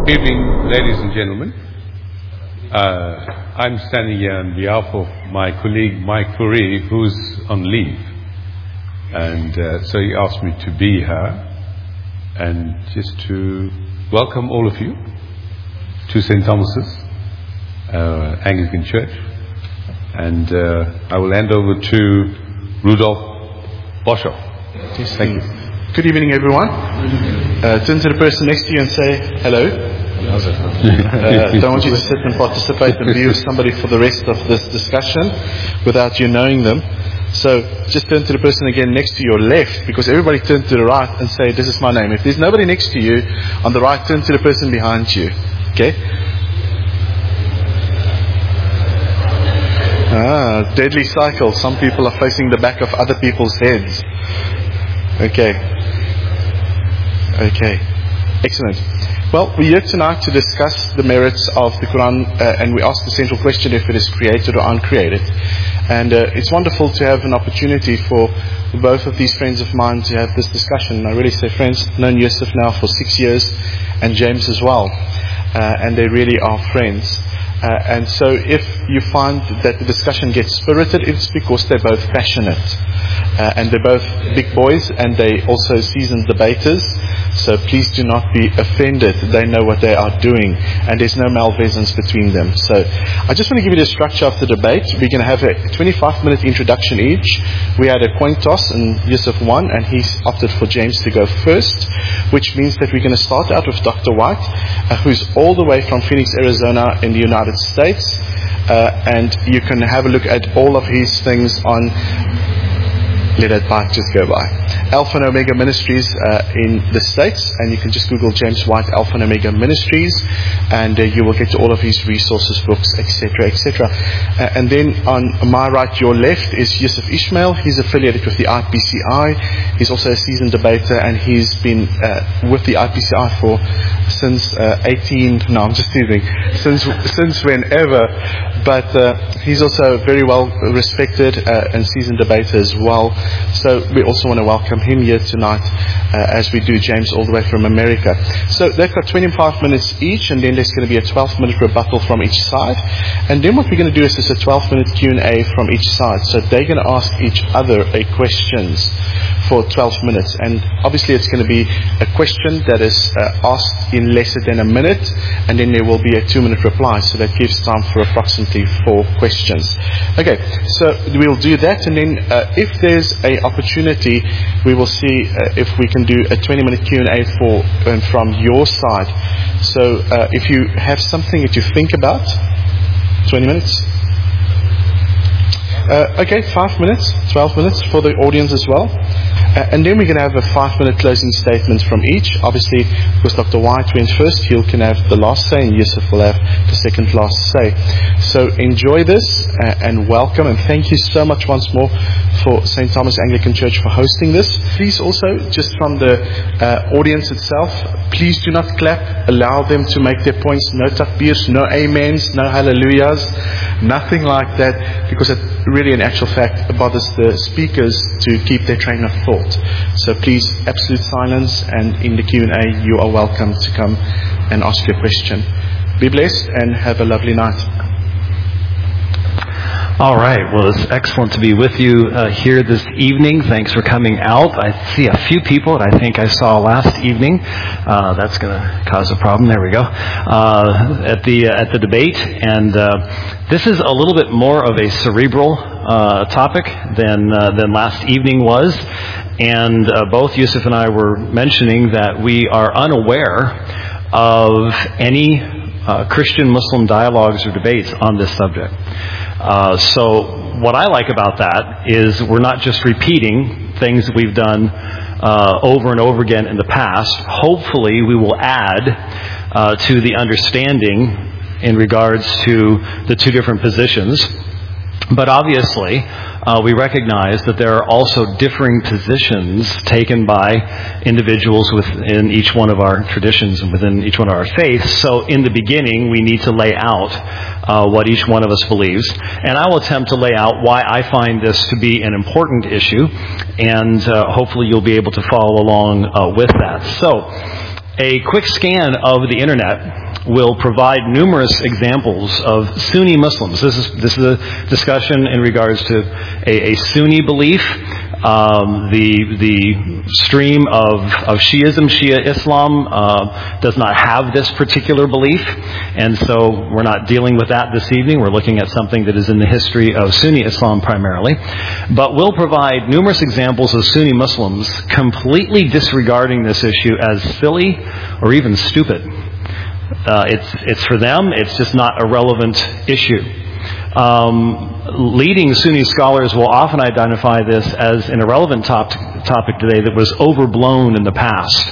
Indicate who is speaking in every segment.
Speaker 1: Evening, ladies and gentlemen. I'm standing here on behalf of my colleague Mike Curry, who's on leave. And so he asked me to be here and just to welcome all of you to St. Thomas's Anglican Church. And I will hand over to Rudolf Boschoff.
Speaker 2: Yes, thank you. Good evening, everyone. Turn to the person next to you and say hello. Don't want you to sit and participate and be with somebody for the rest of this discussion without you knowing them. So just turn to the person again next to your left, because everybody turn to the right and say, this is my name. If there's nobody next to you on the right, turn to the person behind you. Okay? Deadly cycle. Some people are facing the back of other people's heads. Okay. Excellent. Well, we're here tonight to discuss the merits of the Quran, and we ask the central question if it is created or uncreated. And it's wonderful to have an opportunity for both of these friends of mine to have this discussion. I really say friends, known Yusuf now for 6 years, and James as well. And they really are friends. And so if you find that the discussion gets spirited, it's because they're both passionate. And they're both big boys, and they also seasoned debaters. So please do not be offended. They know what they are doing, and there's no malfeasance between them. So I just want to give you the structure of the debate. We're going to have a 25-minute introduction each. We had a coin toss, and Yusuf won, and he opted for James to go first, which means that we're going to start out with Dr. White, who's all the way from Phoenix, Arizona in the United States. And you can have a look at all of his things on... Let that bike just go by. Alpha and Omega Ministries in the States, and you can just Google James White Alpha and Omega Ministries, and you will get to all of his resources, books, etc., etc. And then on my right, your left, is Yusuf Ismail. He's affiliated with the IPCI. He's also a seasoned debater, and he's been with the IPCI for since since whenever. But he's also very well respected and seasoned debater as well. So we also want to welcome him here tonight as we do James all the way from America. So they've got 25 minutes each, and then there's going to be a 12-minute rebuttal from each side. And then what we're going to do is there's a 12-minute Q&A from each side. So they're going to ask each other questions for 12 minutes. And obviously it's going to be a question that is asked in less than a minute, and then there will be a 2-minute reply. So that gives time for approximately 4 questions. Okay, so we'll do that, and then if there's a opportunity, we will see if we can do a 20-minute Q&A from your side. So if you have something that you think about, 20 minutes. Okay, 5 minutes, 12 minutes for the audience as well. And then we're going to have a 5-minute closing statement from each. Obviously, because Dr. White went first, he can have the last say, and Yusuf will have the second last say. So enjoy this and welcome, and thank you so much once more for St. Thomas Anglican Church for hosting this. Please also, just from the audience itself, please do not clap. Allow them to make their points. No takbirs, no amens, no hallelujahs, nothing like that, because it really, in actual fact, bothers the speakers to keep their train of thought. So please, absolute silence, and in the Q&A you are welcome to come and ask your question. Be blessed and have a lovely night.
Speaker 3: All right. Well, it's excellent to be with you here this evening. Thanks for coming out. I see a few people that I think I saw last evening. That's going to cause a problem. There we go. At the debate, and this is a little bit more of a cerebral topic than last evening was. And both Yusuf and I were mentioning that we are unaware of any Christian-Muslim dialogues or debates on this subject. So what I like about that is we're not just repeating things that we've done over and over again in the past. Hopefully we will add to the understanding in regards to the two different positions. But obviously, we recognize that there are also differing positions taken by individuals within each one of our traditions and within each one of our faiths. So in the beginning, we need to lay out what each one of us believes. And I will attempt to lay out why I find this to be an important issue. And hopefully you'll be able to follow along with that. So A quick scan of the internet will provide numerous examples of Sunni Muslims. This is a discussion in regards to a Sunni belief. The stream of Shiism, Shia Islam, does not have this particular belief, and so we're not dealing with that this evening. We're looking at something that is in the history of Sunni Islam primarily, but we'll provide numerous examples of Sunni Muslims completely disregarding this issue as silly or even stupid. It's for them, it's just not a relevant issue. Leading Sunni scholars will often identify this as an irrelevant topic today that was overblown in the past,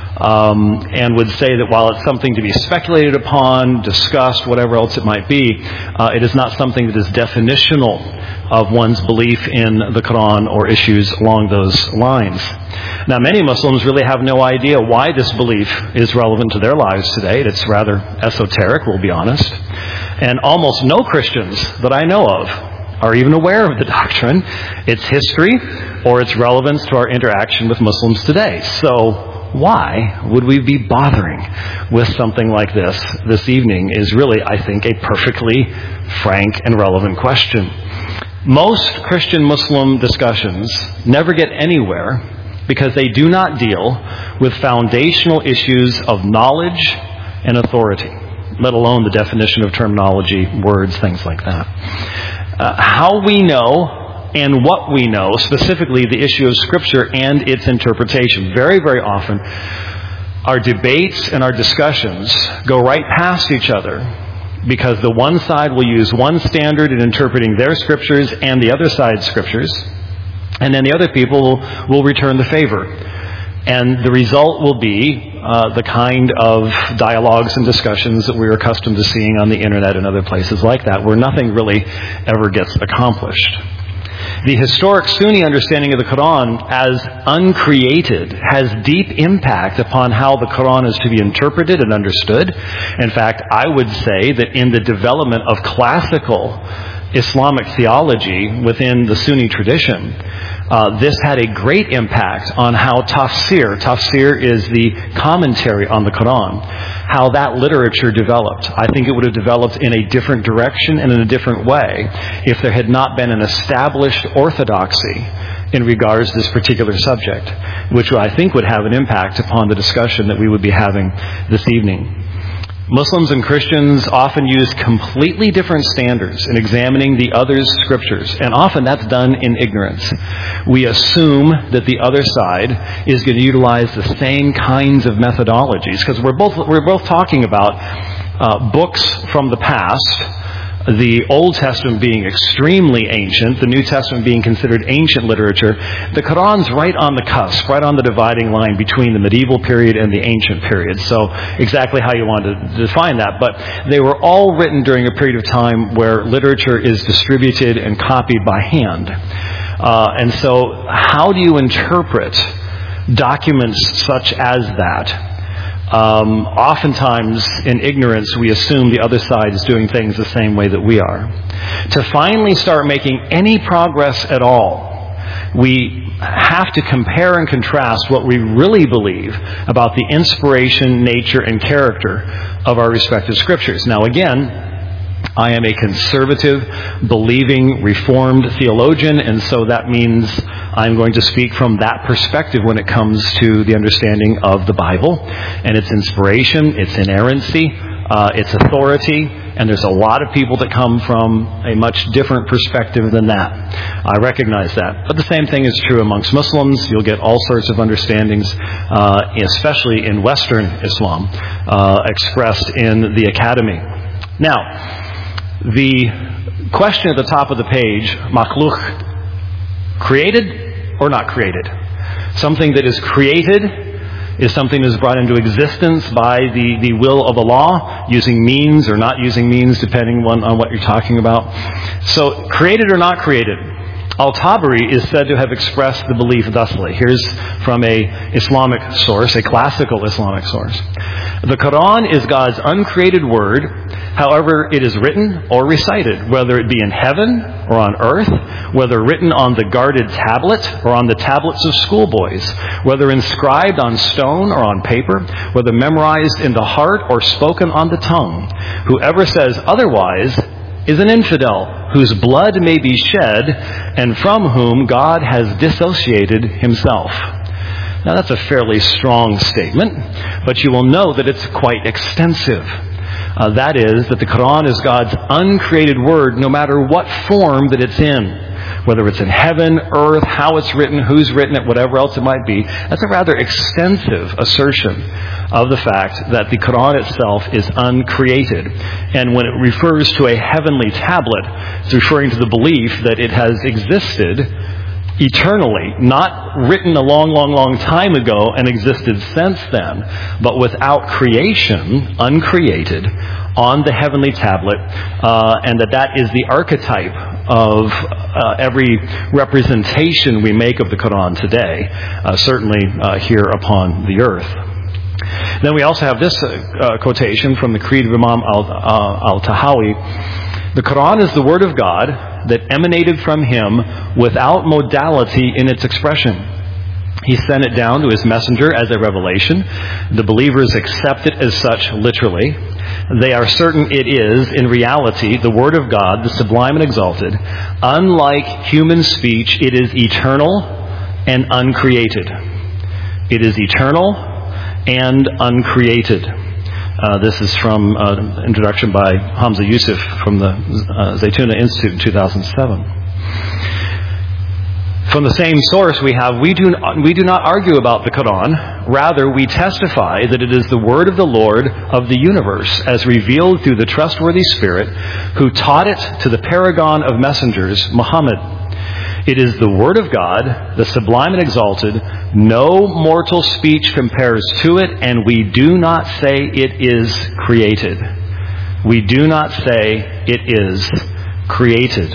Speaker 3: and would say that while it's something to be speculated upon, discussed, whatever else it might be, it is not something that is definitional of one's belief in the Quran or issues along those lines. Now, many Muslims really have no idea why this belief is relevant to their lives today. It's rather esoteric, we'll be honest. And almost no Christians that I know of are even aware of the doctrine, its history, or its relevance to our interaction with Muslims today. So why would we be bothering with something like this evening is really, I think, a perfectly frank and relevant question. Most Christian-Muslim discussions never get anywhere because they do not deal with foundational issues of knowledge and authority, let alone the definition of terminology, words, things like that. How we know and what we know, specifically the issue of Scripture and its interpretation. Very, very often, our debates and our discussions go right past each other because the one side will use one standard in interpreting their Scriptures and the other side's Scriptures, and then the other people will return the favor. And the result will be the kind of dialogues and discussions that we're accustomed to seeing on the internet and other places like that, where nothing really ever gets accomplished. The historic Sunni understanding of the Quran as uncreated has deep impact upon how the Quran is to be interpreted and understood. In fact, I would say that in the development of classical Islamic theology within the Sunni tradition, this had a great impact on how tafsir is the commentary on the Quran, how that literature developed. I think it would have developed in a different direction and in a different way if there had not been an established orthodoxy in regards to this particular subject, which I think would have an impact upon the discussion that we would be having this evening. Muslims and Christians often use completely different standards in examining the other's Scriptures, and often that's done in ignorance. We assume that the other side is going to utilize the same kinds of methodologies, because we're both talking about books from the past, the Old Testament being extremely ancient, the New Testament being considered ancient literature. The Quran's right on the cusp, right on the dividing line between the medieval period and the ancient period. So exactly how you want to define that. But they were all written during a period of time where literature is distributed and copied by hand. And so how do you interpret documents such as that? Oftentimes, in ignorance, we assume the other side is doing things the same way that we are. To finally start making any progress at all, we have to compare and contrast what we really believe about the inspiration, nature, and character of our respective Scriptures. Now, again, I am a conservative, believing, Reformed theologian, and so that means I'm going to speak from that perspective when it comes to the understanding of the Bible and its inspiration, its inerrancy, its authority, and there's a lot of people that come from a much different perspective than that. I recognize that. But the same thing is true amongst Muslims. You'll get all sorts of understandings, especially in Western Islam, expressed in the academy. Now, the question at the top of the page, makhluk, created or not created? Something that is created is something that is brought into existence by the will of Allah, using means or not using means, depending on what you're talking about. So, created or not created? Al-Tabari is said to have expressed the belief thusly. Here's from a Islamic source, a classical Islamic source. The Quran is God's uncreated word however it is written or recited, whether it be in heaven or on earth, whether written on the guarded tablet or on the tablets of schoolboys, whether inscribed on stone or on paper, whether memorized in the heart or spoken on the tongue. Whoever says otherwise is an infidel, whose blood may be shed, and from whom God has dissociated himself. Now that's a fairly strong statement, but you will know that it's quite extensive. That is, that the Quran is God's uncreated word, no matter what form that it's in. Whether it's in heaven, earth, how it's written, who's written it, whatever else it might be. That's a rather extensive assertion of the fact that the Quran itself is uncreated. And when it refers to a heavenly tablet, it's referring to the belief that it has existed eternally, not written a long, long, long time ago and existed since then, but without creation, uncreated, on the heavenly tablet, and that is the archetype of every representation we make of the Quran today, certainly here upon the earth. Then we also have this quotation from the Creed of Imam al-Tahawi. The Quran is the Word of God that emanated from Him without modality in its expression. He sent it down to His messenger as a revelation. The believers accept it as such literally. They are certain it is, in reality, the Word of God, the sublime and exalted. Unlike human speech, it is eternal and uncreated. It is eternal and uncreated. This is from an introduction by Hamza Yusuf from the Zaytuna Institute in 2007. From the same source we do not argue about the Quran. Rather, we testify that it is the word of the Lord of the universe, as revealed through the trustworthy Spirit, who taught it to the paragon of messengers, Muhammad. It is the word of God, the sublime and exalted. No mortal speech compares to it, and we do not say it is created. We do not say it is created.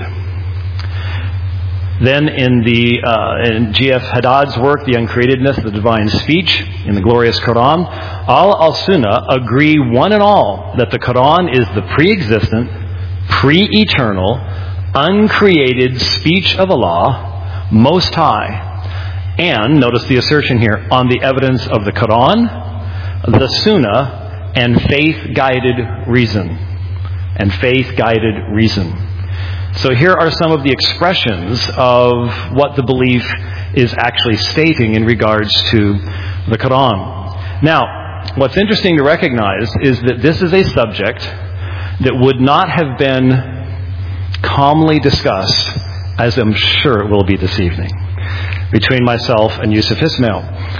Speaker 3: Then in G.F. Haddad's work, The Uncreatedness of the Divine Speech, in the glorious Quran, all al-Sunnah agree one and all that the Quran is the pre-existent, pre-eternal, uncreated speech of Allah, Most High. And, notice the assertion here, on the evidence of the Quran, the Sunnah, and faith-guided reason. And faith-guided reason. So here are some of the expressions of what the belief is actually stating in regards to the Quran. Now, what's interesting to recognize is that this is a subject that would not have been calmly discussed, as I'm sure it will be this evening, between myself and Yusuf Ismail.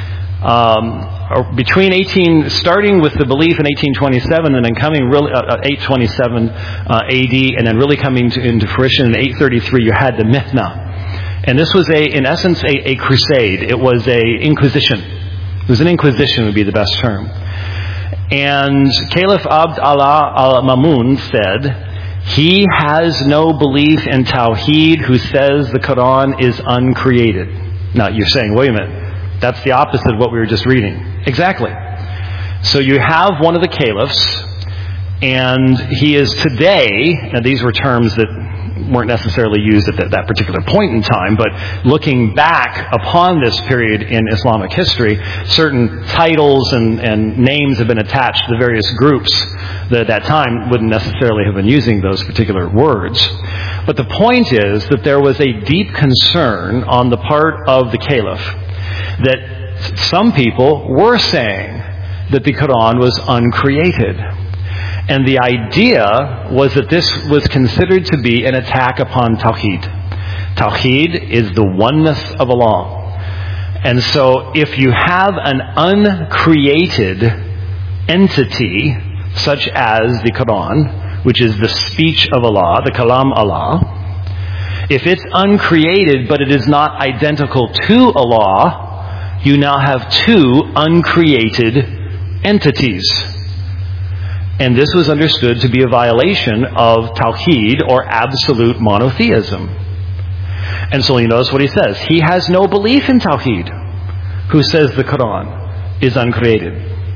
Speaker 3: Starting with the belief in 1827 and then coming really 827 AD and then really coming into fruition in 833, you had the Mihna. And this was in essence a crusade. It was a inquisition. It was an inquisition would be the best term. And Caliph Abd Allah al-Mamun said, he has no belief in Tawheed who says the Quran is uncreated. Now you're saying, wait a minute. That's the opposite of what we were just reading. Exactly. So you have one of the caliphs, and he is today, now these were terms that weren't necessarily used at that particular point in time, but looking back upon this period in Islamic history, certain titles and names have been attached to the various groups that at that time wouldn't necessarily have been using those particular words. But the point is that there was a deep concern on the part of the caliph that some people were saying that the Quran was uncreated. And the idea was that this was considered to be an attack upon Tawheed. Tawheed is the oneness of Allah. And so if you have an uncreated entity, such as the Quran, which is the speech of Allah, the Kalam Allah, if it's uncreated but it is not identical to Allah, you now have two uncreated entities. And this was understood to be a violation of Tawheed, or absolute monotheism. And so you notice what he says. He has no belief in Tawheed who says the Quran is uncreated.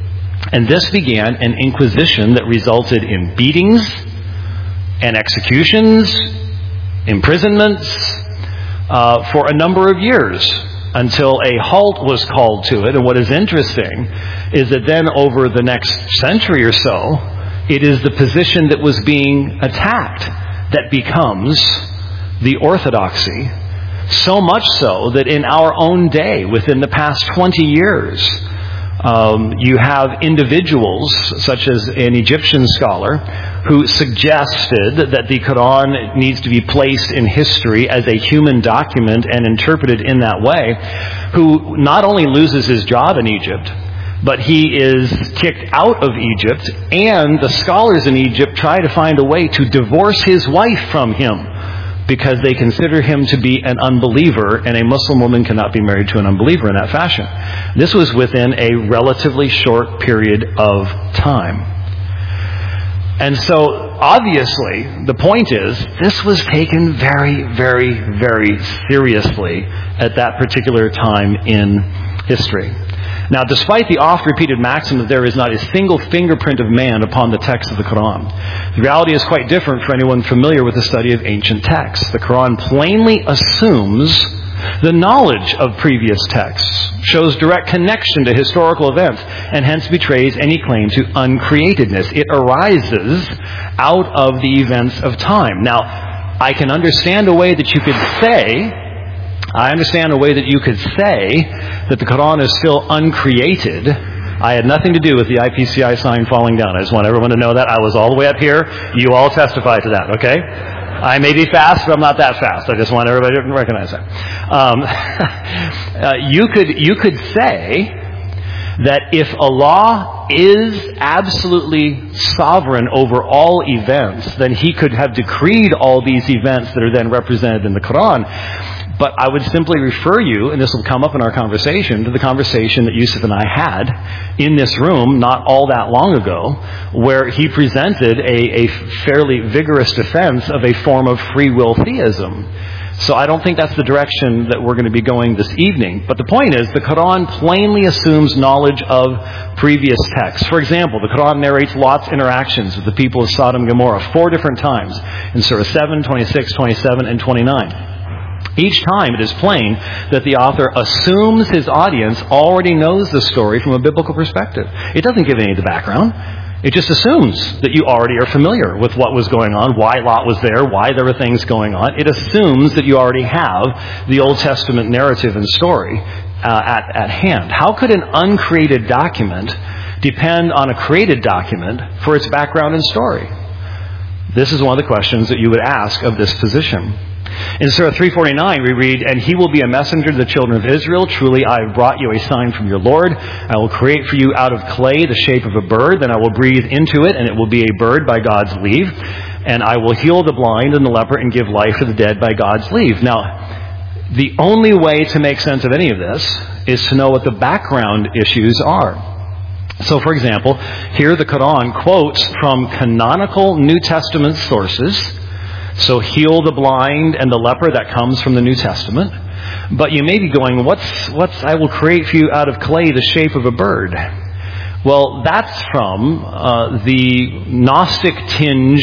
Speaker 3: And this began an inquisition that resulted in beatings and executions, imprisonments, for a number of years, until a halt was called to it. And what is interesting is that then over the next century or so, it is the position that was being attacked that becomes the orthodoxy. So much so that in our own day, within the past 20 years, you have individuals, such as an Egyptian scholar, who suggested that the Quran needs to be placed in history as a human document and interpreted in that way, who not only loses his job in Egypt, but he is kicked out of Egypt, and the scholars in Egypt try to find a way to divorce his wife from him, because they consider him to be an unbeliever, and a Muslim woman cannot be married to an unbeliever in that fashion. This was within a relatively short period of time. And so, obviously, the point is, this was taken very, very, very seriously at that particular time in history. Now, despite the oft-repeated maxim that there is not a single fingerprint of man upon the text of the Quran, the reality is quite different for anyone familiar with the study of ancient texts. The Quran plainly assumes the knowledge of previous texts, shows direct connection to historical events, and hence betrays any claim to uncreatedness. It arises out of the events of time. Now, I can understand a way that you could say that the Quran is still uncreated. I had nothing to do with the IPCI sign falling down. I just want everyone to know that. I was all the way up here. You all testify to that, okay? I may be fast, but I'm not that fast. I just want everybody to recognize that. You could say that if Allah is absolutely sovereign over all events, then He could have decreed all these events that are then represented in the Quran. But I would simply refer you, and this will come up in our conversation, to the conversation that Yusuf and I had in this room not all that long ago, where he presented a fairly vigorous defense of a form of free will theism. So I don't think that's the direction that we're going to be going this evening. But the point is, the Quran plainly assumes knowledge of previous texts. For example, the Quran narrates Lot's interactions with the people of Sodom and Gomorrah 4 different times in Surah 7, 26, 27, and 29. Each time it is plain that the author assumes his audience already knows the story from a biblical perspective. It doesn't give any of the background. It just assumes that you already are familiar with what was going on, why Lot was there, why there were things going on. It assumes that you already have the Old Testament narrative and story at hand. How could an uncreated document depend on a created document for its background and story? This is one of the questions that you would ask of this position. In Surah 349 we read, "And he will be a messenger to the children of Israel. Truly I have brought you a sign from your Lord. I will create for you out of clay the shape of a bird. Then I will breathe into it, and it will be a bird by God's leave. And I will heal the blind and the leper and give life to the dead by God's leave." Now, the only way to make sense of any of this is to know what the background issues are. So, for example, here the Quran quotes from canonical New Testament sources. So heal the blind and the leper, that comes from the New Testament. But you may be going, what's I will create for you out of clay the shape of a bird? Well, that's from the Gnostic-tinged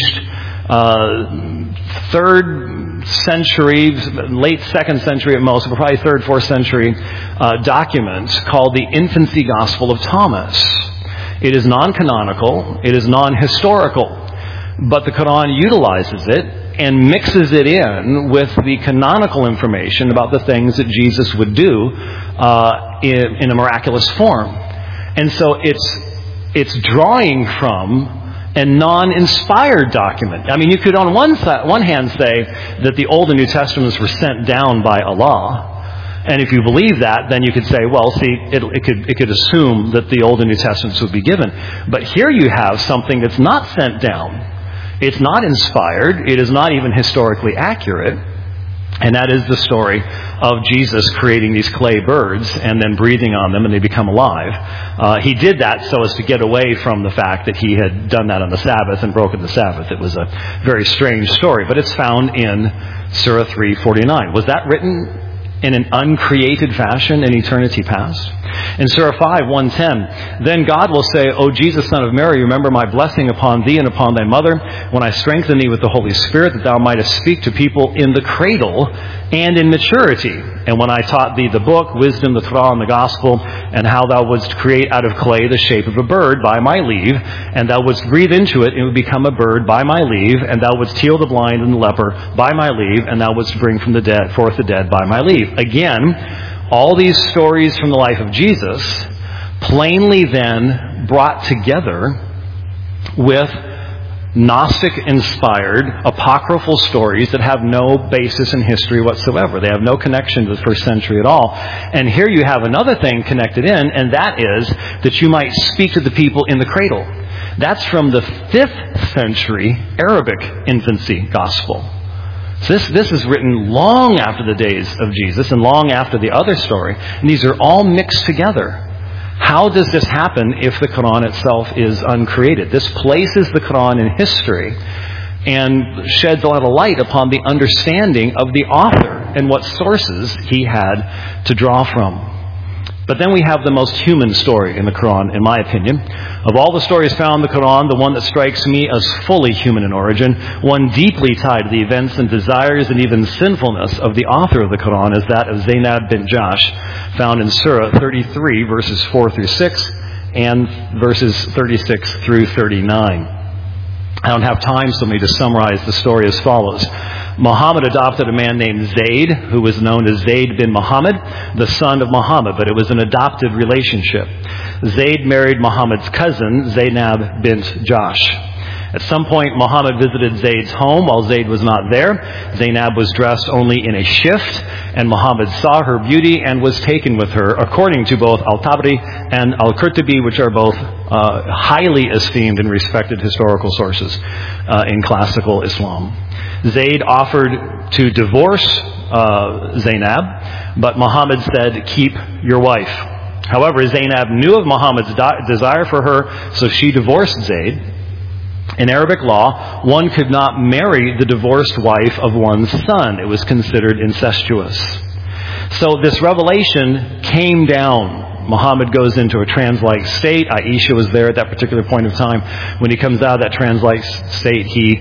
Speaker 3: 3rd century, late 2nd century at most, but probably 3rd, 4th century document called the Infancy Gospel of Thomas. It is non-canonical, it is non-historical, but the Quran utilizes it and mixes it in with the canonical information about the things that Jesus would do in a miraculous form. And so it's drawing from a non-inspired document. I mean, you could on one hand say that the Old and New Testaments were sent down by Allah. And if you believe that, then you could say, well, see, it could assume that the Old and New Testaments would be given. But here you have something that's not sent down. It's not inspired. It is not even historically accurate. And that is the story of Jesus creating these clay birds and then breathing on them and they become alive. He did that so as to get away from the fact that he had done that on the Sabbath and broken the Sabbath. It was a very strange story, but it's found in Surah 349. Was that written in an uncreated fashion in eternity past? In Surah 5, 110, then God will say, O Jesus, son of Mary, remember my blessing upon thee and upon thy mother, when I strengthened thee with the Holy Spirit, that thou mightest speak to people in the cradle and in maturity. And when I taught thee the book, wisdom, the Torah, and the gospel, and how thou wouldst create out of clay the shape of a bird by my leave, and thou wouldst breathe into it, and it would become a bird by my leave, and thou wouldst heal the blind and the leper by my leave, and thou wouldst bring from the dead forth the dead by my leave. Again, all these stories from the life of Jesus plainly then brought together with Gnostic-inspired apocryphal stories that have no basis in history whatsoever. They have no connection to the first century at all. And here you have another thing connected in, and that is that you might speak to the people in the cradle. That's from the 5th century Arabic infancy gospel. So this is written long after the days of Jesus and long after the other story. And these are all mixed together. How does this happen if the Quran itself is uncreated? This places the Quran in history and sheds a lot of light upon the understanding of the author and what sources he had to draw from. But then we have the most human story in the Quran, in my opinion. Of all the stories found in the Quran, the one that strikes me as fully human in origin, one deeply tied to the events and desires and even sinfulness of the author of the Quran, is that of Zainab bint Jahsh, found in Surah 33, verses 4 through 6, and verses 36 through 39. I don't have time, so let me just summarize the story as follows. Muhammad adopted a man named Zayd, who was known as Zayd bin Muhammad, the son of Muhammad, but it was an adopted relationship. Zayd married Muhammad's cousin, Zainab bint Jahsh. At some point, Muhammad visited Zayd's home while Zayd was not there. Zainab was dressed only in a shift, and Muhammad saw her beauty and was taken with her, according to both Al-Tabari and Al-Qurtubi, which are both highly esteemed and respected historical sources in classical Islam. Zayd offered to divorce Zainab, but Muhammad said, keep your wife. However, Zainab knew of Muhammad's desire for her, so she divorced Zayd. In Arabic law, one could not marry the divorced wife of one's son. It was considered incestuous. So this revelation came down. Muhammad goes into a trance-like state. Aisha was there at that particular point of time. When he comes out of that trance-like state, he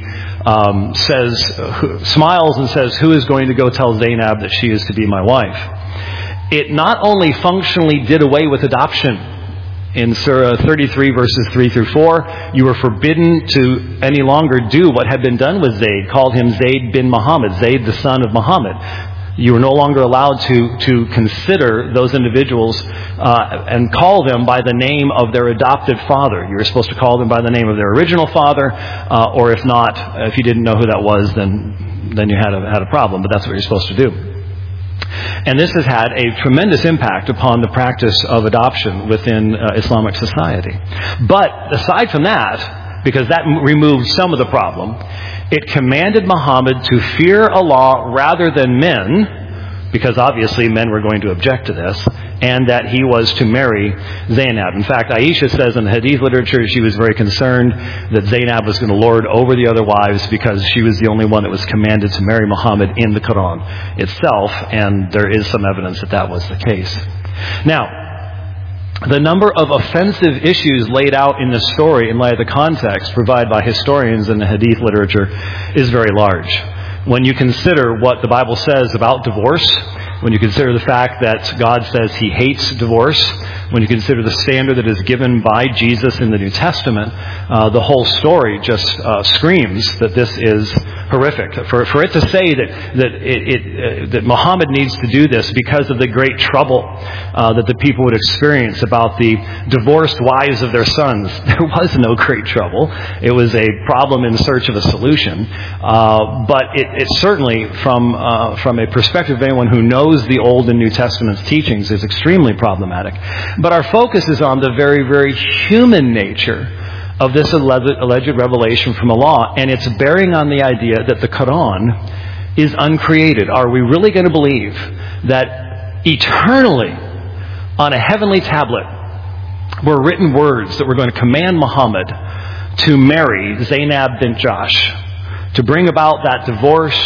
Speaker 3: smiles and says, who is going to go tell Zainab that she is to be my wife? It not only functionally did away with adoption. In Surah 33, verses 3 through 4, you were forbidden to any longer do what had been done with Zayd, called him Zayd bin Muhammad, Zayd the son of Muhammad. You were no longer allowed to consider those individuals and call them by the name of their adopted father. You were supposed to call them by the name of their original father, or if not, if you didn't know who that was, then you had a problem, but that's what you're supposed to do. And this has had a tremendous impact upon the practice of adoption within Islamic society. But aside from that, because that removed some of the problem, it commanded Muhammad to fear Allah rather than men, because obviously men were going to object to this, and that he was to marry Zainab. In fact, Aisha says in the Hadith literature she was very concerned that Zainab was going to lord over the other wives because she was the only one that was commanded to marry Muhammad in the Quran itself, and there is some evidence that that was the case. Now, the number of offensive issues laid out in this story in light of the context provided by historians in the Hadith literature is very large. When you consider what the Bible says about divorce, when you consider the fact that God says he hates divorce, when you consider the standard that is given by Jesus in the New Testament, the whole story just screams that this is horrific. For it to say that Muhammad needs to do this because of the great trouble that the people would experience about the divorced wives of their sons, there was no great trouble. It was a problem in search of a solution. But it certainly, from a perspective of anyone who knows the Old and New Testament's teachings, is extremely problematic. But our focus is on the very, very human nature of this alleged revelation from Allah, and it's bearing on the idea that the Quran is uncreated. Are we really going to believe that eternally on a heavenly tablet were written words that were going to command Muhammad to marry Zainab bint Jahsh, to bring about that divorce,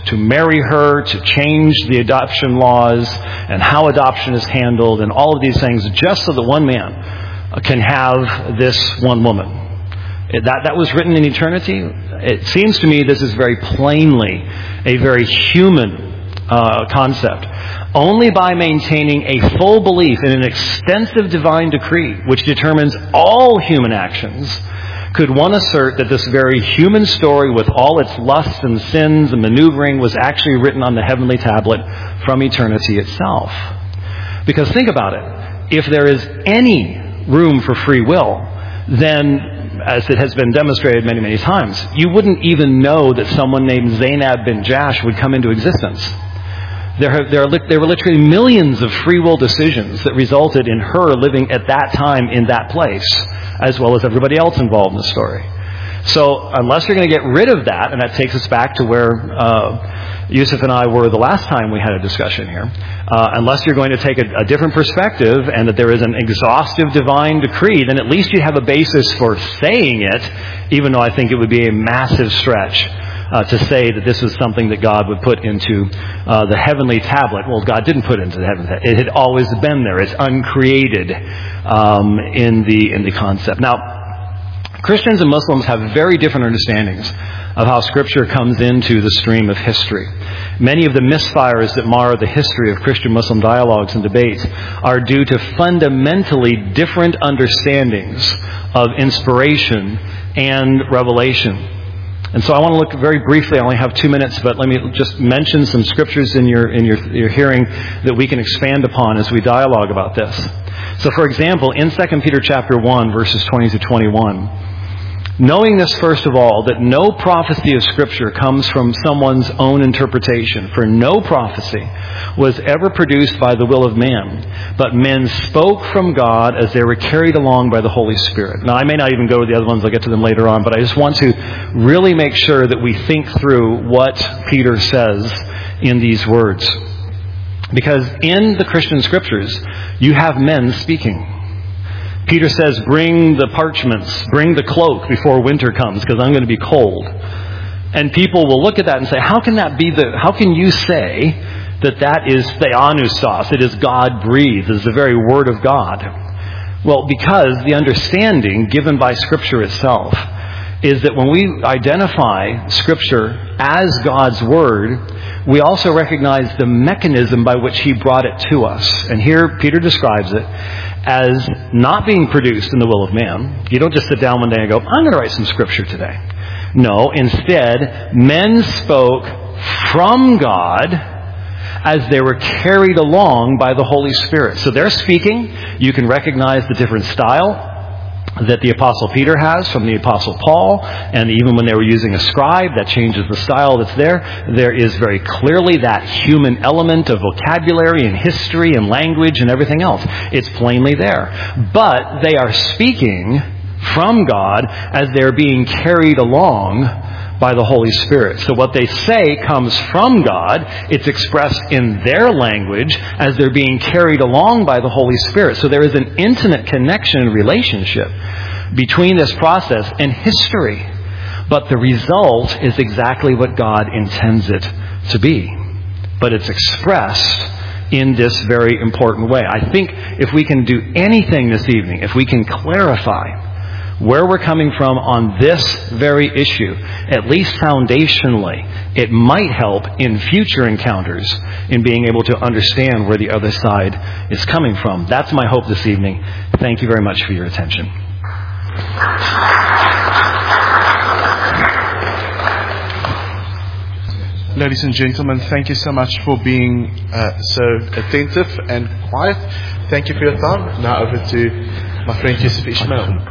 Speaker 3: marry her, to change the adoption laws and how adoption is handled and all of these things just so that one man can have this one woman. That was written in eternity. It seems to me this is very plainly a very human concept. Only by maintaining a full belief in an extensive divine decree which determines all human actions could one assert that this very human story with all its lusts and sins and maneuvering was actually written on the heavenly tablet from eternity itself. Because think about it. If there is any room for free will, then, as it has been demonstrated many, many times, you wouldn't even know that someone named Zainab bin Jash would come into existence. There were literally millions of free will decisions that resulted in her living at that time in that place, as well as everybody else involved in the story. So unless you're going to get rid of that, and that takes us back to where Yusuf and I were the last time we had a discussion here, unless you're going to take a different perspective and that there is an exhaustive divine decree, then at least you have a basis for saying it, even though I think it would be a massive stretch to say that this was something that God would put into the heavenly tablet. Well, God didn't put it into the heavenly tablet. It had always been there. It's uncreated in the concept. Now, Christians and Muslims have very different understandings of how Scripture comes into the stream of history. Many of the misfires that mar the history of Christian-Muslim dialogues and debates are due to fundamentally different understandings of inspiration and revelation. And so I want to look very briefly, I only have 2 minutes, but let me just mention some scriptures in your hearing that we can expand upon as we dialogue about this. So for example, in 2 Peter chapter 1, verses 20 to 21, knowing this, first of all, that no prophecy of Scripture comes from someone's own interpretation, for no prophecy was ever produced by the will of man, but men spoke from God as they were carried along by the Holy Spirit. Now, I may not even go to the other ones, I'll get to them later on, but I just want to really make sure that we think through what Peter says in these words. Because in the Christian Scriptures, you have men speaking. Peter says, bring the parchments, bring the cloak before winter comes, because I'm going to be cold. And people will look at that and say, how can you say that is theanustos, it is God breathed, it is the very word of God? Well, because the understanding given by Scripture itself is that when we identify Scripture as God's Word, we also recognize the mechanism by which He brought it to us. And here Peter describes it as not being produced in the will of man. You don't just sit down one day and go, I'm going to write some Scripture today. No, instead, men spoke from God as they were carried along by the Holy Spirit. So they're speaking. You can recognize the different style that the Apostle Peter has from the Apostle Paul, and even when they were using a scribe, that changes the style that's there. There is very clearly that human element of vocabulary and history and language and everything else. It's plainly there. But they are speaking from God as they're being carried along by the Holy Spirit. So what they say comes from God. It's expressed in their language as they're being carried along by the Holy Spirit. So there is an intimate connection and relationship between this process and history. But the result is exactly what God intends it to be. But it's expressed in this very important way. I think if we can do anything this evening, if we can clarify where we're coming from on this very issue, at least foundationally, it might help in future encounters in being able to understand where the other side is coming from. That's my hope this evening. Thank you very much for your attention.
Speaker 2: Ladies and gentlemen, thank you so much for being so attentive and quiet. Thank you for your time. Now over to my friend Yusuf Ishmael.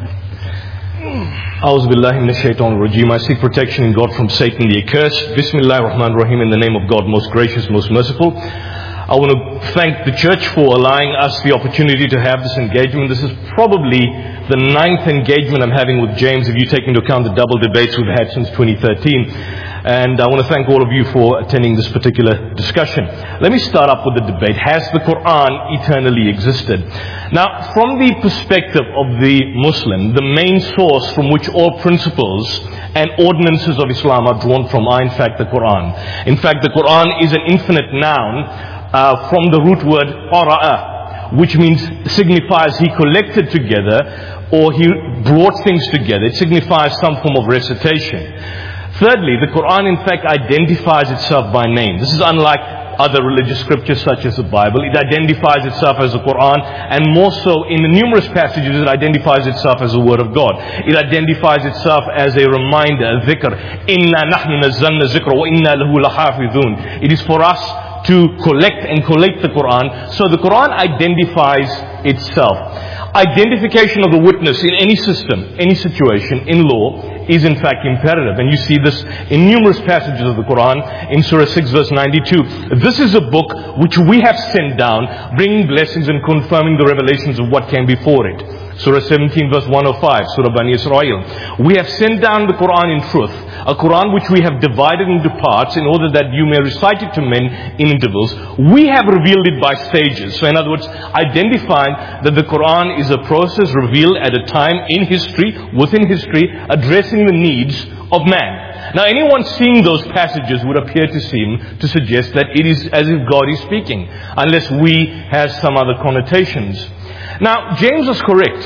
Speaker 4: A'udhu billahi minash shaitanir rajeem. I seek protection in God from Satan the accursed. Bismillahir Rahmanir Rahim. In the name of God, most gracious, most merciful. I want to thank the church for allowing us the opportunity to have this engagement. This is probably the 9th engagement I'm having with James, if you take into account the double debates we've had since 2013. And I want to thank all of you for attending this particular discussion. Let me start up with the debate. Has the Quran eternally existed? Now, from the perspective of the Muslim, the main source from which all principles and ordinances of Islam are drawn from are in fact the Quran. In fact, the Quran is an infinite noun from the root word qara'a, which signifies he collected together or he brought things together. It signifies some form of recitation. Thirdly, the Quran in fact identifies itself by name. This is unlike other religious scriptures such as the Bible. It identifies itself as the Quran, and more so in the numerous passages it identifies itself as the Word of God. It identifies itself as a reminder, a dhikr. Inna nahnu nazzalna dhikra wa inna lahu lahafidhun. It is for us to collect and collate the Quran. So the Quran identifies itself. Identification of the witness in any system, any situation, in law, is in fact imperative. And you see this in numerous passages of the Quran. In Surah 6 verse 92. This is a book which we have sent down, bringing blessings and confirming the revelations of what came before it. Surah 17 verse 105, Surah Bani Israel. We have sent down the Quran in truth, a Quran which we have divided into parts in order that you may recite it to men in intervals. We have revealed it by stages. So in other words, identifying that the Quran is a process revealed at a time in history, within history, addressing the needs of man. Now anyone seeing those passages would appear to seem to suggest that it is as if God is speaking, unless we have some other connotations. Now, James was correct.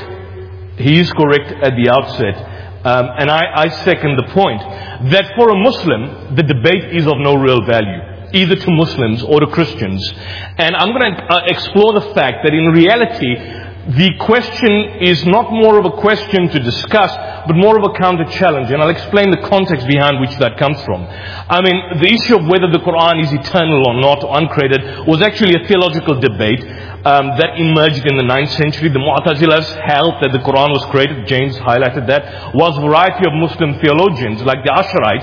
Speaker 4: He is correct at the outset. And I second the point that for a Muslim, the debate is of no real value, either to Muslims or to Christians. And I'm going to explore the fact that in reality, the question is not more of a question to discuss, but more of a counter-challenge. And I'll explain the context behind which that comes from. I mean, the issue of whether the Quran is eternal or not, or uncreated, was actually a theological debate that emerged in the 9th century. The Mu'tazilas held that the Quran was created. James highlighted that. Whilst a variety of Muslim theologians, like the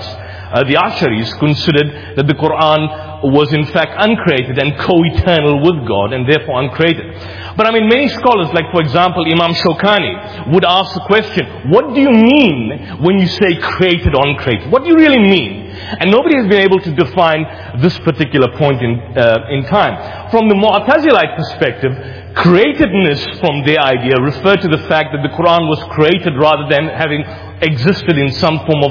Speaker 4: Asharis, considered that the Quran was in fact uncreated and co-eternal with God and therefore uncreated. But I mean, many scholars, like for example Imam Shawkani, would ask the question, what do you mean when you say created or uncreated? What do you really mean? And nobody has been able to define this particular point in time. From the Mu'tazilite perspective, createdness from their idea referred to the fact that the Quran was created rather than having existed in some form of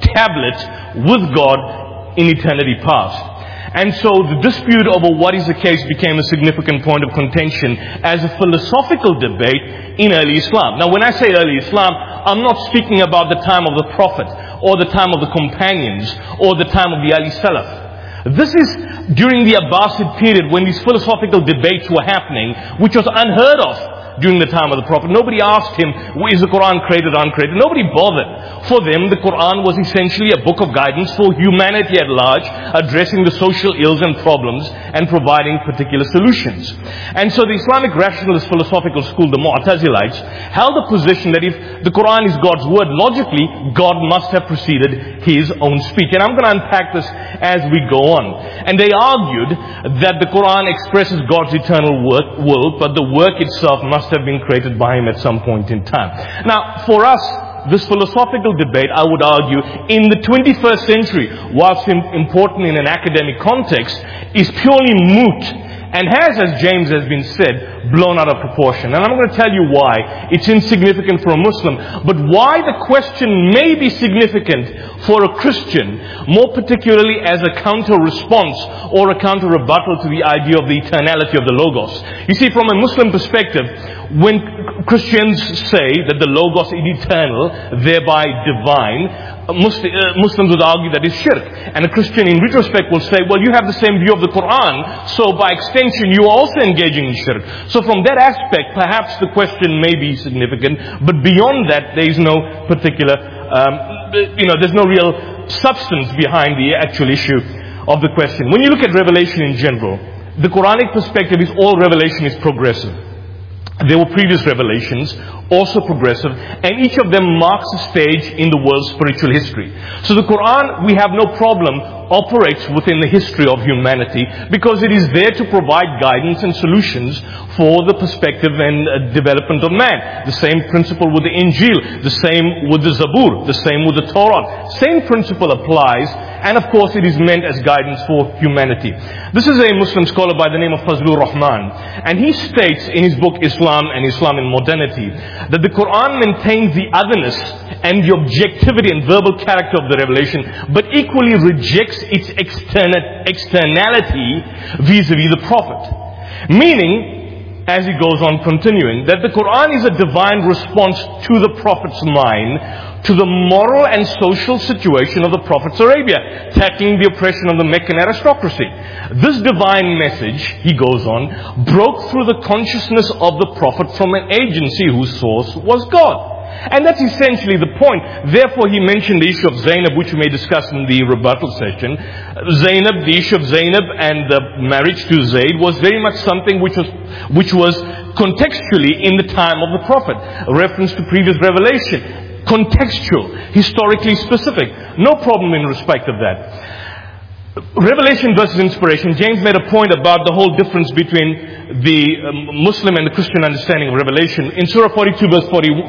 Speaker 4: tablet with God in eternity past. And so the dispute over what is the case became a significant point of contention as a philosophical debate in early Islam. Now when I say early Islam, I'm not speaking about the time of the Prophet or the time of the companions or the time of the Ali Salaf. This is during the Abbasid period when these philosophical debates were happening, which was unheard of during the time of the Prophet. Nobody asked him, is the Quran created or uncreated? Nobody bothered. For them, the Quran was essentially a book of guidance for humanity at large, addressing the social ills and problems and providing particular solutions. And so the Islamic rationalist philosophical school, the Mu'tazilites, held the position that if the Quran is God's word, logically, God must have preceded His own speech. And I'm going to unpack this as we go on. And they argued that the Quran expresses God's eternal will, but the work itself must have been created by Him at some point in time. Now, for us, this philosophical debate, I would argue, in the 21st century, whilst important in an academic context, is purely moot and has, as James has been said, blown out of proportion. And I'm going to tell you why it's insignificant for a Muslim, but why the question may be significant for a Christian, more particularly as a counter-response or a counter-rebuttal to the idea of the eternality of the Logos. You see, from a Muslim perspective, when Christians say that the Logos is eternal, thereby divine, Muslims would argue that is shirk. And a Christian in retrospect will say, well, you have the same view of the Quran, so by extension you are also engaging in shirk. So from that aspect, perhaps the question may be significant, but beyond that, there is no particular, there's no real substance behind the actual issue of the question. When you look at revelation in general, the Quranic perspective is all revelation is progressive. There were previous revelations, also progressive, and each of them marks a stage in the world's spiritual history. So the Quran, we have no problem, operates within the history of humanity because it is there to provide guidance and solutions for the perspective and development of man. The same principle with the Injil, the same with the Zabur, the same with the Torah. Same principle applies and of course it is meant as guidance for humanity. This is a Muslim scholar by the name of Fazlur Rahman, and he states in his book Islam and Islam in Modernity that the Quran maintains the otherness and the objectivity and verbal character of the revelation, but equally rejects its externality vis-a-vis the Prophet. Meaning, as he goes on continuing, that the Quran is a divine response to the Prophet's mind, to the moral and social situation of the Prophet's Arabia, tackling the oppression of the Meccan aristocracy. This divine message, he goes on, broke through the consciousness of the Prophet from an agency whose source was God. And that's essentially the point. Therefore, he mentioned the issue of Zainab, which we may discuss in the rebuttal session. The issue of Zainab and the marriage to Zayd was very much something which was contextually in the time of the Prophet. A reference to previous revelation. Contextual, historically specific. No problem in respect of that. Revelation versus inspiration. James made a point about the whole difference between the Muslim and the Christian understanding of revelation. In Surah 42 verse 51,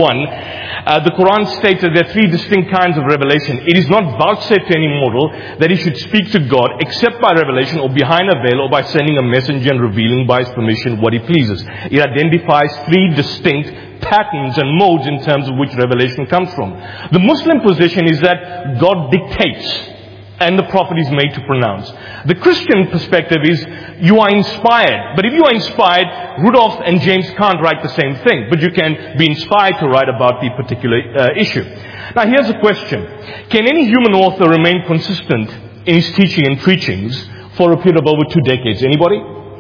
Speaker 4: the Quran states that there are three distinct kinds of revelation. It is not vouchsafed to any mortal that he should speak to God except by revelation or behind a veil or by sending a messenger and revealing by his permission what he pleases. It identifies three distinct patterns and modes in terms of which revelation comes from. The Muslim position is that God dictates and the Prophet is made to pronounce. The Christian perspective is you are inspired. But if you are inspired, Rudolph and James can't write the same thing. But you can be inspired to write about the particular issue. Now here's a question. Can any human author remain consistent in his teaching and preachings for a period of over 2 decades? Anybody?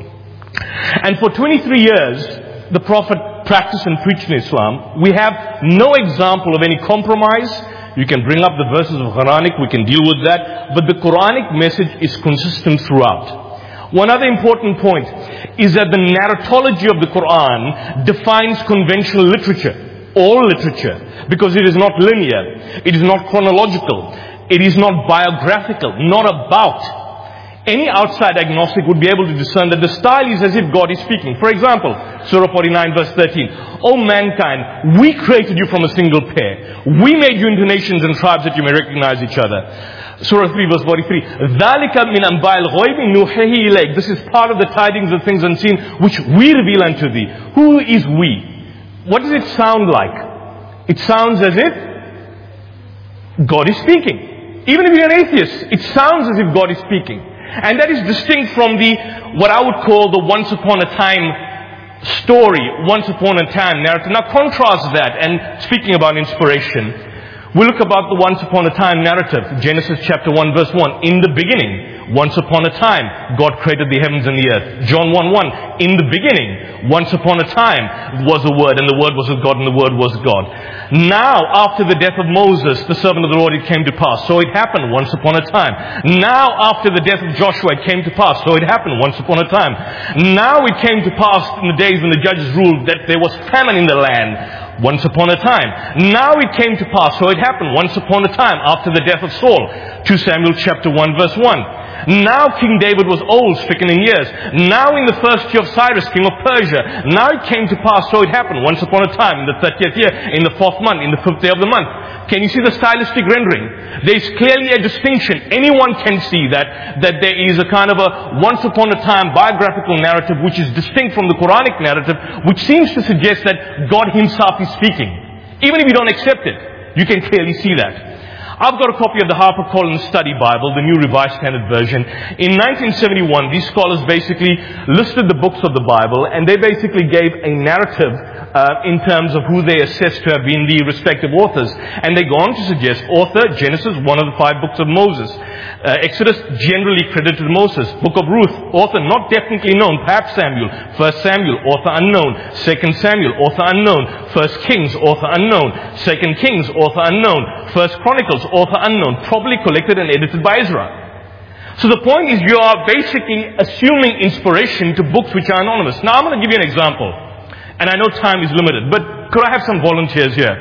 Speaker 4: And for 23 years, the Prophet practiced and preached in Islam. We have no example of any compromise. You can bring up the verses of Quranic, we can deal with that. But the Quranic message is consistent throughout. One other important point is that the narratology of the Quran defines conventional literature. All literature. Because it is not linear. It is not chronological. It is not biographical. Not about. Any outside agnostic would be able to discern that the style is as if God is speaking. For example, Surah 49 verse 13. O mankind, we created you from a single pair. We made you into nations and tribes that you may recognize each other. Surah 3 verse 43. ذَلِكَ مِنْ أَنْبَاءِ الْغَيْبِ نُوحِيهِ إِلَيْكَ. This is part of the tidings of things unseen which we reveal unto thee. Who is we? What does it sound like? It sounds as if God is speaking. Even if you're an atheist, it sounds as if God is speaking. And that is distinct from what I would call the once upon a time story, once upon a time narrative. Now contrast that, and speaking about inspiration, we look about the once upon a time narrative. Genesis chapter 1 verse 1. In the beginning, once upon a time, God created the heavens and the earth. John 1:1. In the beginning, once upon a time, was the Word, and the Word was with God, and the Word was God. Now, after the death of Moses, the servant of the Lord, it came to pass. So it happened once upon a time. Now, after the death of Joshua, it came to pass. So it happened once upon a time. Now it came to pass in the days when the judges ruled that there was famine in the land. Once upon a time. Now it came to pass. So it happened once upon a time after the death of Saul. 2 Samuel chapter 1 verse 1. Now King David was old, stricken in years. Now in the first year of Cyrus, king of Persia. Now it came to pass, so it happened once upon a time, in the 30th year, in the 4th month, in the 5th day of the month. Can you see the stylistic rendering? There is clearly a distinction. Anyone can see that there is a kind of a once upon a time biographical narrative which is distinct from the Quranic narrative, which seems to suggest that God Himself is speaking. Even if you don't accept it, you can clearly see that. I've got a copy of the HarperCollins Study Bible, the New Revised Standard Version. In 1971, these scholars basically listed the books of the Bible, and they basically gave a narrative in terms of who they assessed to have been the respective authors. And they go on to suggest author, Genesis, one of the 5 books of Moses. Exodus, generally credited to Moses. Book of Ruth, author not definitely known, perhaps Samuel. 1 Samuel, author unknown. 2 Samuel, author unknown. 1 Kings, author unknown. 2 Kings, author unknown. 1 Chronicles, author unknown. Probably collected and edited by Ezra. So the point is, you are basically assuming inspiration to books which are anonymous. Now I'm going to give you an example. And I know time is limited, but could I have some volunteers here?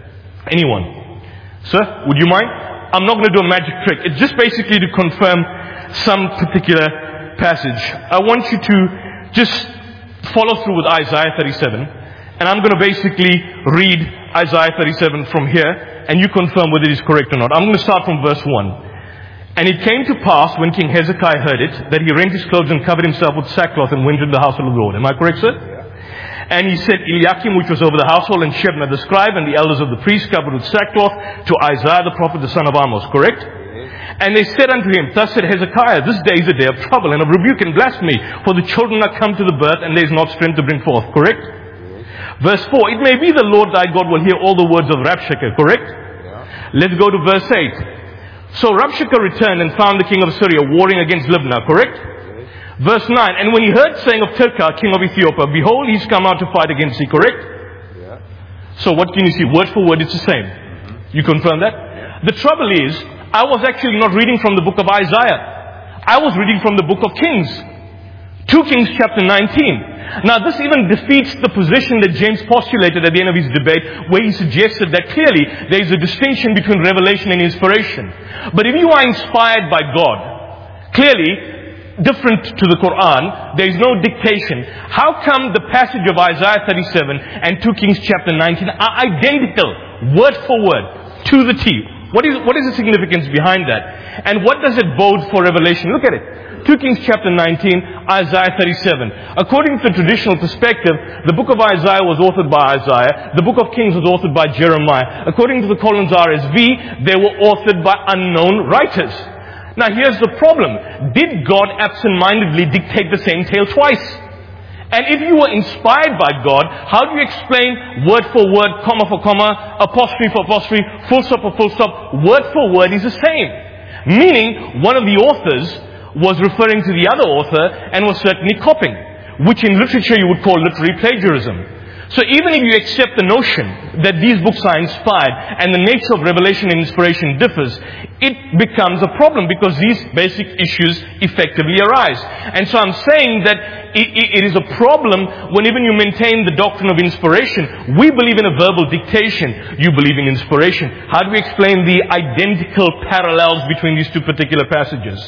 Speaker 4: Anyone? Sir, would you mind? I'm not going to do a magic trick. It's just basically to confirm some particular passage. I want you to just follow through with Isaiah 37. And I'm going to basically read Isaiah 37 from here, and you confirm whether it is correct or not. I'm going to start from verse 1. And it came to pass, when King Hezekiah heard it, that he rent his clothes and covered himself with sackcloth and went into the house of the Lord. Am I correct, sir? And he said, Eliakim, which was over the household, and Shebna the scribe, and the elders of the priests covered with sackcloth, to Isaiah the prophet, the son of Amos. Correct? And they said unto him, Thus said Hezekiah, this day is a day of trouble and of rebuke and blasphemy, for the children are come to the birth, and there is not strength to bring forth. Correct? Verse 4, it may be the Lord thy God will hear all the words of Rabshakeh. Correct? Let's go to verse 8. So Rabshakeh returned and found the king of Syria warring against Libnah. Correct? Verse 9, and when he heard saying of Tirkah, king of Ethiopia, behold, he's come out to fight against thee. Correct? So what can you see? Word for word, it's the same. You confirm that? The trouble is, I was actually not reading from the book of Isaiah. I was reading from the book of Kings. 2 Kings chapter 19. Now this even defeats the position that James postulated at the end of his debate, where he suggested that clearly there is a distinction between revelation and inspiration. But if you are inspired by God, clearly different to the Quran, there is no dictation. How come the passage of Isaiah 37 and 2 Kings chapter 19 are identical, word for word, to the T? What is the significance behind that? And what does it bode for Revelation? Look at it. 2 Kings chapter 19, Isaiah 37. According to the traditional perspective, the book of Isaiah was authored by Isaiah. The book of Kings was authored by Jeremiah. According to the Collins RSV, they were authored by unknown writers. Now here's the problem. Did God absent-mindedly dictate the same tale twice? And if you were inspired by God, how do you explain word for word, comma for comma, apostrophe for apostrophe, full stop for full stop? Word for word is the same. Meaning, one of the authors was referring to the other author and was certainly copying, which in literature you would call literary plagiarism. So even if you accept the notion that these books are inspired and the nature of revelation and inspiration differs, it becomes a problem because these basic issues effectively arise. And so I'm saying that it is a problem when even you maintain the doctrine of inspiration. We believe in a verbal dictation. You believe in inspiration. How do we explain the identical parallels between these two particular passages?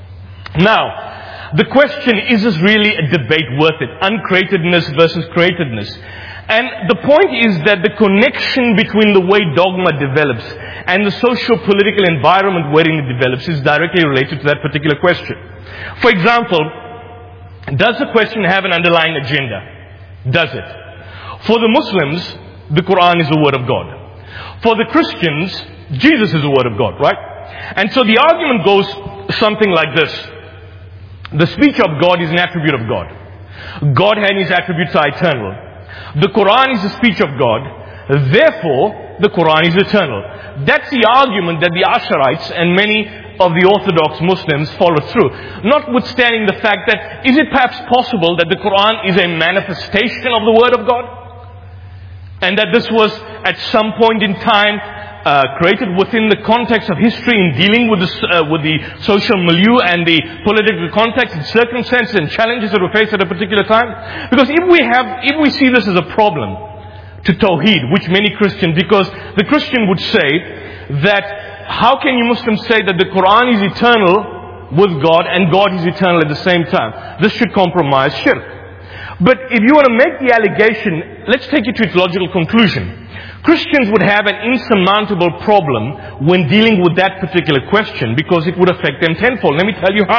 Speaker 4: Now, the question, is this really a debate worth it? Uncreatedness versus createdness. And the point is that the connection between the way dogma develops and the socio-political environment wherein it develops is directly related to that particular question. For example, does the question have an underlying agenda? Does it? For the Muslims, the Quran is the Word of God. For the Christians, Jesus is the Word of God, right? And so the argument goes something like this. The speech of God is an attribute of God. Godhead and His attributes are eternal. The Quran is the speech of God. Therefore, the Quran is eternal. That's the argument that the Asharites and many of the Orthodox Muslims follow through. Notwithstanding the fact that, is it perhaps possible that the Quran is a manifestation of the Word of God? And that this was at some point in time created within the context of history in dealing with the social milieu and the political context and circumstances and challenges that were faced at a particular time. Because if we see this as a problem to Tawheed, which many Christians, because the Christian would say that how can you Muslims say that the Quran is eternal with God and God is eternal at the same time? This should compromise shirk. But if you want to make the allegation, let's take it to its logical conclusion. Christians would have an insurmountable problem when dealing with that particular question because it would affect them tenfold. Let me tell you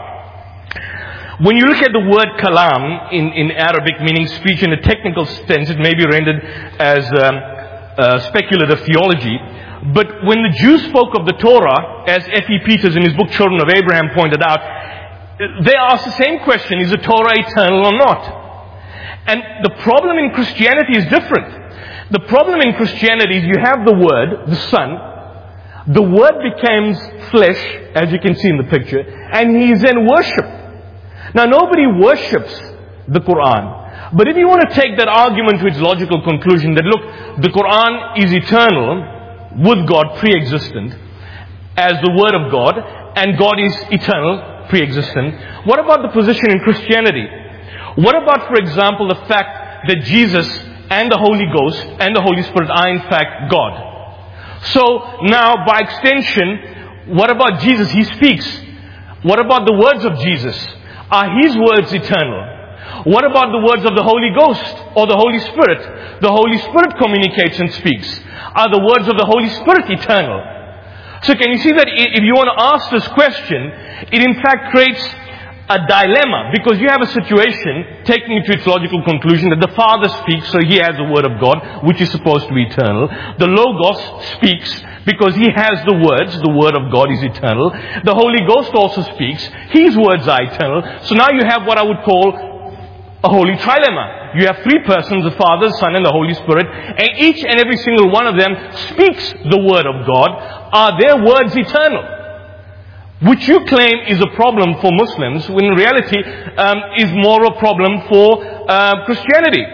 Speaker 4: how. When you look at the word kalam in Arabic, meaning speech in a technical sense, it may be rendered as speculative theology. But when the Jews spoke of the Torah, as F.E. Peters in his book Children of Abraham pointed out, they asked the same question, is the Torah eternal or not? And the problem in Christianity is different. The problem in Christianity is you have the Word, the Son. The Word becomes flesh, as you can see in the picture, and He is then worshipped. Now nobody worships the Quran. But if you want to take that argument to its logical conclusion, that look, the Quran is eternal, with God pre-existent, as the Word of God, and God is eternal, pre-existent. What about the position in Christianity? What about, for example, the fact that Jesus and the Holy Ghost and the Holy Spirit are in fact God? So now, by extension, what about Jesus? He speaks. What about the words of Jesus? Are His words eternal? What about the words of the Holy Ghost or the Holy Spirit? The Holy Spirit communicates and speaks. Are the words of the Holy Spirit eternal? So can you see that if you want to ask this question, it in fact creates a dilemma, because you have a situation, taking it to its logical conclusion, that the Father speaks, so He has the Word of God, which is supposed to be eternal. The Logos speaks, because He has the words, the Word of God is eternal. The Holy Ghost also speaks, His words are eternal. So now you have what I would call a holy trilemma. You have three persons, the Father, the Son, and the Holy Spirit, and each and every single one of them speaks the Word of God. Are their words eternal? Which you claim is a problem for Muslims, when in reality is more a problem for Christianity.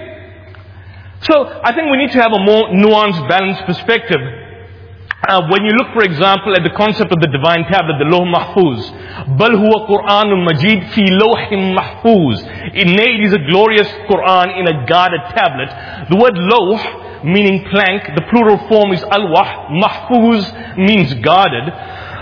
Speaker 4: So I think we need to have a more nuanced, balanced perspective. When you look, for example, at the concept of the divine tablet, the Lawh Mahfuz, Bal huwa Qur'anun Majid fi Lawhim Mahfuz. Nay, it is a glorious Qur'an in a guarded tablet. The word Lawh, meaning plank, the plural form is Alwah. Mahfuz means guarded.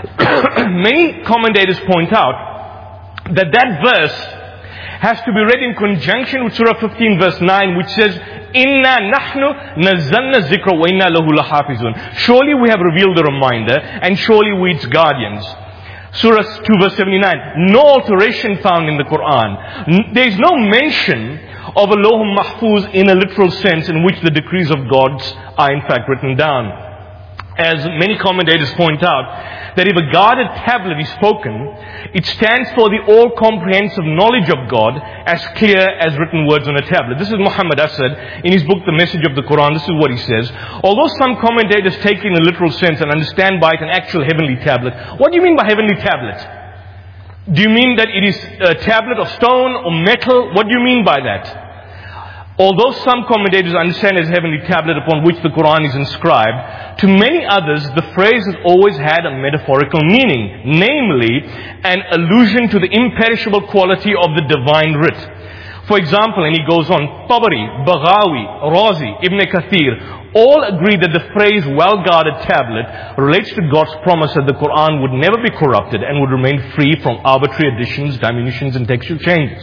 Speaker 4: Many commentators point out that that verse has to be read in conjunction with Surah 15 verse 9, which says, Inna nahnu nazzalna zikra wa inna lahu lahafizun. Surely we have revealed the reminder, and surely we its guardians. Surah 2 verse 79. No alteration found in the Quran. There is no mention of a Lawh Mahfuz in a literal sense, in which the decrees of God are in fact written down. As many commentators point out, that if a guarded tablet is spoken, it stands for the all-comprehensive knowledge of God, as clear as written words on a tablet. This is Muhammad Asad, in his book, The Message of the Quran. This is what he says. Although some commentators take it in a literal sense and understand by it an actual heavenly tablet. What do you mean by heavenly tablet? Do you mean that it is a tablet of stone or metal? What do you mean by that? Although some commentators understand as heavenly tablet upon which the Quran is inscribed, to many others the phrase has always had a metaphorical meaning, namely an allusion to the imperishable quality of the divine writ. For example, and he goes on, Tabari, Baghawi, Razi, Ibn Kathir, all agree that the phrase well-guarded tablet relates to God's promise that the Quran would never be corrupted and would remain free from arbitrary additions, diminutions and textual changes.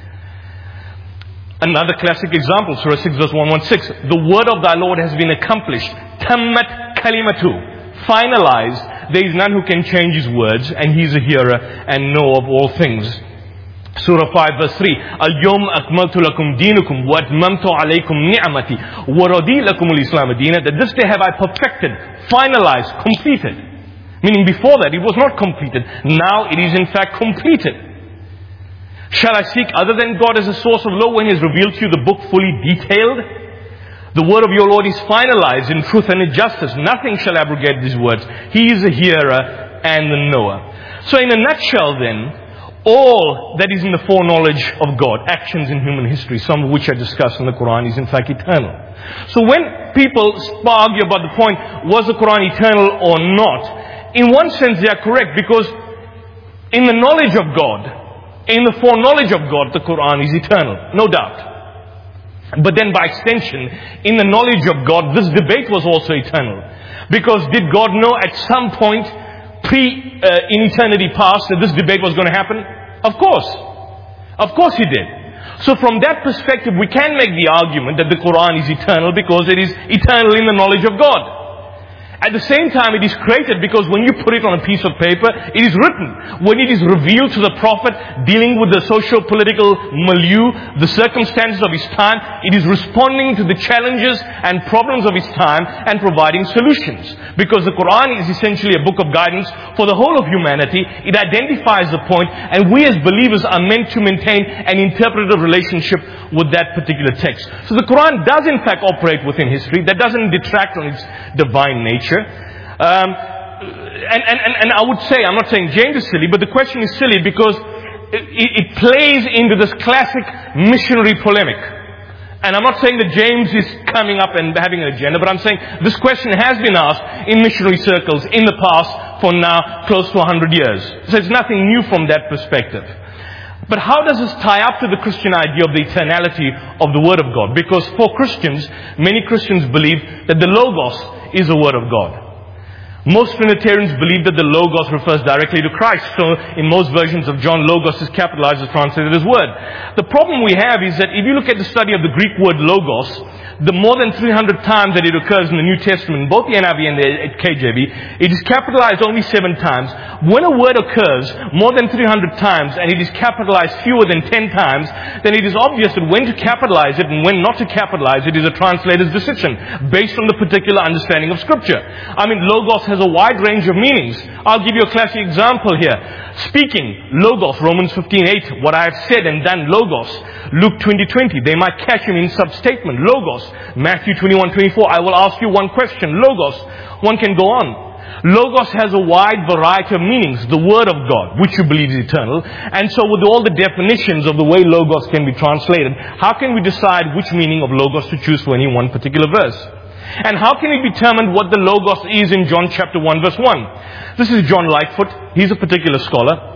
Speaker 4: Another classic example, Surah 6 verse 116. The word of thy Lord has been accomplished. Tammat kalimatu. Finalized. There is none who can change His words, and He is a hearer and knower of all things. Surah 5 verse 3. Al-yawm akmaltu lakum dinukum wa atmamtu alaykum ni'amati wa radi lakum al-islam dina. That this day have I perfected, finalized, completed. Meaning before that it was not completed. Now it is in fact completed. Shall I seek other than God as a source of law when He has revealed to you the book fully detailed? The word of your Lord is finalized in truth and in justice. Nothing shall abrogate these words. He is a hearer and the knower. So in a nutshell then, all that is in the foreknowledge of God, actions in human history, some of which are discussed in the Quran, is in fact eternal. So when people argue about the point, was the Quran eternal or not? In one sense they are correct, because in the knowledge of God, in the foreknowledge of God, the Quran is eternal, no doubt. But then by extension, in the knowledge of God, this debate was also eternal. Because did God know at some point, in eternity past, that this debate was going to happen? Of course. Of course He did. So from that perspective, we can make the argument that the Quran is eternal because it is eternal in the knowledge of God. At the same time, it is created because when you put it on a piece of paper, it is written. When it is revealed to the Prophet, dealing with the socio-political milieu, the circumstances of his time, it is responding to the challenges and problems of his time and providing solutions. Because the Quran is essentially a book of guidance for the whole of humanity. It identifies the point, and we as believers are meant to maintain an interpretive relationship with that particular text. So the Quran does in fact operate within history. That doesn't detract on its divine nature. And I would say, I'm not saying James is silly, but the question is silly because it plays into this classic missionary polemic. And I'm not saying that James is coming up and having an agenda, but I'm saying this question has been asked in missionary circles in the past for now close to 100 years. So it's nothing new from that perspective. But how does this tie up to the Christian idea of the eternality of the Word of God? Because for Christians, many Christians believe that the Logos is the Word of God. Most Trinitarians believe that the Logos refers directly to Christ. So in most versions of John, Logos is capitalized as translated as Word. The problem we have is that if you look at the study of the Greek word Logos, the more than 300 times that it occurs in the New Testament, both the NIV and the KJV, it is capitalized only 7 times. When a word occurs more than 300 times and it is capitalized fewer than 10 times, then it is obvious that when to capitalize it and when not to capitalize it is a translator's decision based on the particular understanding of Scripture. I mean, logos has a wide range of meanings. I'll give you a classic example here. Speaking, logos, Romans 15:8, what I have said and done, logos. Luke 20:20, they might catch him in substatement, logos. Matthew 21:24, I will ask you one question, logos. One can go on. Logos has a wide variety of meanings, the Word of God, which you believe is eternal. And so with all the definitions of the way logos can be translated, how can we decide which meaning of logos to choose for any one particular verse? And how can we determine what the logos is in John chapter 1 verse 1? This is John Lightfoot. He's a particular scholar,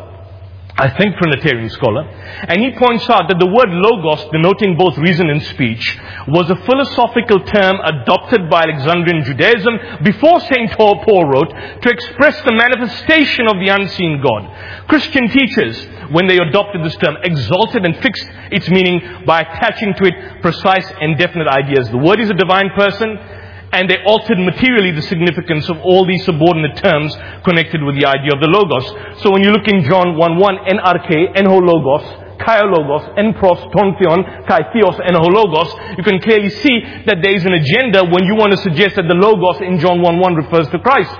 Speaker 4: I think Trinitarian scholar, and he points out that the word logos, denoting both reason and speech, was a philosophical term adopted by Alexandrian Judaism before St. Paul wrote to express the manifestation of the unseen God. Christian teachers, when they adopted this term, exalted and fixed its meaning by attaching to it precise and definite ideas. The word is a divine person, and they altered materially the significance of all these subordinate terms connected with the idea of the logos. So when you look in John 1:1, NRK, enho logos, kai logos, en pros, ton theon, kai theos, enho logos, you can clearly see that there is an agenda when you want to suggest that the logos in John 1:1 refers to Christ.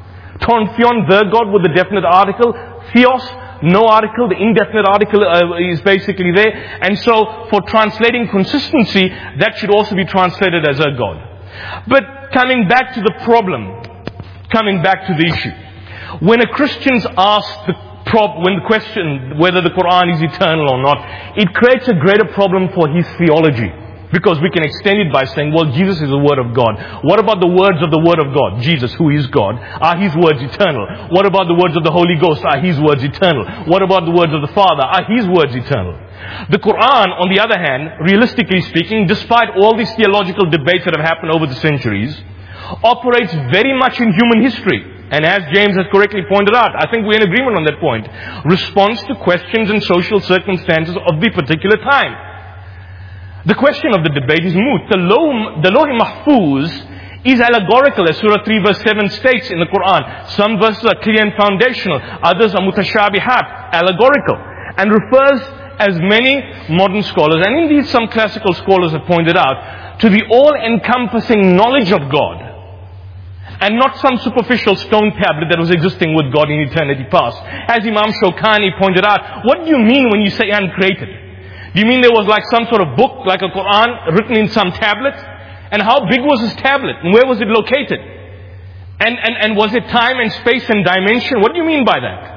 Speaker 4: Ton theon, the God with the definite article, theos, no article, the indefinite article is basically there. And so for translating consistency, that should also be translated as a God. But coming back to the problem, coming back to the issue, when a Christian asks when the question whether the Quran is eternal or not, it creates a greater problem for his theology. Because we can extend it by saying, well, Jesus is the Word of God. What about the words of the Word of God? Jesus, who is God, are His words eternal? What about the words of the Holy Ghost? Are His words eternal? What about the words of the Father? Are His words eternal? The Quran, on the other hand, realistically speaking, despite all these theological debates that have happened over the centuries, operates very much in human history. And as James has correctly pointed out, I think we're in agreement on that point, responds to questions and social circumstances of the particular time. The question of the debate is moot. The Lawh Mahfuz is allegorical, as Surah 3 verse 7 states in the Quran. Some verses are clear and foundational, others are mutashabihat, allegorical, and refers, as many modern scholars, and indeed some classical scholars have pointed out, to the all-encompassing knowledge of God, and not some superficial stone tablet that was existing with God in eternity past. As Imam Shawkani pointed out, what do you mean when you say uncreated? Do you mean there was like some sort of book, like a Quran, written in some tablet? And how big was this tablet? And where was it located? And was it time and space and dimension? What do you mean by that?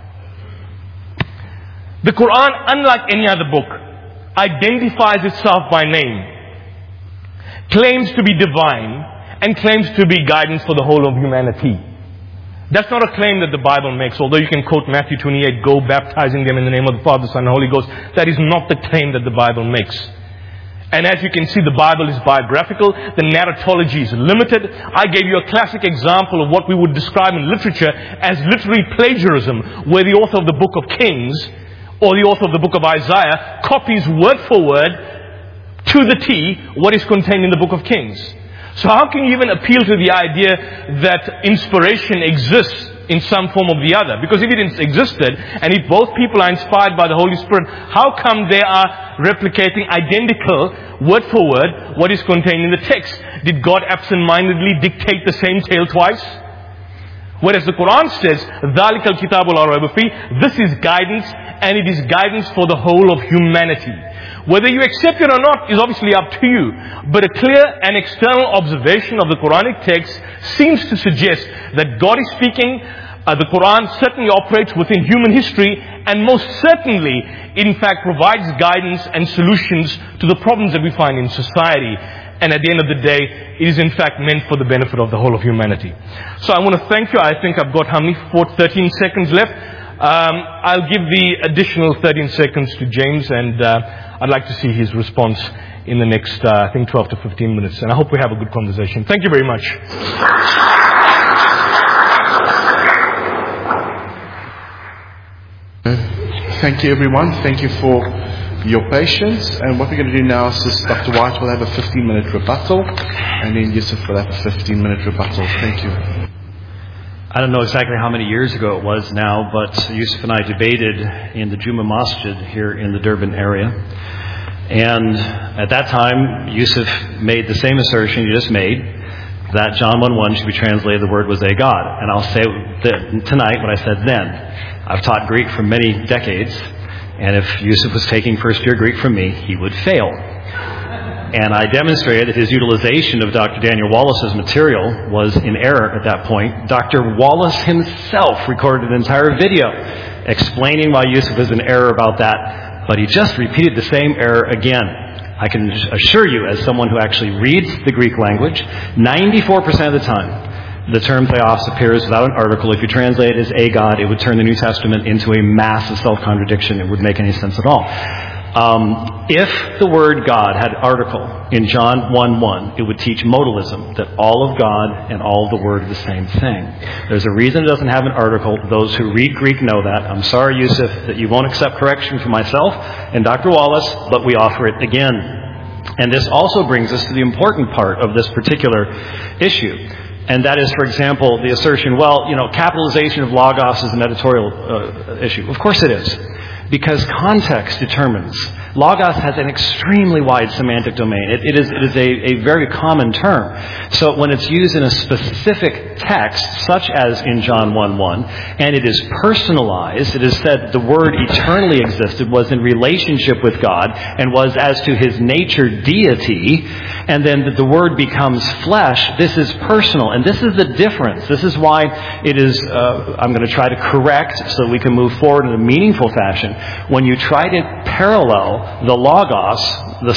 Speaker 4: The Quran, unlike any other book, identifies itself by name, claims to be divine, and claims to be guidance for the whole of humanity. That's not a claim that the Bible makes, although you can quote Matthew 28, go baptizing them in the name of the Father, Son, and Holy Ghost. That is not the claim that the Bible makes. And as you can see, the Bible is biographical. The narratology is limited. I gave you a classic example of what we would describe in literature as literary plagiarism, where the author of the book of Kings or the author of the book of Isaiah copies word for word to the T what is contained in the book of Kings. So how can you even appeal to the idea that inspiration exists in some form or the other? Because if it existed, and if both people are inspired by the Holy Spirit, how come they are replicating identical, word for word, what is contained in the text? Did God absent-mindedly dictate the same tale twice? Whereas the Quran says, ذَلِكَ الْكِتَابُ لَا رَيْبَ فِيهِ, this is guidance, and it is guidance for the whole of humanity. Whether you accept it or not is obviously up to you. But a clear and external observation of the Quranic text seems to suggest that God is speaking. The Quran certainly operates within human history, and most certainly, in fact, provides guidance and solutions to the problems that we find in society. And at the end of the day, it is in fact meant for the benefit of the whole of humanity. So I want to thank you. I think I've got how many? 13 seconds left. I'll give the additional 13 seconds to James, and I'd like to see his response in the next, I think, 12 to 15 minutes. And I hope we have a good conversation. Thank you very much.
Speaker 2: Thank you, everyone. Thank you for your patience. And what we're going to do now is Dr. White will have a 15-minute rebuttal, and then Yusuf will have a 15-minute rebuttal. Thank you.
Speaker 3: I don't know exactly how many years ago it was now, but Yusuf and I debated in the Juma Masjid here in the Durban area. And at that time, Yusuf made the same assertion you just made, that John 1:1 should be translated, the word was a God. And I'll say tonight what I said then. I've taught Greek for many decades, and if Yusuf was taking first-year Greek from me, he would fail. And I demonstrated that his utilization of Dr. Daniel Wallace's material was in error at that point. Dr. Wallace himself recorded an entire video explaining why Yusuf was in error about that, but he just repeated the same error again. I can assure you, as someone who actually reads the Greek language, 94% of the time, the term theos appears without an article. If you translate it as a God, it would turn the New Testament into a massive self-contradiction. It wouldn't make any sense at all. If the word God had article in John 1:1, it would teach modalism, that all of God and all of the Word are the same thing. There's a reason it doesn't have an article. Those who read Greek know that. I'm sorry, Yusuf, that you won't accept correction from myself and Dr. Wallace, but we offer it again. And this also brings us to the important part of this particular issue. And that is, for example, the assertion, capitalization of logos is an editorial issue. Of course it is. Because context determines. Logos has an extremely wide semantic domain. It is a very common term. So when it's used in a specific text, such as in John 1:1, and it is personalized, it is said the Word eternally existed, was in relationship with God, and was as to His nature deity, and then the Word becomes flesh, this is personal. And this is the difference. This is why it is, I'm going to try to correct so we can move forward in a meaningful fashion. When you try to parallel the Logos, the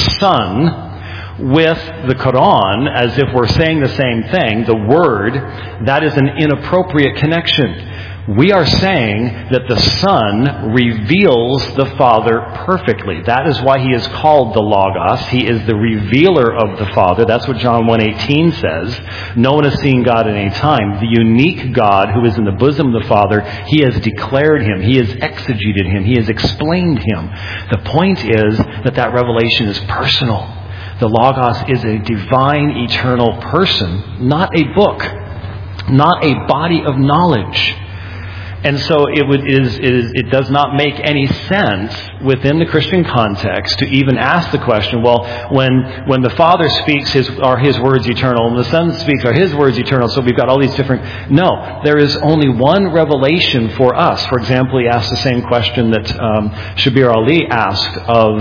Speaker 3: Son, with the Quran, as if we're saying the same thing, the Word, that is an inappropriate connection. We are saying that the Son reveals the Father perfectly. That is why He is called the Logos. He is the revealer of the Father. That's what John 1:18 says. No one has seen God at any time. The unique God who is in the bosom of the Father, He has declared Him. He has exegeted Him. He has explained Him. The point is that revelation is personal. The Logos is a divine, eternal person, not a book, not a body of knowledge. And so it does not make any sense within the Christian context to even ask the question, when the Father speaks, are His words eternal, and the Son speaks, are His words eternal, so we've got all these different... No, there is only one revelation for us. For example, he asked the same question that Shabir Ali asked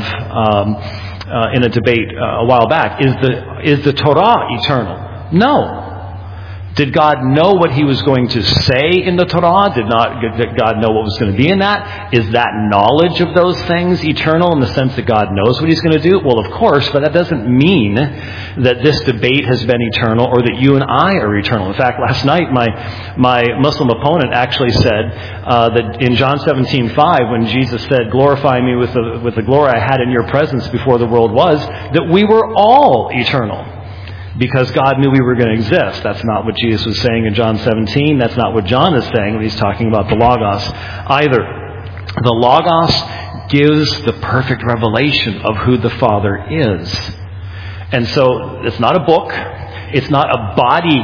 Speaker 3: in a debate a while back. Is the Torah eternal? No. Did God know what He was going to say in the Torah? Did God know what was going to be in that? Is that knowledge of those things eternal in the sense that God knows what He's going to do? Well, of course, but that doesn't mean that this debate has been eternal or that you and I are eternal. In fact, last night my Muslim opponent actually said that in John 17:5, when Jesus said, "Glorify me with the glory I had in your presence before the world was," that we were all eternal. Because God knew we were going to exist. That's not what Jesus was saying in John 17. That's not what John is saying when he's talking about the Logos either. The Logos gives the perfect revelation of who the Father is. And so it's not a book. It's not a body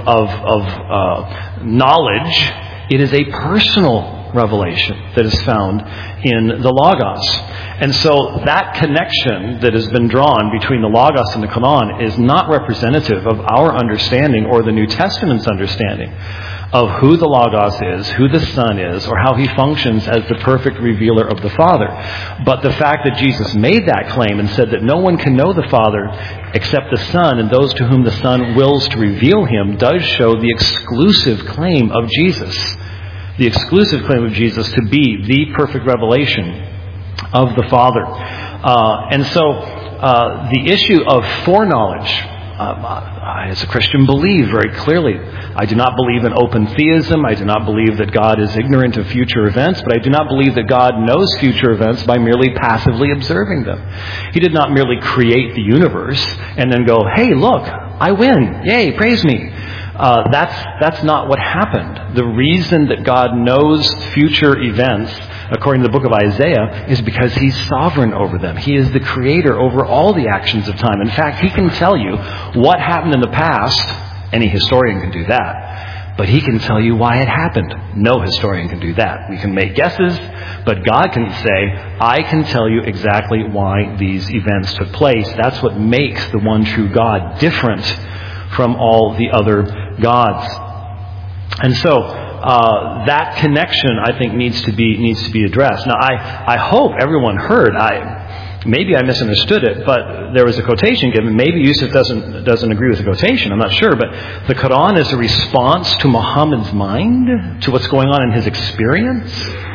Speaker 3: of knowledge. It is a personal revelation that is found in the Logos. And so that connection that has been drawn between the Logos and the Quran is not representative of our understanding or the New Testament's understanding of who the Logos is, who the Son is, or how He functions as the perfect revealer of the Father. But the fact that Jesus made that claim and said that no one can know the Father except the Son and those to whom the Son wills to reveal Him does show the exclusive claim of Jesus. The exclusive claim of Jesus to be the perfect revelation of the Father. And so the issue of foreknowledge, I as a Christian believe very clearly. I do not believe in open theism. I do not believe that God is ignorant of future events, but I do not believe that God knows future events by merely passively observing them. He did not merely create the universe and then go, "Hey, look, I win. Yay, praise me." That's not what happened. The reason that God knows future events according to the book of Isaiah, is because he's sovereign over them. He is the creator over all the actions of time. In fact, he can tell you what happened in the past. Any historian can do that. But he can tell you why it happened. No historian can do that. We can make guesses, but God can say, I can tell you exactly why these events took place. That's what makes the one true God different from all the other gods. And so that connection, I think, needs to be addressed. Now, I hope everyone heard. Maybe I misunderstood it, but there was a quotation given. Maybe Yusuf doesn't agree with the quotation. I'm not sure, but the Quran is a response to Muhammad's mind, to what's going on in his experience.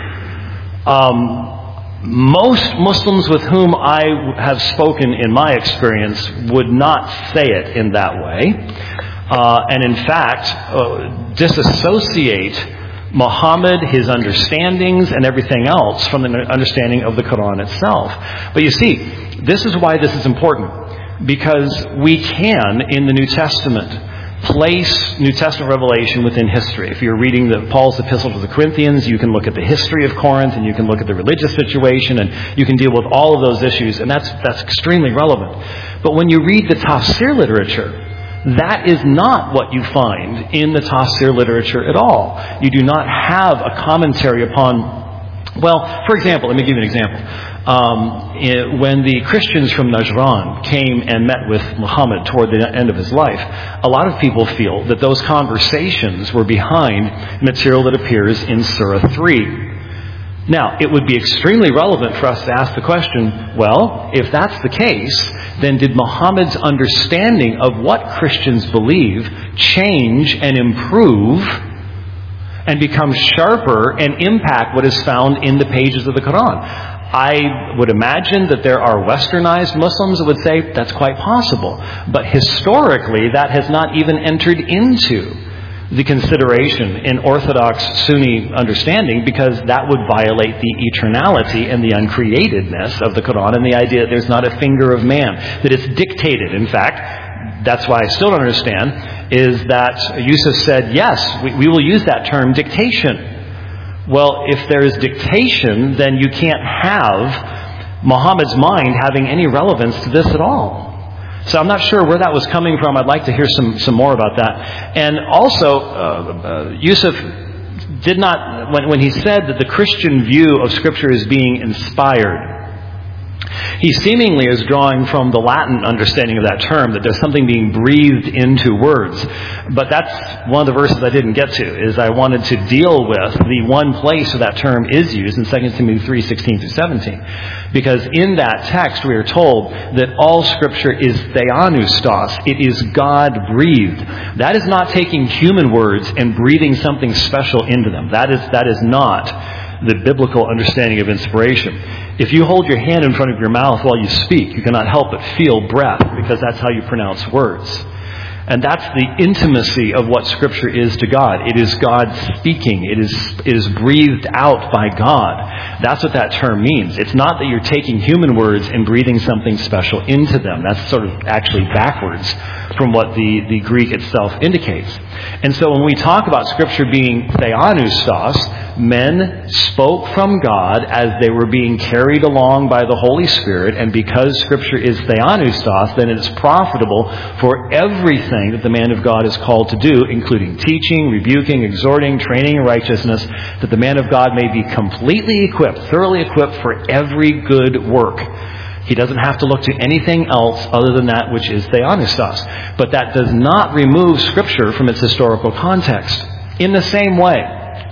Speaker 3: Most Muslims with whom I have spoken in my experience would not say it in that way. And in fact, disassociate Muhammad, his understandings, and everything else from the understanding of the Quran itself. But you see, this is why this is important. Because we can, in the New Testament, place New Testament revelation within history. If you're reading Paul's epistle to the Corinthians, you can look at the history of Corinth, and you can look at the religious situation, and you can deal with all of those issues, and that's extremely relevant. But when you read the tafsir literature, that is not what you find in the tafsir literature at all. You do not have a commentary upon, well, for example, let me give you an example. When the Christians from Najran came and met with Muhammad toward the end of his life, a lot of people feel that those conversations were behind material that appears in Surah 3. Now, it would be extremely relevant for us to ask the question, well, if that's the case, then did Muhammad's understanding of what Christians believe change and improve and become sharper and impact what is found in the pages of the Quran? I would imagine that there are westernized Muslims that would say that's quite possible. But historically, that has not even entered into the consideration in Orthodox Sunni understanding, because that would violate the eternality and the uncreatedness of the Quran and the idea that there's not a finger of man, that it's dictated. In fact, that's why I still don't understand, is that Yusuf said, yes, we will use that term, dictation. Well, if there is dictation, then you can't have Muhammad's mind having any relevance to this at all. So I'm not sure where that was coming from. I'd like to hear some more about that. And also, Yusuf did not, when he said that the Christian view of Scripture is being inspired, he seemingly is drawing from the Latin understanding of that term, that there's something being breathed into words. But that's one of the verses I didn't get to, is I wanted to deal with the one place where that term is used in 2 Timothy 3:16-17. Because in that text we are told that all Scripture is theopneustos. It is God-breathed. That is not taking human words and breathing something special into them. That is not the biblical understanding of inspiration. If you hold your hand in front of your mouth while you speak, you cannot help but feel breath, because that's how you pronounce words. And that's the intimacy of what Scripture is to God. It is God speaking. It is breathed out by God. That's what that term means. It's not that you're taking human words and breathing something special into them. That's sort of actually backwards from what the Greek itself indicates. And so when we talk about Scripture being theopneustos, men spoke from God as they were being carried along by the Holy Spirit, and because Scripture is theopneustos, then it is profitable for everything that the man of God is called to do, including teaching, rebuking, exhorting, training in righteousness, that the man of God may be completely equipped, thoroughly equipped for every good work. He doesn't have to look to anything else other than that which is theopneustos. But that does not remove Scripture from its historical context. In the same way,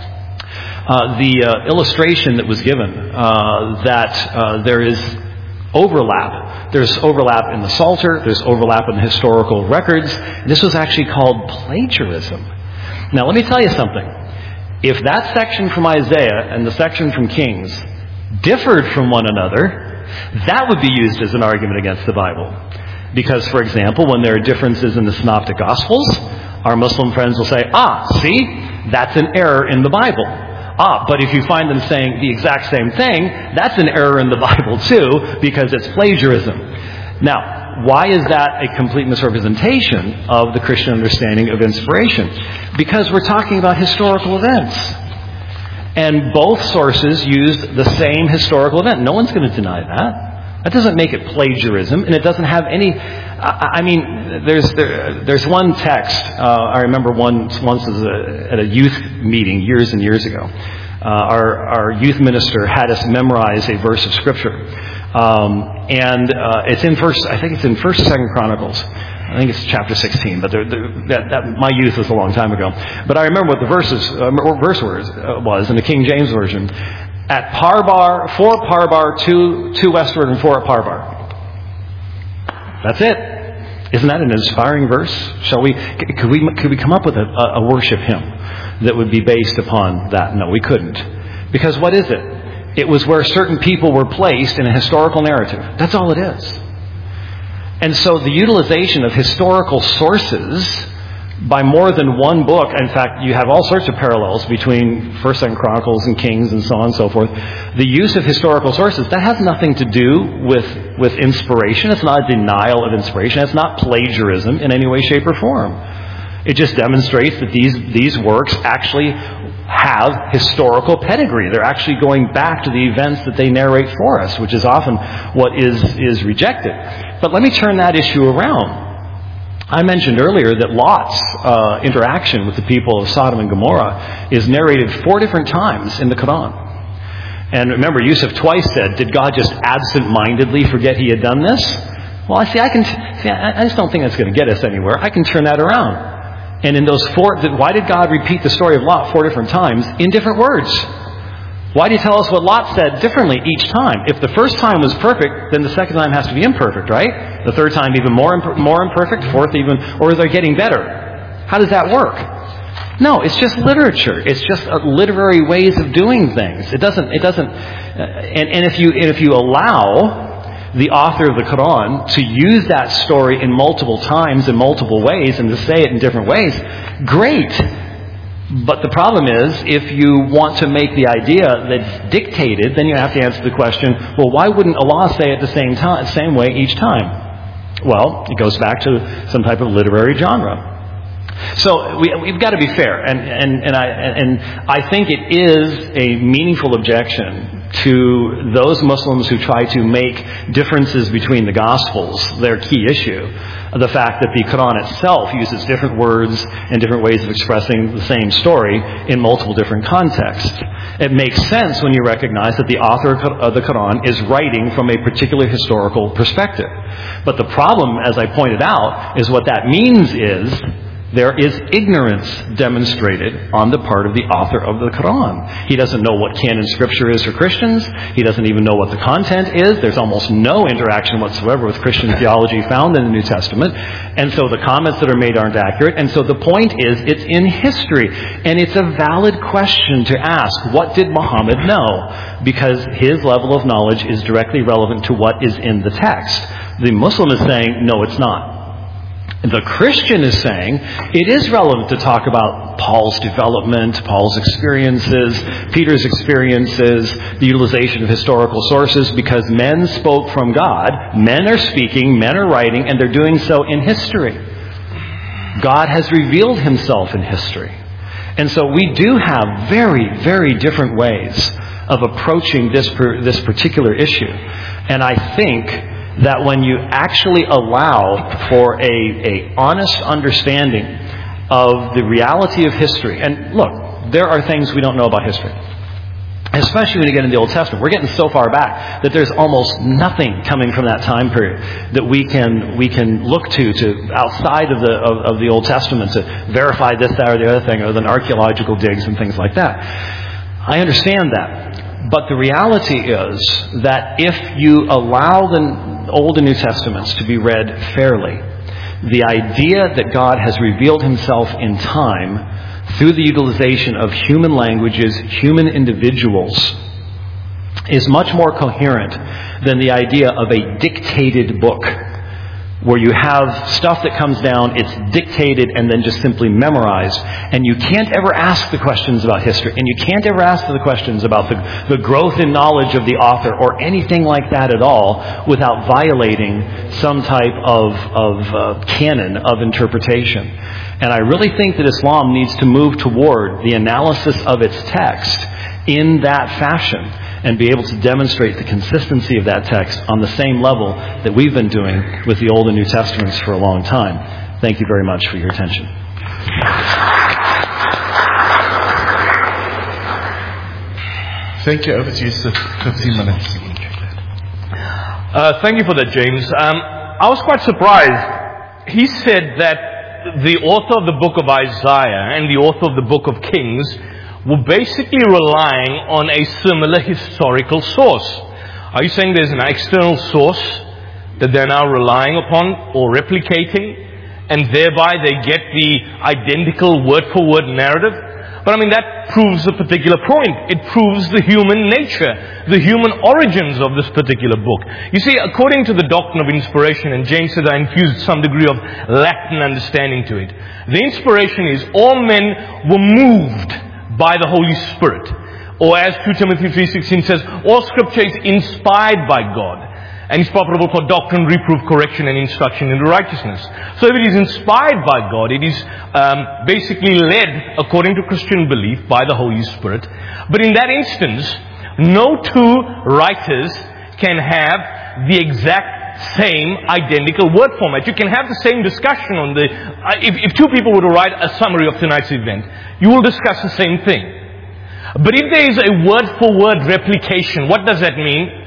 Speaker 3: the illustration that was given, that there is overlap. There's overlap in the Psalter. There's overlap in the historical records. This was actually called plagiarism. Now, let me tell you something. If that section from Isaiah and the section from Kings differed from one another, that would be used as an argument against the Bible. Because, for example, when there are differences in the Synoptic Gospels, our Muslim friends will say, see, that's an error in the Bible. But if you find them saying the exact same thing, that's an error in the Bible too, because it's plagiarism. Now, why is that a complete misrepresentation of the Christian understanding of inspiration? Because we're talking about historical events. And both sources used the same historical event. No one's going to deny that. That doesn't make it plagiarism, and it doesn't have any... there's one text. I remember once at a youth meeting years and years ago. Our youth minister had us memorize a verse of Scripture. And it's in I think it's in 1st or 2nd Chronicles. I think it's chapter 16, but my youth was a long time ago. But I remember what the verse was in the King James Version. At Parbar, 4 Parbar, 2 westward, and 4 at Parbar. That's it. Isn't that an inspiring verse? Could we come up with a worship hymn that would be based upon that? No, we couldn't. Because what is it? It was where certain people were placed in a historical narrative. That's all it is. And so the utilization of historical sources by more than one book, in fact, you have all sorts of parallels between 1st and Chronicles and Kings and so on and so forth. The use of historical sources, that has nothing to do with inspiration. It's not a denial of inspiration. It's not plagiarism in any way, shape, or form. It just demonstrates that these works actually have historical pedigree. They're actually going back to the events that they narrate for us, which is often what is rejected. But let me turn that issue around. I mentioned earlier that Lot's interaction with the people of Sodom and Gomorrah is narrated 4 different times in the Quran. And remember, Yusuf twice said, did God just absent-mindedly forget he had done this? Well, I just don't think that's going to get us anywhere. I can turn that around. And in those 4, why did God repeat the story of Lot 4 different times in different words? Why do you tell us what Lot said differently each time? If the first time was perfect, then the second time has to be imperfect, right? The third time even more imperfect, 4th even, or they're getting better. How does that work? No, it's just literature. It's just literary ways of doing things. It doesn't. And if you allow the author of the Quran to use that story in multiple times in multiple ways and to say it in different ways, great. But the problem is, if you want to make the idea that's dictated, then you have to answer the question, well, why wouldn't Allah say it the same way each time? Well, it goes back to some type of literary genre. So we've got to be fair, and I think it is a meaningful objection to those Muslims who try to make differences between the Gospels their key issue. The fact that the Quran itself uses different words and different ways of expressing the same story in multiple different contexts. It makes sense when you recognize that the author of the Quran is writing from a particular historical perspective. But the problem, as I pointed out, is what that means is there is ignorance demonstrated on the part of the author of the Quran. He doesn't know what canon scripture is for Christians. He doesn't even know what the content is. There's almost no interaction whatsoever with Christian theology found in the New Testament. And so the comments that are made aren't accurate. And so the point is, it's in history. And it's a valid question to ask, what did Muhammad know? Because his level of knowledge is directly relevant to what is in the text. The Muslim is saying, no, it's not. The Christian is saying it is relevant to talk about Paul's development, Paul's experiences, Peter's experiences, the utilization of historical sources, because men spoke from God, men are speaking, men are writing, and they're doing so in history. God has revealed himself in history. And so we do have very, very different ways of approaching this particular issue. And I think that when you actually allow for a honest understanding of the reality of history, and look, there are things we don't know about history, especially when you get into the Old Testament. We're getting so far back that there's almost nothing coming from that time period that we can look to outside of the Old Testament to verify this, that, or the other thing, other than archaeological digs and things like that. I understand that. But the reality is that if you allow the Old and New Testaments to be read fairly, the idea that God has revealed himself in time through the utilization of human languages, human individuals, is much more coherent than the idea of a dictated book, where you have stuff that comes down, it's dictated and then just simply memorized, and you can't ever ask the questions about history, and you can't ever ask the questions about the growth in knowledge of the author or anything like that at all without violating some type of canon of interpretation. And I really think that Islam needs to move toward the analysis of its text in that fashion and be able to demonstrate the consistency of that text on the same level that we've been doing with the Old and New Testaments for a long time. Thank you very much for your attention.
Speaker 2: Thank you. Over to you, sir. 15 minutes.
Speaker 4: Thank you for that, James. I was quite surprised. He said that the author of the book of Isaiah and the author of the book of Kings were basically relying on a similar historical source. Are you saying there's an external source that they're now relying upon or replicating, and thereby they get the identical word-for-word narrative? But that proves a particular point. It proves the human nature, the human origins of this particular book. You see, according to the doctrine of inspiration, and James said I infused some degree of Latin understanding to it, the inspiration is all men were moved by the Holy Spirit. Or as 2 Timothy 3:16 says, all Scripture is inspired by God and is profitable for doctrine, reproof, correction, and instruction in righteousness. So if it is inspired by God, it is basically led, according to Christian belief, by the Holy Spirit. But in that instance, no two writers can have the exact same identical word format. You can have the same discussion on the... if two people were to write a summary of tonight's event, you will discuss the same thing. But if there is a word-for-word replication, what does that mean?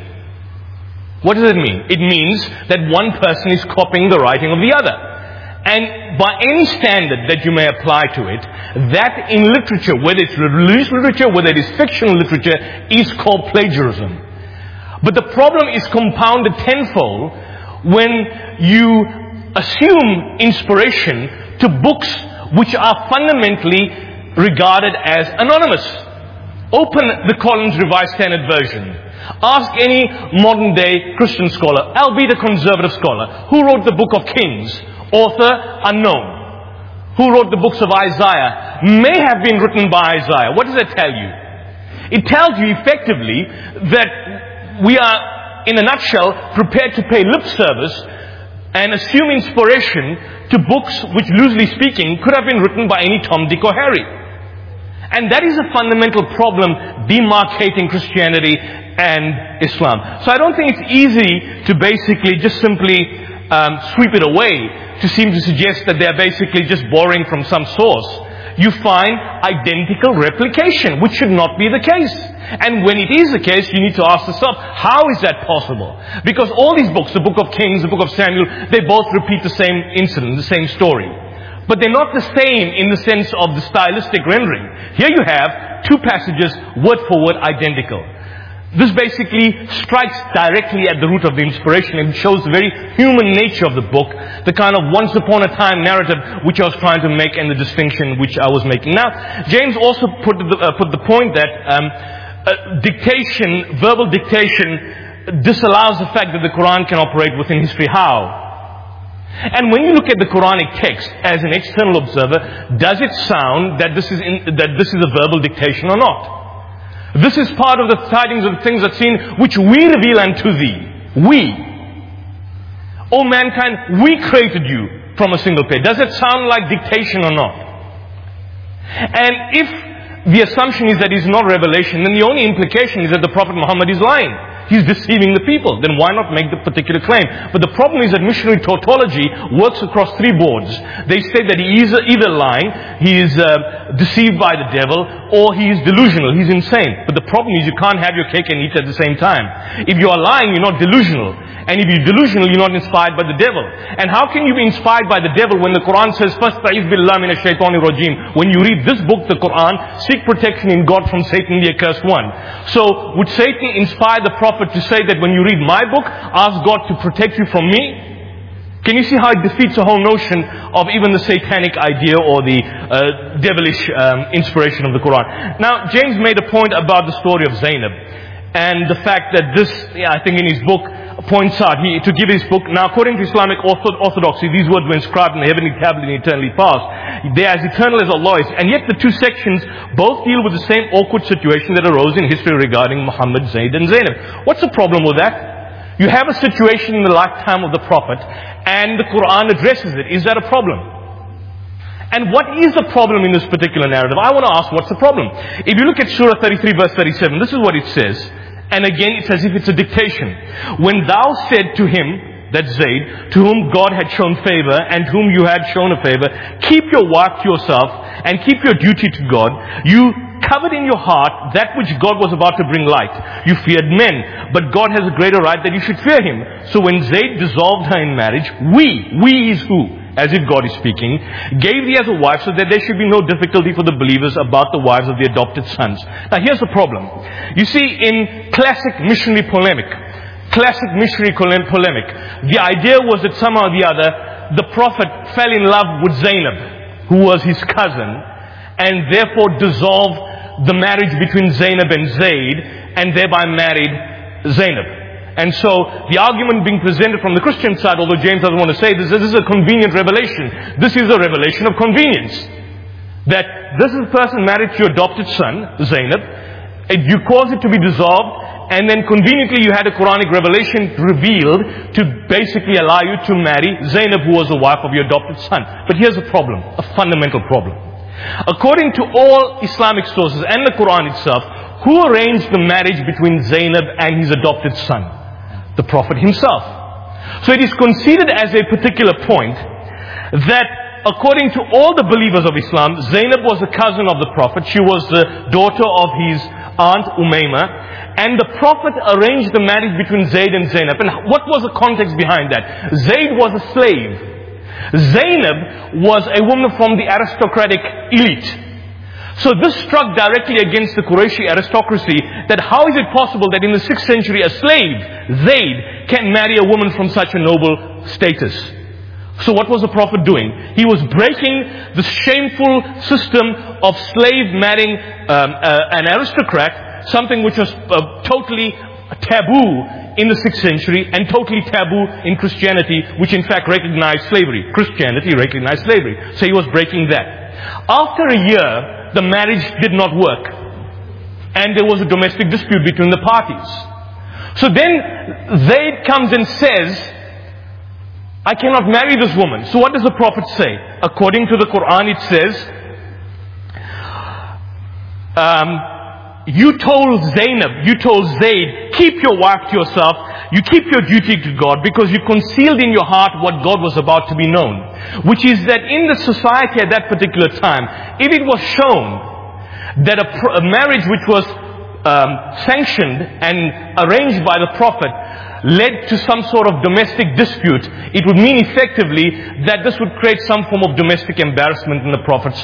Speaker 4: What does it mean? It means that one person is copying the writing of the other. And by any standard that you may apply to it, that in literature, whether it's religious literature, whether it is fictional literature, is called plagiarism. But the problem is compounded tenfold when you assume inspiration to books which are fundamentally regarded as anonymous. Open the Collins Revised Standard Version. Ask any modern day Christian scholar, albeit a conservative scholar, who wrote the book of Kings? Author unknown. Who wrote the books of Isaiah? May have been written by Isaiah. What does that tell you? It tells you effectively that we are, in a nutshell, prepared to pay lip service and assume inspiration to books which, loosely speaking, could have been written by any Tom, Dick or Harry. And that is a fundamental problem demarcating Christianity and Islam. So I don't think it's easy to basically just simply sweep it away to seem to suggest that they're basically just borrowing from some source. You find identical replication, which should not be the case. And when it is the case, you need to ask yourself, how is that possible? Because all these books, the book of Kings, the book of Samuel, they both repeat the same incident, the same story. But they're not the same in the sense of the stylistic rendering. Here you have two passages, word for word identical. This basically strikes directly at the root of the inspiration and shows the very human nature of the book, the kind of once upon a time narrative which I was trying to make and the distinction which I was making. Now, James also put the point that dictation, verbal dictation, disallows the fact that the Quran can operate within history. How? And when you look at the Quranic text as an external observer, does it sound that this is a verbal dictation or not? This is part of the tidings of things that seen which we reveal unto thee. We. O mankind, we created you from a single pair. Does it sound like dictation or not? And if the assumption is that it's not revelation, then the only implication is that the Prophet Muhammad is lying. He's deceiving the people. Then why not make the particular claim? But the problem is that missionary tautology works across three boards. They say that he is either lying, he is deceived by the devil, or he is delusional, he's insane. But the problem is you can't have your cake and eat it at the same time. If you are lying, you're not delusional. And if you're delusional, you're not inspired by the devil. And how can you be inspired by the devil when the Quran says, فَاسْتَعِذْ بِاللَّهِ مِنَ الشَّيْطَانِ الرَّجِيمِ? When you read this book, the Quran, seek protection in God from Satan, the accursed one. So, would Satan inspire the Prophet to say that when you read my book, ask God to protect you from me? Can you see how it defeats the whole notion of even the satanic idea or the devilish inspiration of the Quran? Now, James made a point about the story of Zainab. And the fact that this, I think in his book, points out, to give his book, now according to Islamic orthodoxy, these words were inscribed in the heavenly tablet and eternally past. They are as eternal as Allah is. And yet the two sections both deal with the same awkward situation that arose in history regarding Muhammad, Zayd and Zainab. What's the problem with that? You have a situation in the lifetime of the Prophet and the Quran addresses it. Is that a problem? And what is the problem in this particular narrative? I want to ask, what's the problem? If you look at Surah 33 verse 37, this is what it says. And again, it's as if it's a dictation. When thou said to him, that's Zayd, to whom God had shown favor and whom you had shown a favor, keep your wife to yourself and keep your duty to God, you covered in your heart that which God was about to bring light. You feared men, but God has a greater right that you should fear him. So when Zayd dissolved her in marriage, we is who? As if God is speaking, gave thee as a wife so that there should be no difficulty for the believers about the wives of the adopted sons. Now here's the problem. You see, in classic missionary polemic, the idea was that somehow or the other, the Prophet fell in love with Zainab, who was his cousin, and therefore dissolved the marriage between Zainab and Zayd, and thereby married Zainab. And so, the argument being presented from the Christian side, although James doesn't want to say this is a convenient revelation. This is a revelation of convenience. That this is a person married to your adopted son, Zainab, and you cause it to be dissolved, and then conveniently you had a Quranic revelation revealed to basically allow you to marry Zainab, who was the wife of your adopted son. But here's a problem, a fundamental problem. According to all Islamic sources and the Quran itself, who arranged the marriage between Zainab and his adopted son? The Prophet himself. So it is conceded as a particular point that according to all the believers of Islam, Zainab was a cousin of the Prophet. She was the daughter of his aunt Umayma. And the Prophet arranged the marriage between Zayd and Zainab. And what was the context behind that? Zayd was a slave. Zainab was a woman from the aristocratic elite. So this struck directly against the Qurayshi aristocracy, that how is it possible that in the 6th century a slave, Zayd, can marry a woman from such a noble status? So what was the Prophet doing? He was breaking the shameful system of slave marrying an aristocrat, something which was totally taboo in the 6th century and totally taboo in Christianity, which in fact recognized slavery. Christianity recognized slavery. So he was breaking that. After a year, the marriage did not work. And there was a domestic dispute between the parties. So then Zayd comes and says, I cannot marry this woman. So what does the Prophet say? According to the Quran it says, you told Zayd, keep your wife to yourself, you keep your duty to God because you concealed in your heart what God was about to be known. Which is that in the society at that particular time, if it was shown that a marriage which was sanctioned and arranged by the Prophet led to some sort of domestic dispute, it would mean effectively that this would create some form of domestic embarrassment in the Prophet's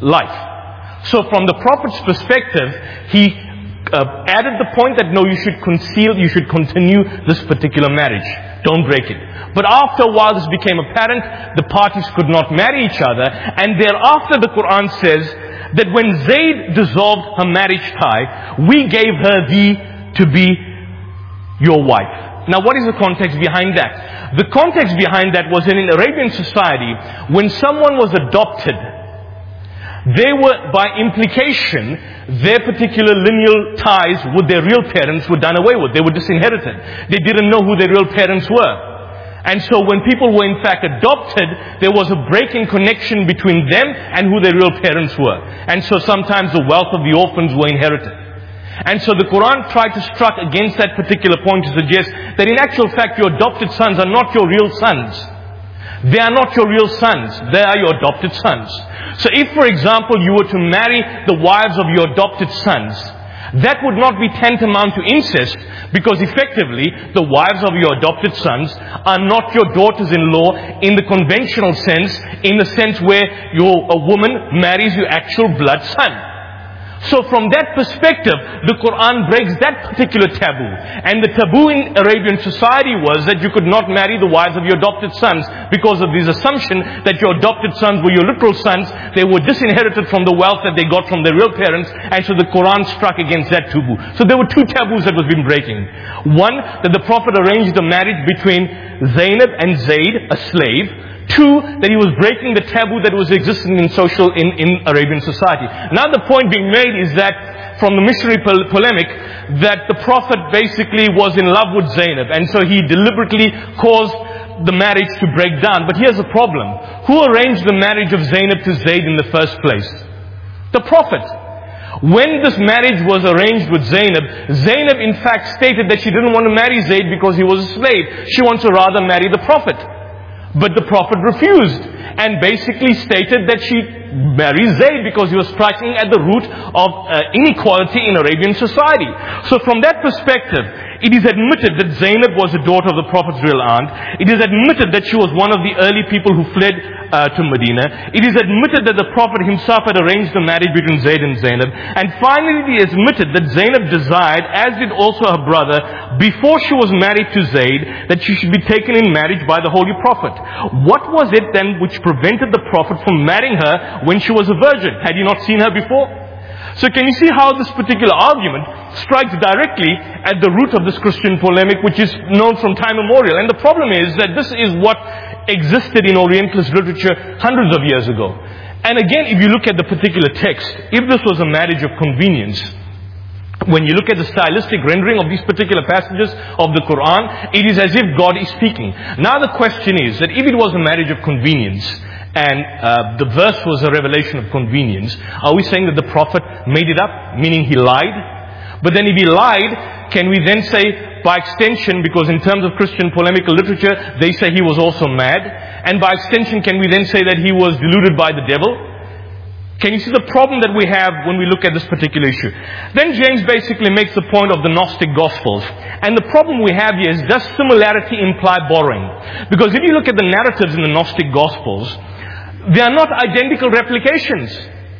Speaker 4: life. So from the Prophet's perspective, he added the point that no, you should continue this particular marriage. Don't break it. But after a while this became apparent, the parties could not marry each other, and thereafter the Quran says that when Zayd dissolved her marriage tie, we gave her thee to be your wife. Now what is the context behind that? The context behind that was in Arabian society, when someone was adopted, they were, by implication, their particular lineal ties with their real parents were done away with. They were disinherited. They didn't know who their real parents were. And so when people were in fact adopted, there was a break in connection between them and who their real parents were. And so sometimes the wealth of the orphans were inherited. And so the Quran tried to struck against that particular point to suggest that in actual fact your adopted sons are not your real sons. They are not your real sons. They are your adopted sons. So if, for example, you were to marry the wives of your adopted sons, that would not be tantamount to incest, because effectively the wives of your adopted sons are not your daughters-in-law in the conventional sense, in the sense where a woman marries your actual blood son. So from that perspective, the Quran breaks that particular taboo. And the taboo in Arabian society was that you could not marry the wives of your adopted sons because of this assumption that your adopted sons were your literal sons. They were disinherited from the wealth that they got from their real parents. And so the Quran struck against that taboo. So there were two taboos that was been breaking. One, that the Prophet arranged the marriage between Zainab and Zayd, a slave. Two, that he was breaking the taboo that was existing in Arabian society. Now the point being made is that from the missionary polemic, that the Prophet basically was in love with Zainab, and so he deliberately caused the marriage to break down. But here's the problem. Who arranged the marriage of Zainab to Zayd in the first place? The Prophet. When this marriage was arranged with Zainab, Zainab in fact stated that she didn't want to marry Zayd because he was a slave. She wanted to rather marry the Prophet. But the Prophet refused and basically stated that she marry Zayd because he was striking at the root of inequality in Arabian society. So from that perspective, it is admitted that Zainab was the daughter of the Prophet's real aunt. It is admitted that she was one of the early people who fled to Medina. It is admitted that the Prophet himself had arranged the marriage between Zayd and Zainab. And finally, it is admitted that Zainab desired, as did also her brother, before she was married to Zayd, that she should be taken in marriage by the Holy Prophet. What was it then which prevented the Prophet from marrying her when she was a virgin? Had he not seen her before? So can you see how this particular argument strikes directly at the root of this Christian polemic, which is known from time immemorial? And the problem is that this is what existed in Orientalist literature hundreds of years ago. And again, if you look at the particular text, if this was a marriage of convenience, when you look at the stylistic rendering of these particular passages of the Quran, it is as if God is speaking. Now the question is that if it was a marriage of convenience, and the verse was a revelation of convenience, are we saying that the Prophet made it up, meaning he lied? But then if he lied, can we then say, by extension, because in terms of Christian polemical literature, they say he was also mad, and by extension, can we then say that he was deluded by the devil? Can you see the problem that we have when we look at this particular issue? Then James basically makes the point of the Gnostic Gospels. And the problem we have here is, does similarity imply borrowing? Because if you look at the narratives in the Gnostic Gospels, they are not identical replications.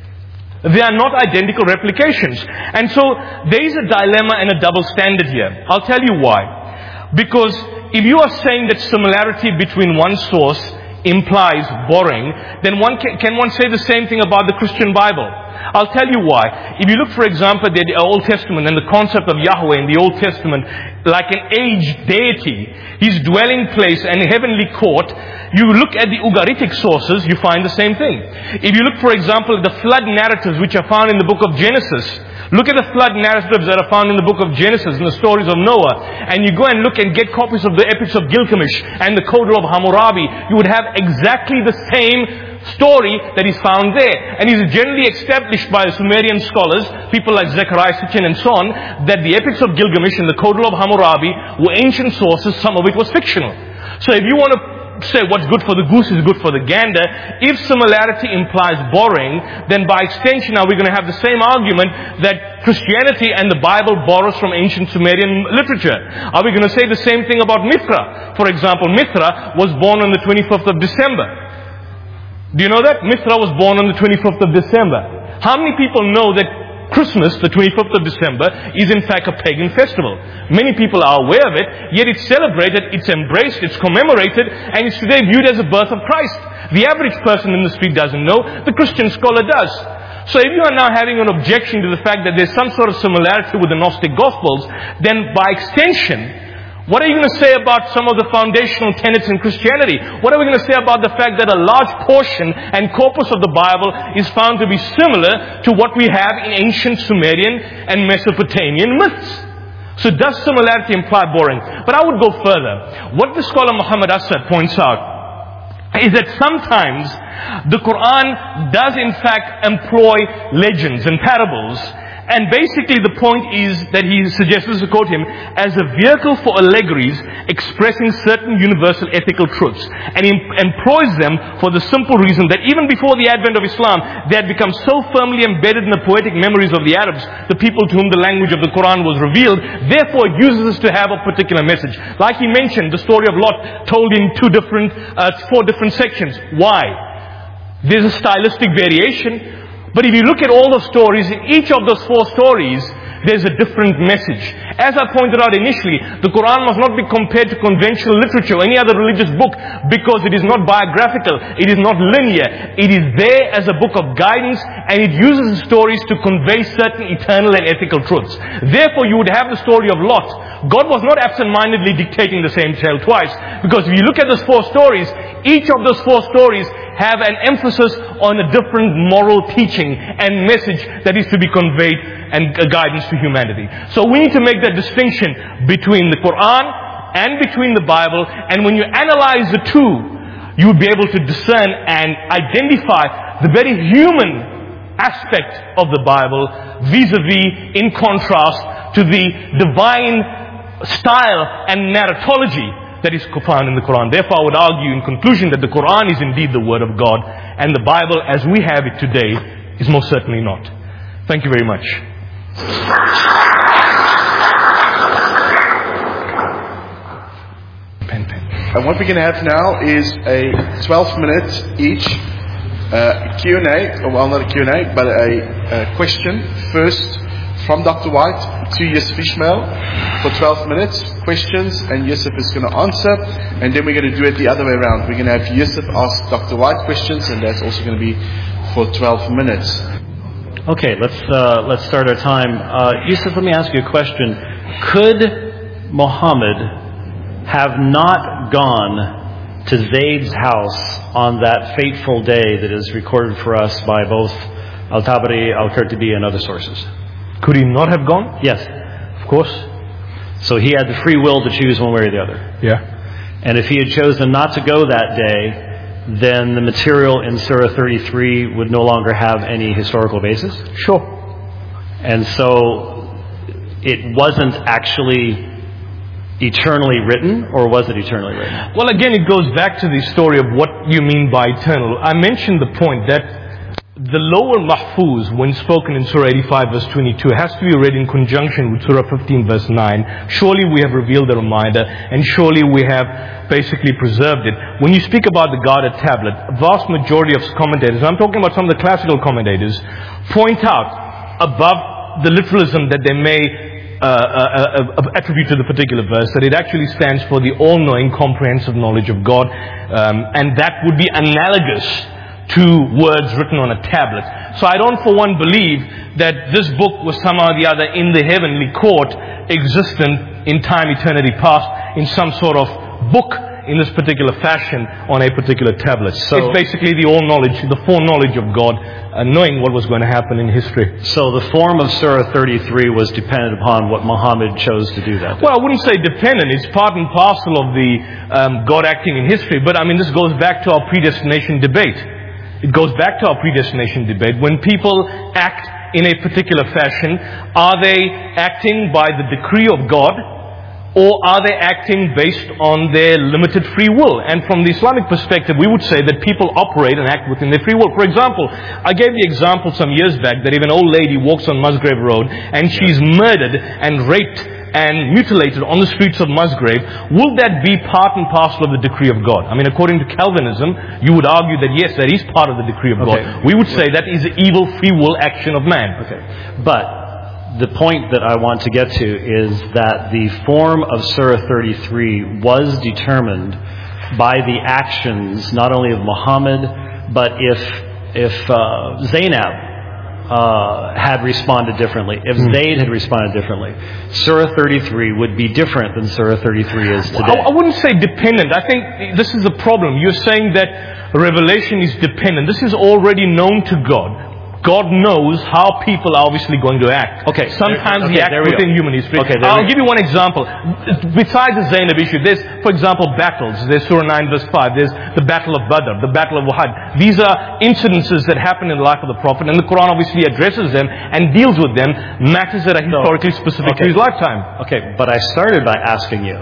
Speaker 4: They are not identical replications. And so there is a dilemma and a double standard here. I'll tell you why. Because if you are saying that similarity between one source implies borrowing, then can one say the same thing about the Christian Bible? I'll tell you why. If you look, for example, at the Old Testament and the concept of Yahweh in the Old Testament, like an aged deity, his dwelling place and heavenly court, you look at the Ugaritic sources, you find the same thing. If you look, for example, at the flood narratives which are found in the book of Genesis, look at the flood narratives that are found in the book of Genesis and the stories of Noah, and you go and look and get copies of the epics of Gilgamesh and the Codal of Hammurabi, you would have exactly the same story that is found there. And it is generally established by Sumerian scholars, people like Zechariah Sitchin and so on, that the epics of Gilgamesh and the Codal of Hammurabi were ancient sources, some of it was fictional. So if you want to say what's good for the goose is good for the gander, if similarity implies borrowing, then by extension are we going to have the same argument that Christianity and the Bible borrows from ancient Sumerian literature? Are we going to say the same thing about Mithra? For example, Mithra was born on the 25th of December. Do you know that? Mithra was born on the 25th of December. How many people know that Christmas, the 25th of December, is in fact a pagan festival? Many people are aware of it, yet it's celebrated, it's embraced, it's commemorated, and it's today viewed as the birth of Christ. The average person in the street doesn't know, the Christian scholar does. So if you are now having an objection to the fact that there's some sort of similarity with the Gnostic Gospels, then by extension, what are you going to say about some of the foundational tenets in Christianity? What are we going to say about the fact that a large portion and corpus of the Bible is found to be similar to what we have in ancient Sumerian and Mesopotamian myths? So does similarity imply borrowing? But I would go further. What the scholar Muhammad Asad points out is that sometimes the Quran does in fact employ legends and parables. And basically the point is that he suggests, to quote him, as a vehicle for allegories expressing certain universal ethical truths. And he employs them for the simple reason that even before the advent of Islam, they had become so firmly embedded in the poetic memories of the Arabs, the people to whom the language of the Quran was revealed. Therefore, it uses us to have a particular message. Like he mentioned, the story of Lot told in four different sections. Why? There's a stylistic variation. But if you look at all the stories, in each of those four stories, there's a different message. As I pointed out initially, the Quran must not be compared to conventional literature or any other religious book because it is not biographical, it is not linear. It is there as a book of guidance and it uses the stories to convey certain eternal and ethical truths. Therefore, you would have the story of Lot. God was not absent-mindedly dictating the same tale twice, because if you look at those four stories, each of those four stories have an emphasis on a different moral teaching and message that is to be conveyed and a guidance to humanity. So we need to make that distinction between the Quran and between the Bible. And when you analyze the two, you would be able to discern and identify the very human aspect of the Bible vis-a-vis, in contrast to the divine style and narratology that is found in the Quran. Therefore, I would argue in conclusion that the Quran is indeed the Word of God, and the Bible as we have it today is most certainly not. Thank you very much.
Speaker 2: And what we're going to have now is a 12-minute each Q&A, well, not a Q&A, but a question first from Dr. White to Yusuf Ishmael for 12 minutes, questions, and Yusuf is going to answer, and then we're going to do it the other way around. We're going to have Yusuf ask Dr. White questions, and that's also going to be for 12 minutes.
Speaker 3: Okay, let's start our time. Yusuf, let me ask you a question. Could Muhammad have not gone to Zayd's house on that fateful day that is recorded for us by both Al-Tabari, Al-Qurtubi, and other sources?
Speaker 4: Could he not have gone?
Speaker 3: Yes.
Speaker 4: Of course.
Speaker 3: So he had the free will to choose one way or the other.
Speaker 4: Yeah.
Speaker 3: And if he had chosen not to go that day, then the material in Surah 33 would no longer have any historical basis?
Speaker 4: Sure.
Speaker 3: And so it wasn't actually eternally written, or was it eternally written?
Speaker 4: Well, again, it goes back to the story of what you mean by eternal. I mentioned the point that the lower mahfuz, when spoken in Surah 85 verse 22, has to be read in conjunction with Surah 15 verse 9. Surely we have revealed the reminder, and surely we have basically preserved it. When you speak about the guarded tablet, a vast majority of commentators, I'm talking about some of the classical commentators, point out above the literalism that they may attribute to the particular verse, that it actually stands for the all-knowing, comprehensive knowledge of God, and that would be analogous to words written on a tablet. So I don't for one believe that this book was somehow or the other in the heavenly court, existent in time, eternity past, in some sort of book in this particular fashion on a particular tablet. So it's basically the all-knowledge, the foreknowledge of God, knowing what was going to happen in history.
Speaker 3: So the form of Surah 33 was dependent upon what Muhammad chose to do that day.
Speaker 4: Well, I wouldn't say dependent. It's part and parcel of the God acting in history. But I mean, this goes back to our predestination debate. It goes back to our predestination debate. When people act in a particular fashion, are they acting by the decree of God, or are they acting based on their limited free will? And from the Islamic perspective, we would say that people operate and act within their free will. For example, I gave the example some years back that if an old lady walks on Musgrave Road and she's murdered and raped and mutilated on the streets of Musgrave, will that be part and parcel of the decree of God? I mean, according to Calvinism, you would argue that yes, that is part of the decree of God. We would say that is the evil free will action of man.
Speaker 3: Okay. But the point that I want to get to is that the form of Surah 33 was determined by the actions not only of Muhammad, but if Zainab had responded differently, if Zayd had responded differently, Surah 33 would be different than Surah 33 is today.
Speaker 4: I wouldn't say dependent. I think this is the problem. You're saying that revelation is dependent. This is already known to God. God knows how people are obviously going to act.
Speaker 3: Okay.
Speaker 4: Sometimes He acts within human history.
Speaker 3: Okay,
Speaker 4: I'll give you one example. Besides the Zainab issue, there's, for example, battles. There's Surah 9 verse 5. There's the Battle of Badr, the Battle of Uhud. These are incidences that happen in the life of the Prophet, and the Quran obviously addresses them and deals with them, matters that are historically specific to his lifetime.
Speaker 3: Okay, but I started by asking you,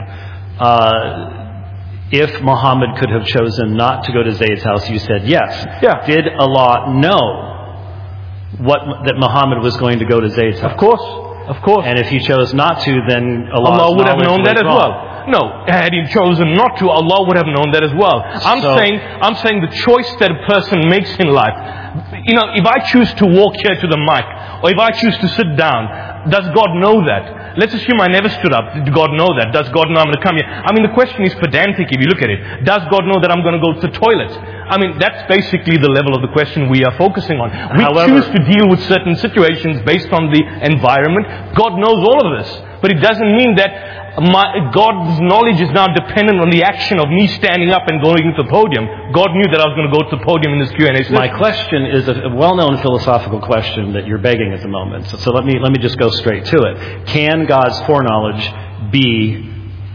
Speaker 3: if Muhammad could have chosen not to go to Zayd's house, you said yes.
Speaker 4: Yeah.
Speaker 3: Did Allah know that Muhammad was going to go to Zayd's house?
Speaker 4: Of course. Of course.
Speaker 3: And if he chose not to, then Allah
Speaker 4: would have known that as well. No, had he chosen not to, Allah would have known that as well. I'm saying the choice that a person makes in life. You know, if I choose to walk here to the mic, or if I choose to sit down, does God know that? Let's assume I never stood up. Did God know that? Does God know I'm going to come here? I mean, the question is pedantic if you look at it. Does God know that I'm going to go to the toilet? I mean, that's basically the level of the question we are focusing on. We choose to deal with certain situations based on the environment. God knows all of this. But it doesn't mean that God's knowledge is now dependent on the action of me standing up and going to the podium. God knew that I was going to go to the podium in this Q&A session.
Speaker 3: My question is a well-known philosophical question that you're begging at the moment. So let me just go straight to it. Can God's foreknowledge be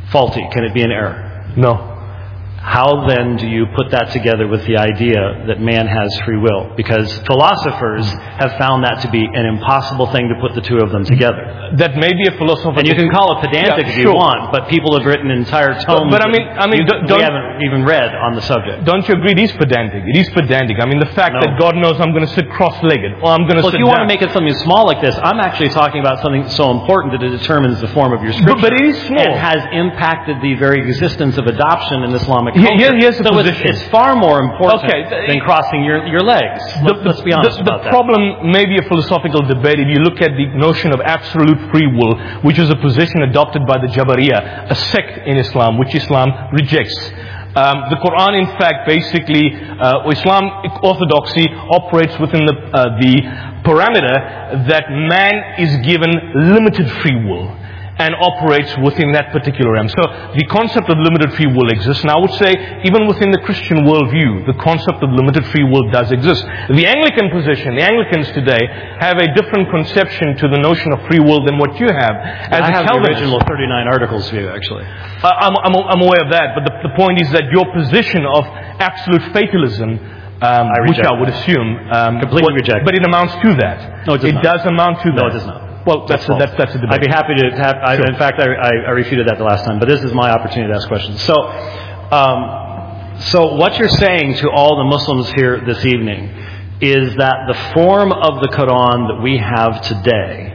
Speaker 3: faulty? Can it be an error?
Speaker 4: No.
Speaker 3: How then do you put that together with the idea that man has free will? Because philosophers have found that to be an impossible thing to put the two of them together.
Speaker 4: That may be a philosophical...
Speaker 3: And you can call it pedantic if you want, but people have written entire tomes
Speaker 4: but I mean,
Speaker 3: we haven't even read on the subject.
Speaker 4: Don't you agree it is pedantic? It is pedantic. I mean, the fact that God knows I'm going to sit cross-legged, or I'm going to sit
Speaker 3: if you
Speaker 4: down.
Speaker 3: want to make it something small like this, I'm actually talking about something so important that it determines the form of your scripture.
Speaker 4: But it is small.
Speaker 3: And has impacted the very existence of adoption in Islamic culture.
Speaker 4: Here's the position.
Speaker 3: It's far more important than crossing your legs. Let's be honest about that.
Speaker 4: The problem may be a philosophical debate if you look at the notion of absolute free will, which is a position adopted by the Jabariyah, a sect in Islam, which Islam rejects. The Quran, in fact, basically, Islamic orthodoxy operates within the parameter that man is given limited free will and operates within that particular realm. So the concept of limited free will exists. And I would say, even within the Christian worldview, the concept of limited free will does exist. The Anglican position, the Anglicans today, have a different conception to the notion of free will than what you have.
Speaker 3: I have the original 39 Articles view, actually.
Speaker 4: I'm aware of that, but the point is that your position of absolute fatalism, which I would assume,
Speaker 3: completely reject.
Speaker 4: But it amounts to that.
Speaker 3: No, it does not.
Speaker 4: It does amount to that.
Speaker 3: No, it does not.
Speaker 4: Well, that's a debate.
Speaker 3: I'd be happy to have...
Speaker 4: Sure.
Speaker 3: In fact, I refuted that the last time, but this is my opportunity to ask questions. So what you're saying to all the Muslims here this evening is that the form of the Quran that we have today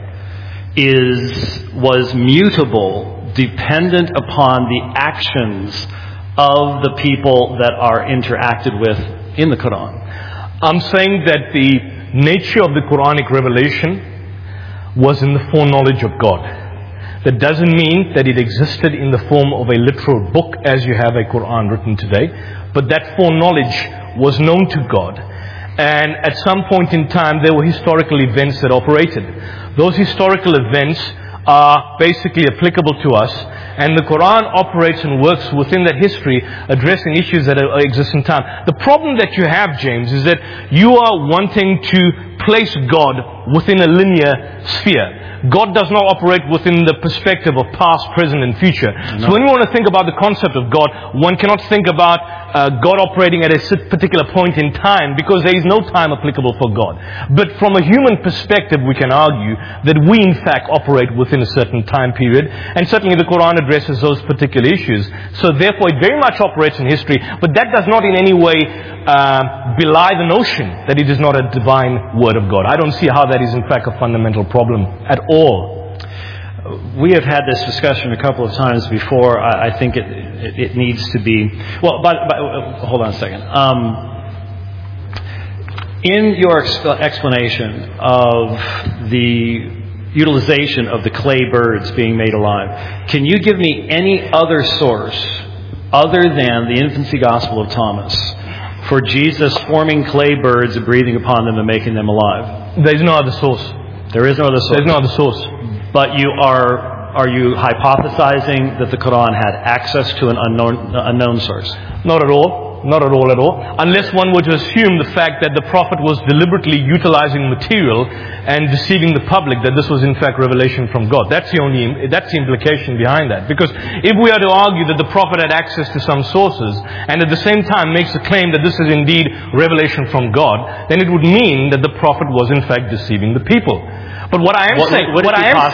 Speaker 3: was mutable, dependent upon the actions of the people that are interacted with in the Quran.
Speaker 4: I'm saying that the nature of the Quranic revelation was in the foreknowledge of God. That doesn't mean that it existed in the form of a literal book as you have a Quran written today, but that foreknowledge was known to God. And at some point in time there were historical events that operated. Those historical events are basically applicable to us, and the Quran operates and works within that history, addressing issues that exist in time. The problem that you have, James, is that you are wanting to place God within a linear sphere. God does not operate within the perspective of past, present and future. So when we want to think about the concept of God, one cannot think about God operating at a particular point in time, because there is no time applicable for God. But from a human perspective, we can argue that we in fact operate within a certain time period, and certainly the Quran addresses those particular issues. So therefore it very much operates in history, but that does not in any way belie the notion that it is not a divine word of God. I don't see how that is in fact a fundamental problem at all.
Speaker 3: We have had this discussion a couple of times before. I think it needs to be... Well, hold on a second. In your explanation of the utilization of the clay birds being made alive, can you give me any other source other than the infancy gospel of Thomas for Jesus forming clay birds and breathing upon them and making them alive?
Speaker 4: There is no other source.
Speaker 3: There is no other source.
Speaker 4: There is no other source.
Speaker 3: But are you hypothesizing that the Quran had access to an unknown source?
Speaker 4: Not at all. Not at all. Unless one were to assume the fact that the Prophet was deliberately utilizing material and deceiving the public, that this was in fact revelation from God. That's the implication behind that. Because if we are to argue that the Prophet had access to some sources and at the same time makes a claim that this is indeed revelation from God, then it would mean that the Prophet was in fact deceiving the people. But what I am saying, well,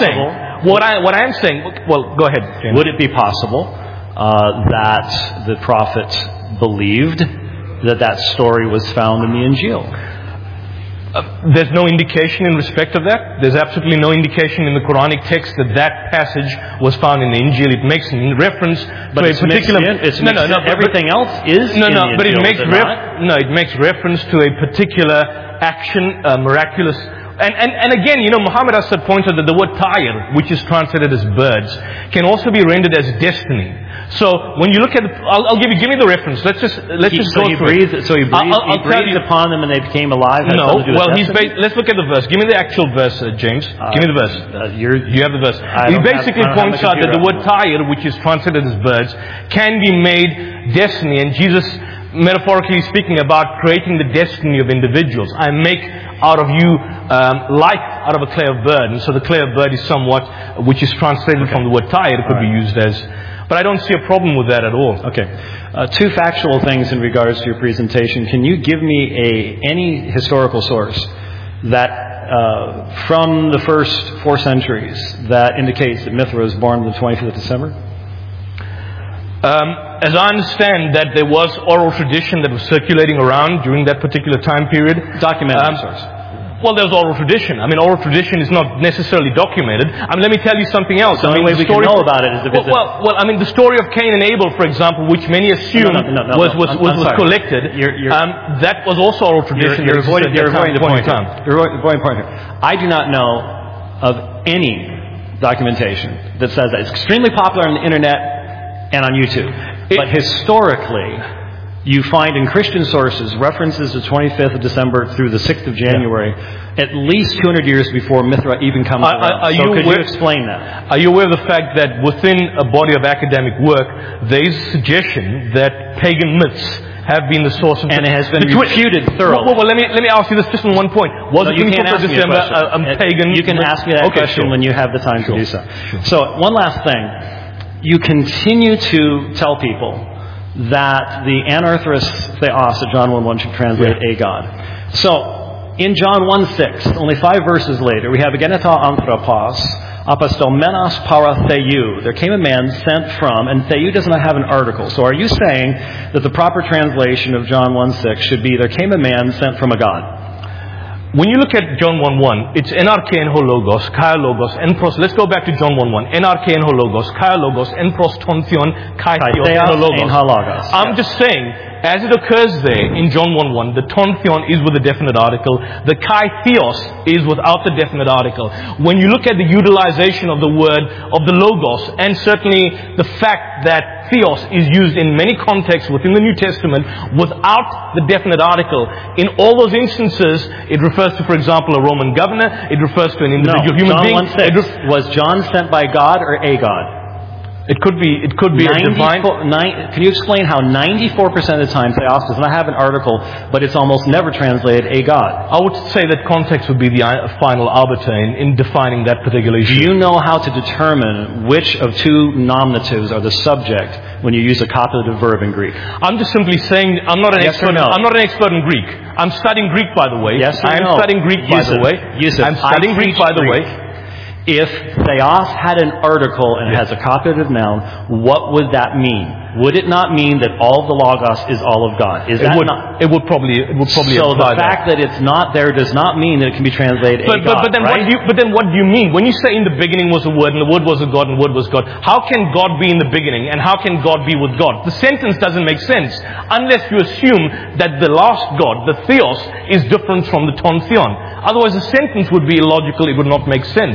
Speaker 4: go ahead, James.
Speaker 3: Would it be possible that the Prophet believed that story was found in the Injil?
Speaker 4: There's no indication in respect of that. There's absolutely no indication in the Quranic text that passage was found in the Injil. It makes reference to a particular...
Speaker 3: Everything else is in the Injil,
Speaker 4: but it makes reference to a particular action, miraculous... And again, Muhammad Asad pointed that the word ta'ir, which is translated as birds, can also be rendered as destiny. So when you look at I'll give me the reference. Let's just go through it.
Speaker 3: So he breathed upon them and they became alive.
Speaker 4: Let's look at the verse. Give me the actual verse, James. Give me the verse. You have the verse. He basically points out that the word ta'ir, which is translated as birds, can be made destiny. And Jesus, metaphorically speaking, about creating the destiny of individuals. I make out of you life out of a clay of bird. And so the clay of bird is somewhat, which is translated from the word ta'ir, could be used as But I don't see a problem with that at all.
Speaker 3: Okay. Two factual things in regards to your presentation. Can you give me any historical source that from the first 4 centuries that indicates that Mithra was born on the 25th of December?
Speaker 4: As I understand that there was oral tradition that was circulating around during that particular time period.
Speaker 3: Documented source.
Speaker 4: Well, there's oral tradition. I mean, oral tradition is not necessarily documented. I mean, let me tell you something else.
Speaker 3: The only way we can know about it is if it's...
Speaker 4: Well, I mean, the story of Cain and Abel, for example, which many assume was collected, that was also oral tradition.
Speaker 3: You're avoiding the point here. You're avoiding the point here. I do not know of any documentation that says that. It's extremely popular on the internet and on YouTube. But historically, you find in Christian sources references to 25th of December through the 6th of January, at least 200 years before Mithra even comes around. Could you explain that?
Speaker 4: Are you aware of the fact that within a body of academic work, there is a suggestion that pagan myths have been the source of...
Speaker 3: And it has been refuted thoroughly.
Speaker 4: Well, let me ask you this just on one point. Was the 25th of December a pagan...
Speaker 3: You can ask me that question when you have the time to do so. So, one last thing. You continue to tell people that the anarthrous theos that John 1:1 should translate a God. So, in John 1:6, only 5 verses later, we have Ageneta anthropos, apostomenos para theou. There came a man sent from, and theou does not have an article. So are you saying that the proper translation of John 1:6 should be, there came a man sent from a God?
Speaker 4: When you look at John 1:1, it's NRK en ho logos, kai logos, en pros. Let's go back to John 1:1. NRK en ho logos, kai logos, en pros tontion, kai theos, en logos. I'm just saying, as it occurs there in John 1:1, the tontion is with a definite article. The kai theos is without the definite article. When you look at the utilization of the word, of the logos, and certainly the fact that theos is used in many contexts within the New Testament without the definite article, in all those instances, it refers to, for example, a Roman governor, it refers to an individual human being.
Speaker 3: Was John sent by God or a God?
Speaker 4: It could be a divine...
Speaker 3: Can you explain how 94% of the time theos does not have an article, but it's almost never translated a God?
Speaker 4: I would say that context would be the final arbiter in defining that particular issue.
Speaker 3: Do you know how to determine which of 2 nominatives are the subject when you use a copulative verb in Greek?
Speaker 4: I'm just simply saying I'm not an expert. I'm not an expert in Greek. I'm studying Greek, by the way.
Speaker 3: Yes or
Speaker 4: I am
Speaker 3: no?
Speaker 4: studying Greek, by the way. I'm studying Greek, by the way.
Speaker 3: If theos had an article and it has a copulative noun, what would that mean? Would it not mean that all of the logos is all of God? It would probably
Speaker 4: So
Speaker 3: the fact that it's not there does not mean that it can be translated a God,
Speaker 4: but then what do you mean? When you say in the beginning was a word and the word was a God and the word was God, how can God be in the beginning and how can God be with God? The sentence doesn't make sense unless you assume that the last God, the theos, is different from the tontion. Otherwise the sentence would be illogical, it would not make sense.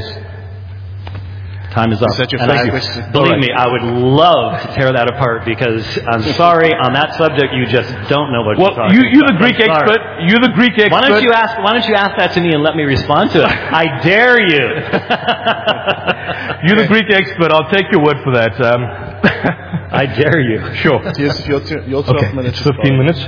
Speaker 3: Time is up. Believe me, I would love to tear that apart because I'm sorry, on that subject you just don't know what you're talking about.
Speaker 4: You're the Greek expert. You're the Greek expert.
Speaker 3: Why don't you ask that to me and let me respond to it? I dare you.
Speaker 4: You're the Greek expert. I'll take your word for that.
Speaker 3: I dare you.
Speaker 4: Sure.
Speaker 2: Yes, your 12 minutes.
Speaker 4: 15 minutes?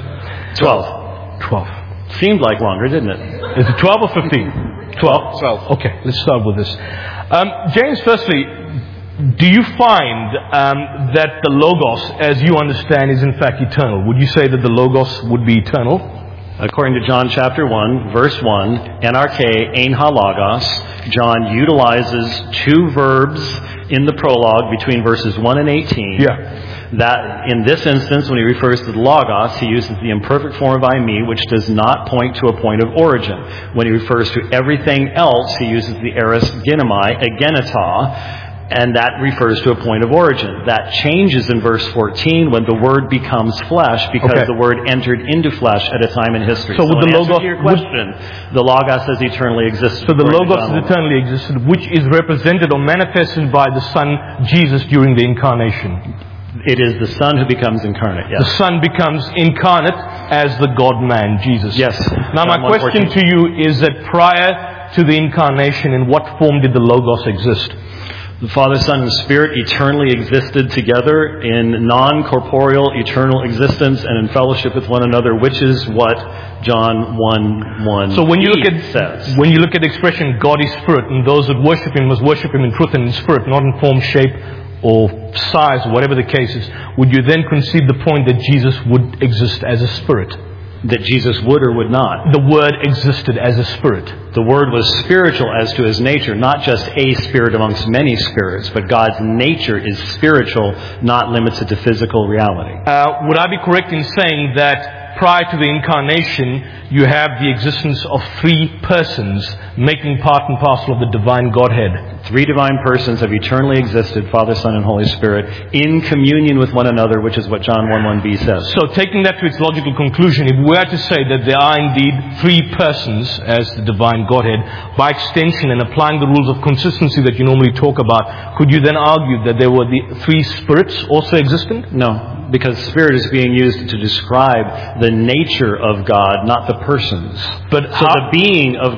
Speaker 3: 12. Seemed like longer, didn't it?
Speaker 4: Is it 12 or 15? 12. Okay, let's start with this. James, firstly, do you find that the Logos, as you understand, is in fact eternal? Would you say that the Logos would be eternal?
Speaker 3: According to John chapter 1, verse 1, NRK ein ha logos, John utilizes 2 verbs in the prologue between verses 1 and 18.
Speaker 4: Yeah.
Speaker 3: That in this instance, when he refers to the logos, he uses the imperfect form of I, me, which does not point to a point of origin. When he refers to everything else, he uses the aorist ginomai, ageneta, and that refers to a point of origin. That changes in verse 14 when the Word becomes flesh, because the Word entered into flesh at a time in history.
Speaker 4: So with the Logos,
Speaker 3: to your question, the Logos has eternally existed.
Speaker 4: So the Logos has eternally existed, which is represented or manifested by the Son, Jesus, during the Incarnation.
Speaker 3: It is the Son who becomes incarnate, yes.
Speaker 4: The Son becomes incarnate as the God-man, Jesus.
Speaker 3: Yes.
Speaker 4: Now my question to you is that prior to the Incarnation, in what form did the Logos exist?
Speaker 3: The Father, Son, and Spirit eternally existed together in non-corporeal eternal existence and in fellowship with one another, which is what John 1:1
Speaker 4: So when you
Speaker 3: says.
Speaker 4: When you look at the expression God is Spirit, and those that worship Him must worship Him in truth and in spirit, not in form, shape, or size, whatever the case is, would you then concede the point that Jesus would exist as a spirit?
Speaker 3: That Jesus would or would not.
Speaker 4: The Word existed as a spirit.
Speaker 3: The Word was spiritual as to His nature, not just a spirit amongst many spirits, but God's nature is spiritual, not limited to physical reality.
Speaker 4: Would I be correct in saying that prior to the incarnation, you have the existence of three persons making part and parcel of the divine Godhead?
Speaker 3: Three divine persons have eternally existed, Father, Son, and Holy Spirit, in communion with one another, which is what John 1:1b says.
Speaker 4: So taking that to its logical conclusion, if we were to say that there are indeed three persons as the divine Godhead, by extension and applying the rules of consistency that you normally talk about, could you then argue that there were the three spirits also existing?
Speaker 3: No, because spirit is being used to describe the nature of God, not the persons.
Speaker 4: But
Speaker 3: so the being of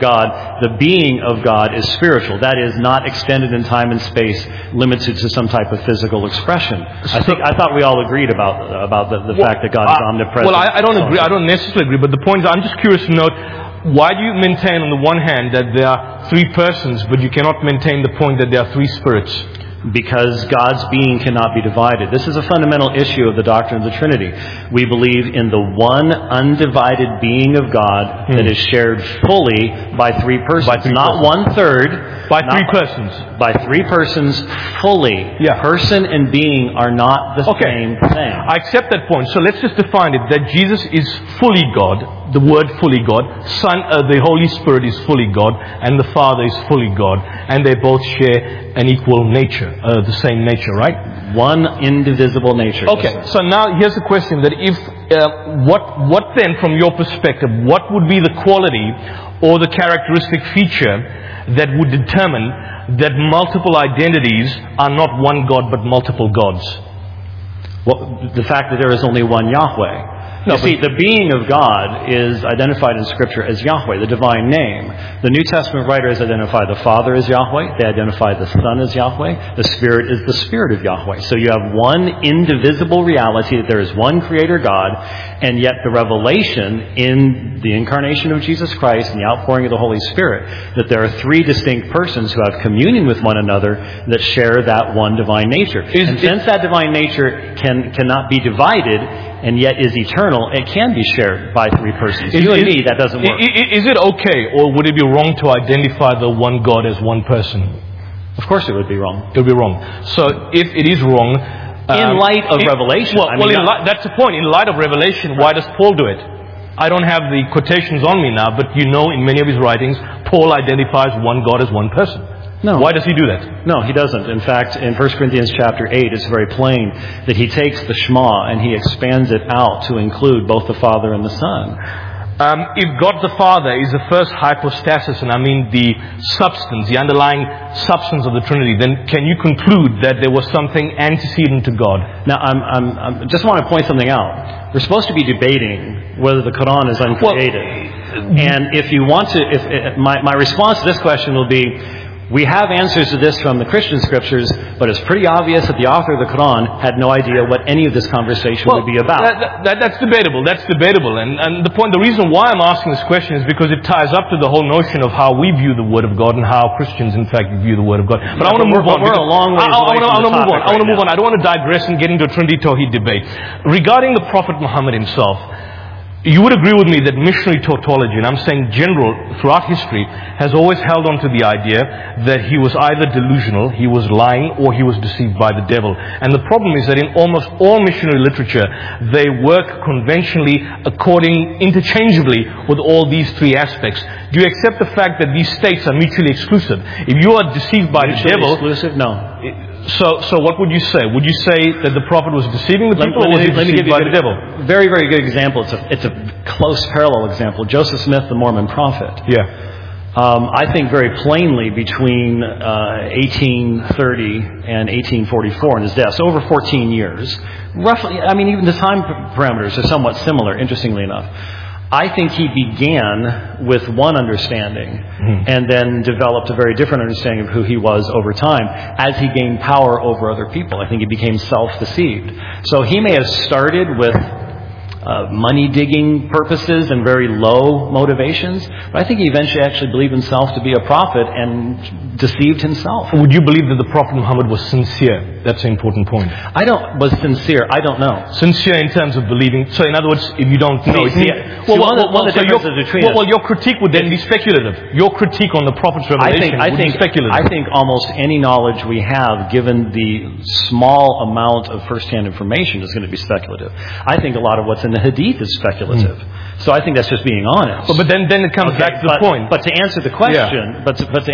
Speaker 3: God is spiritual. That is not extended in time and space, limited to some type of physical expression. I thought we all agreed about the fact that God is omnipresent.
Speaker 4: Well, I don't agree. I don't necessarily agree. But the point is, I'm just curious to note, why do you maintain on the one hand that there are three persons, but you cannot maintain the point that there are three spirits?
Speaker 3: Because God's being cannot be divided. This is a fundamental issue of the doctrine of the Trinity. We believe in the one undivided being of God that is shared fully by three persons. Not 1/3.
Speaker 4: By three persons.
Speaker 3: By three persons fully.
Speaker 4: Yeah.
Speaker 3: Person and being are not the same thing.
Speaker 4: I accept that point. So let's just define it, that Jesus is fully God, the Word fully God, the Holy Spirit is fully God, and the Father is fully God, and they both share an equal nature, the same nature, right?
Speaker 3: One indivisible nature.
Speaker 4: Okay, so now here's the question, that if, what then from your perspective, what would be the quality or the characteristic feature that would determine that multiple identities are not one God but multiple gods?
Speaker 3: Well, the fact that there is only one Yahweh.
Speaker 4: No,
Speaker 3: see, the being of God is identified in Scripture as Yahweh, the divine name. The New Testament writers identify the Father as Yahweh. They identify the Son as Yahweh. The Spirit is the Spirit of Yahweh. So you have one indivisible reality, that there is one Creator God, and yet the revelation in the incarnation of Jesus Christ and the outpouring of the Holy Spirit, that there are three distinct persons who have communion with one another that share that one divine nature. And since that divine nature cannot be divided, and yet is eternal, it can be shared by three persons. You and me, that doesn't work.
Speaker 4: Is it okay, or would it be wrong to identify the one God as one person?
Speaker 3: Of course it would be wrong.
Speaker 4: It would be wrong. So if it is wrong...
Speaker 3: in light of Revelation.
Speaker 4: That's the point. In light of Revelation, why does Paul do it? I don't have the quotations on me now, but you know in many of his writings, Paul identifies one God as one person.
Speaker 3: No.
Speaker 4: Why does he do that?
Speaker 3: No, he doesn't. In fact, in 1 Corinthians chapter 8, it's very plain that he takes the Shema and he expands it out to include both the Father and the Son.
Speaker 4: If God the Father is the first hypostasis, and I mean the substance, the underlying substance of the Trinity, then can you conclude that there was something antecedent to God?
Speaker 3: Now, I just want to point something out. We're supposed to be debating whether the Quran is uncreated. And if you want to, my response to this question will be, we have answers to this from the Christian scriptures, but it's pretty obvious that the author of the Quran had no idea what any of this conversation would be about.
Speaker 4: That's debatable. That's debatable. And the reason why I'm asking this question is because it ties up to the whole notion of how we view the Word of God and how Christians, in fact, view the Word of God. But I want to move on.
Speaker 3: We're a long way away from the topic.
Speaker 4: I want to move on. I don't want to digress and get into a Trinity Tawhid debate. Regarding the Prophet Muhammad himself, you would agree with me that missionary tautology, and I'm saying general throughout history, has always held on to the idea that he was either delusional, he was lying, or he was deceived by the devil. And the problem is that in almost all missionary literature, they work conventionally interchangeably with all these three aspects. Do you accept the fact that these states are mutually exclusive? If you are deceived by the devil...
Speaker 3: exclusive? No.
Speaker 4: So what would you say? Would you say that the prophet was deceiving the people, or was he deceived by the devil?
Speaker 3: Very, very good example. It's a close parallel example. Joseph Smith, the Mormon prophet.
Speaker 4: Yeah.
Speaker 3: I think very plainly between 1830 and 1844 in his death, so over 14 years. Roughly, I mean, even the time parameters are somewhat similar, interestingly enough. I think he began with one understanding and then developed a very different understanding of who he was over time as he gained power over other people. I think he became self-deceived. So he may have started with money-digging purposes and very low motivations, but I think he eventually actually believed himself to be a prophet and deceived himself.
Speaker 4: Would you believe that the Prophet Muhammad was sincere? That's an important point.
Speaker 3: Was sincere. I don't know.
Speaker 4: Sincere in terms of believing. So in other words, if you don't know, your critique would then be speculative. Your critique on the prophet's revelation would be speculative.
Speaker 3: I think almost any knowledge we have, given the small amount of first-hand information, is going to be speculative. I think a lot of what's in the Hadith is speculative. So I think that's just being honest.
Speaker 4: But then it comes back to the point.
Speaker 3: But to answer the question,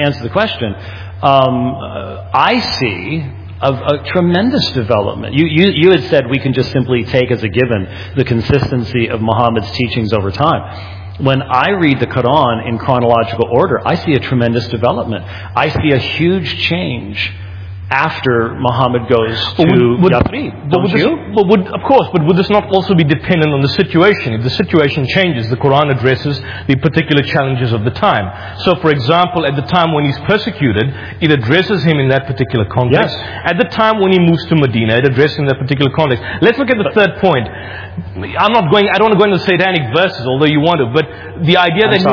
Speaker 3: I see a tremendous development. You had said we can just simply take as a given the consistency of Muhammad's teachings over time. When I read the Quran in chronological order, I see a tremendous development. I see a huge change after Muhammad goes to Yathrib.
Speaker 4: Of course, but would this not also be dependent on the situation? If the situation changes, the Quran addresses the particular challenges of the time. So, for example, at the time when he's persecuted, it addresses him in that particular context.
Speaker 3: Yes.
Speaker 4: At the time when he moves to Medina, it addresses him in that particular context. Let's look at the third point. I don't want to go into satanic verses, although you want to, but the idea that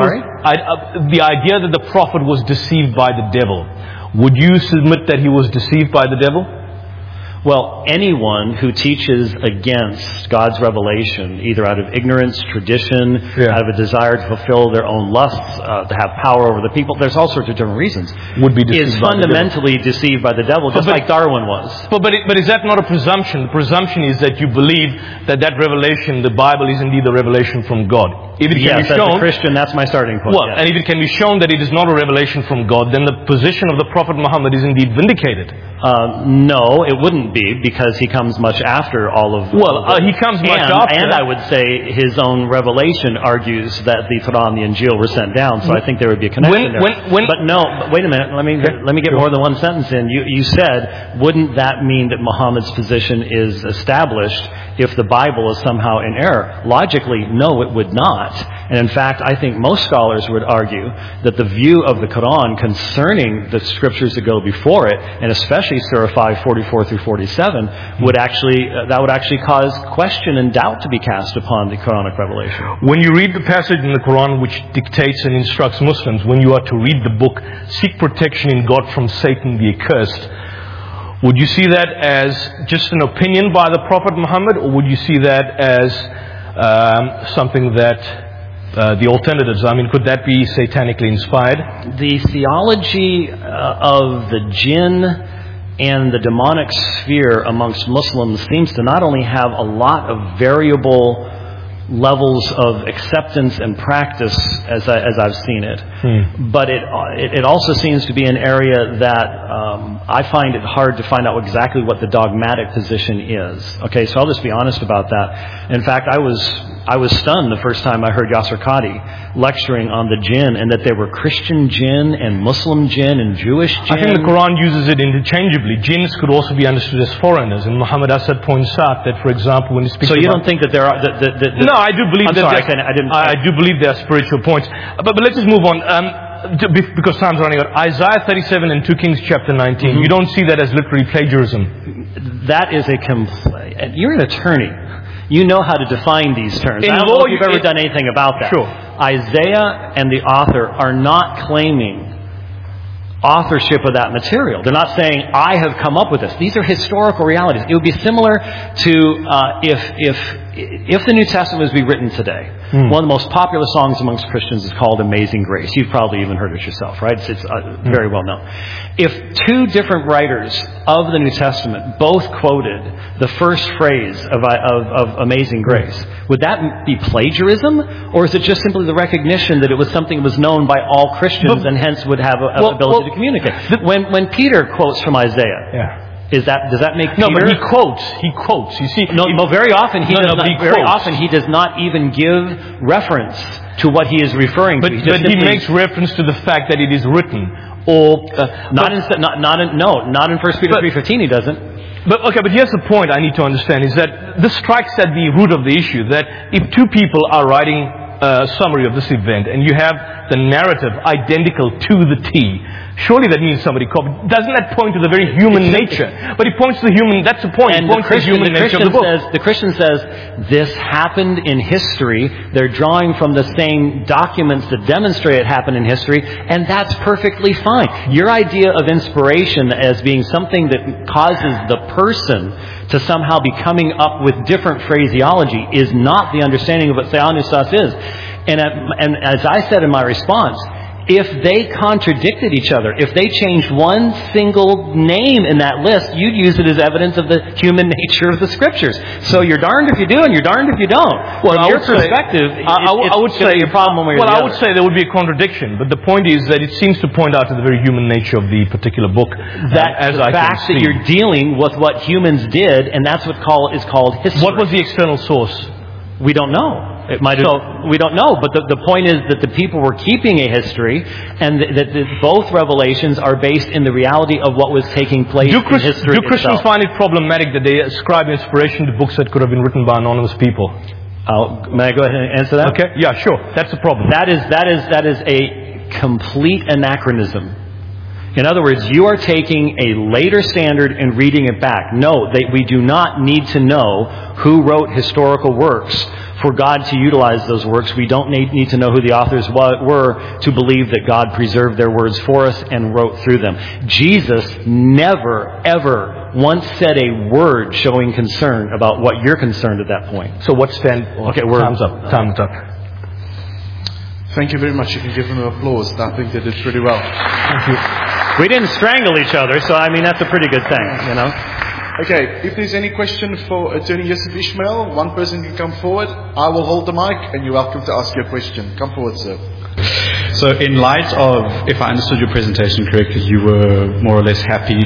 Speaker 4: the prophet was deceived by the devil. Would you submit that he was deceived by the devil?
Speaker 3: Well, anyone who teaches against God's revelation, either out of ignorance, tradition, out of a desire to fulfill their own lusts, to have power over the people, there's all sorts of different reasons,
Speaker 4: would be deceived
Speaker 3: is fundamentally deceived by the devil, just like Darwin was.
Speaker 4: But is that not a presumption? The presumption is that you believe that revelation, the Bible, is indeed a revelation from God. If it can be shown,
Speaker 3: as a Christian, that's my starting point.
Speaker 4: Well, and if it can be shown that it is not a revelation from God, then the position of the Prophet Muhammad is indeed vindicated.
Speaker 3: No, it wouldn't be, because he comes much after all of...
Speaker 4: he comes much after.
Speaker 3: And I would say his own revelation argues that the Quran and the Injil were sent down, so I think there would be a connection there. But wait a minute, let me get more than one sentence in. You said, wouldn't that mean that Muhammad's position is established if the Bible is somehow in error? Logically, no, it would not. And in fact, I think most scholars would argue that the view of the Quran concerning the scriptures that go before it, and especially Surah 5, 44 through 47, would actually cause question and doubt to be cast upon the Quranic revelation.
Speaker 4: When you read the passage in the Quran which dictates and instructs Muslims, when you are to read the book, seek protection in God from Satan the accursed, would you see that as just an opinion by the Prophet Muhammad, or would you see that as something that the alternatives, could that be satanically inspired?
Speaker 3: The theology of the jinn and the demonic sphere amongst Muslims seems to not only have a lot of variable levels of acceptance and practice as I've seen it, but it also seems to be an area that I find it hard to find out exactly what the dogmatic position is. Okay, so I'll just be honest about that. In fact, I was stunned the first time I heard Yasser Qadhi lecturing on the jinn, and that there were Christian jinn and Muslim jinn and Jewish jinn.
Speaker 4: I think the Quran uses it interchangeably. Jinns could also be understood as foreigners, and Muhammad Asad points out that, for example, when he speaks
Speaker 3: you don't think that there are...
Speaker 4: No, I do believe I do believe there are spiritual points. But let's just move on. Because time's running out. Isaiah 37 and 2 Kings chapter 19. You don't see that as literary plagiarism.
Speaker 3: That is you're an attorney. You know how to define these terms. I don't know if you've ever done anything about that.
Speaker 4: Sure.
Speaker 3: Isaiah and the author are not claiming authorship of that material. They're not saying, I have come up with this. These are historical realities. It would be similar to if the New Testament was to be written today. One of the most popular songs amongst Christians is called Amazing Grace. You've probably even heard it yourself, right? It's very well known. If two different writers of the New Testament both quoted the first phrase of Amazing Grace, would that be plagiarism? Or is it just simply the recognition that it was something that was known by all Christians and hence would have an ability to communicate? When Peter quotes from Isaiah, does that make Peter?
Speaker 4: No, but he quotes. You see,
Speaker 3: very often he does not even give reference to what he is referring to.
Speaker 4: But he makes reference to the fact that it is written, or
Speaker 3: not in 1 Peter 3:15 he doesn't.
Speaker 4: But here's the point I need to understand, is that this strikes at the root of the issue, that if two people are writing summary of this event, and you have the narrative identical to the T, surely that means somebody copied. Doesn't that point to the very human nature? But it points to the human, that's the point.
Speaker 3: And
Speaker 4: it points to the human nature of the book.
Speaker 3: The Christian says, this happened in history. They're drawing from the same documents that demonstrate it happened in history, and that's perfectly fine. Your idea of inspiration as being something that causes the person to somehow be coming up with different phraseology is not the understanding of what Theopneustos is. And as I said in my response, if they contradicted each other, if they changed one single name in that list, you'd use it as evidence of the human nature of the Scriptures. So you're darned if you do and you're darned if you don't.
Speaker 4: Well,
Speaker 3: from your perspective,
Speaker 4: I would say
Speaker 3: a problem one way or the
Speaker 4: I
Speaker 3: other.
Speaker 4: would say there would be a contradiction, but the point is that it seems to point out to the very human nature of the particular book.
Speaker 3: That the fact that you're dealing with what humans did, and that's what is called history.
Speaker 4: What was the external source?
Speaker 3: We don't know. It might have, we don't know, but the point is that the people were keeping a history, and that both revelations are based in the reality of what was taking place in history.
Speaker 4: Do Christians find it problematic that they ascribe inspiration to books that could have been written by anonymous people?
Speaker 3: May I go ahead and answer that?
Speaker 4: Okay, yeah, sure. That's a problem.
Speaker 3: That is a complete anachronism. In other words, you are taking a later standard and reading it back. No, we do not need to know who wrote historical works for God to utilize those works. We don't need to know who the authors were to believe that God preserved their words for us and wrote through them. Jesus never, ever once said a word showing concern about what you're concerned at that point.
Speaker 4: So what stand...
Speaker 3: Okay,
Speaker 4: time's up. Time's up.
Speaker 2: Thank you very much. You can give them applause. I think they did pretty well.
Speaker 4: Thank you.
Speaker 3: We didn't strangle each other, so I mean, that's a pretty good thing, you know.
Speaker 2: Okay, if there's any question for Attorney Yusuf Ishmael, one person can come forward. I will hold the mic and you're welcome to ask your question. Come forward, sir.
Speaker 5: So in light of, if I understood your presentation correctly, you were more or less happy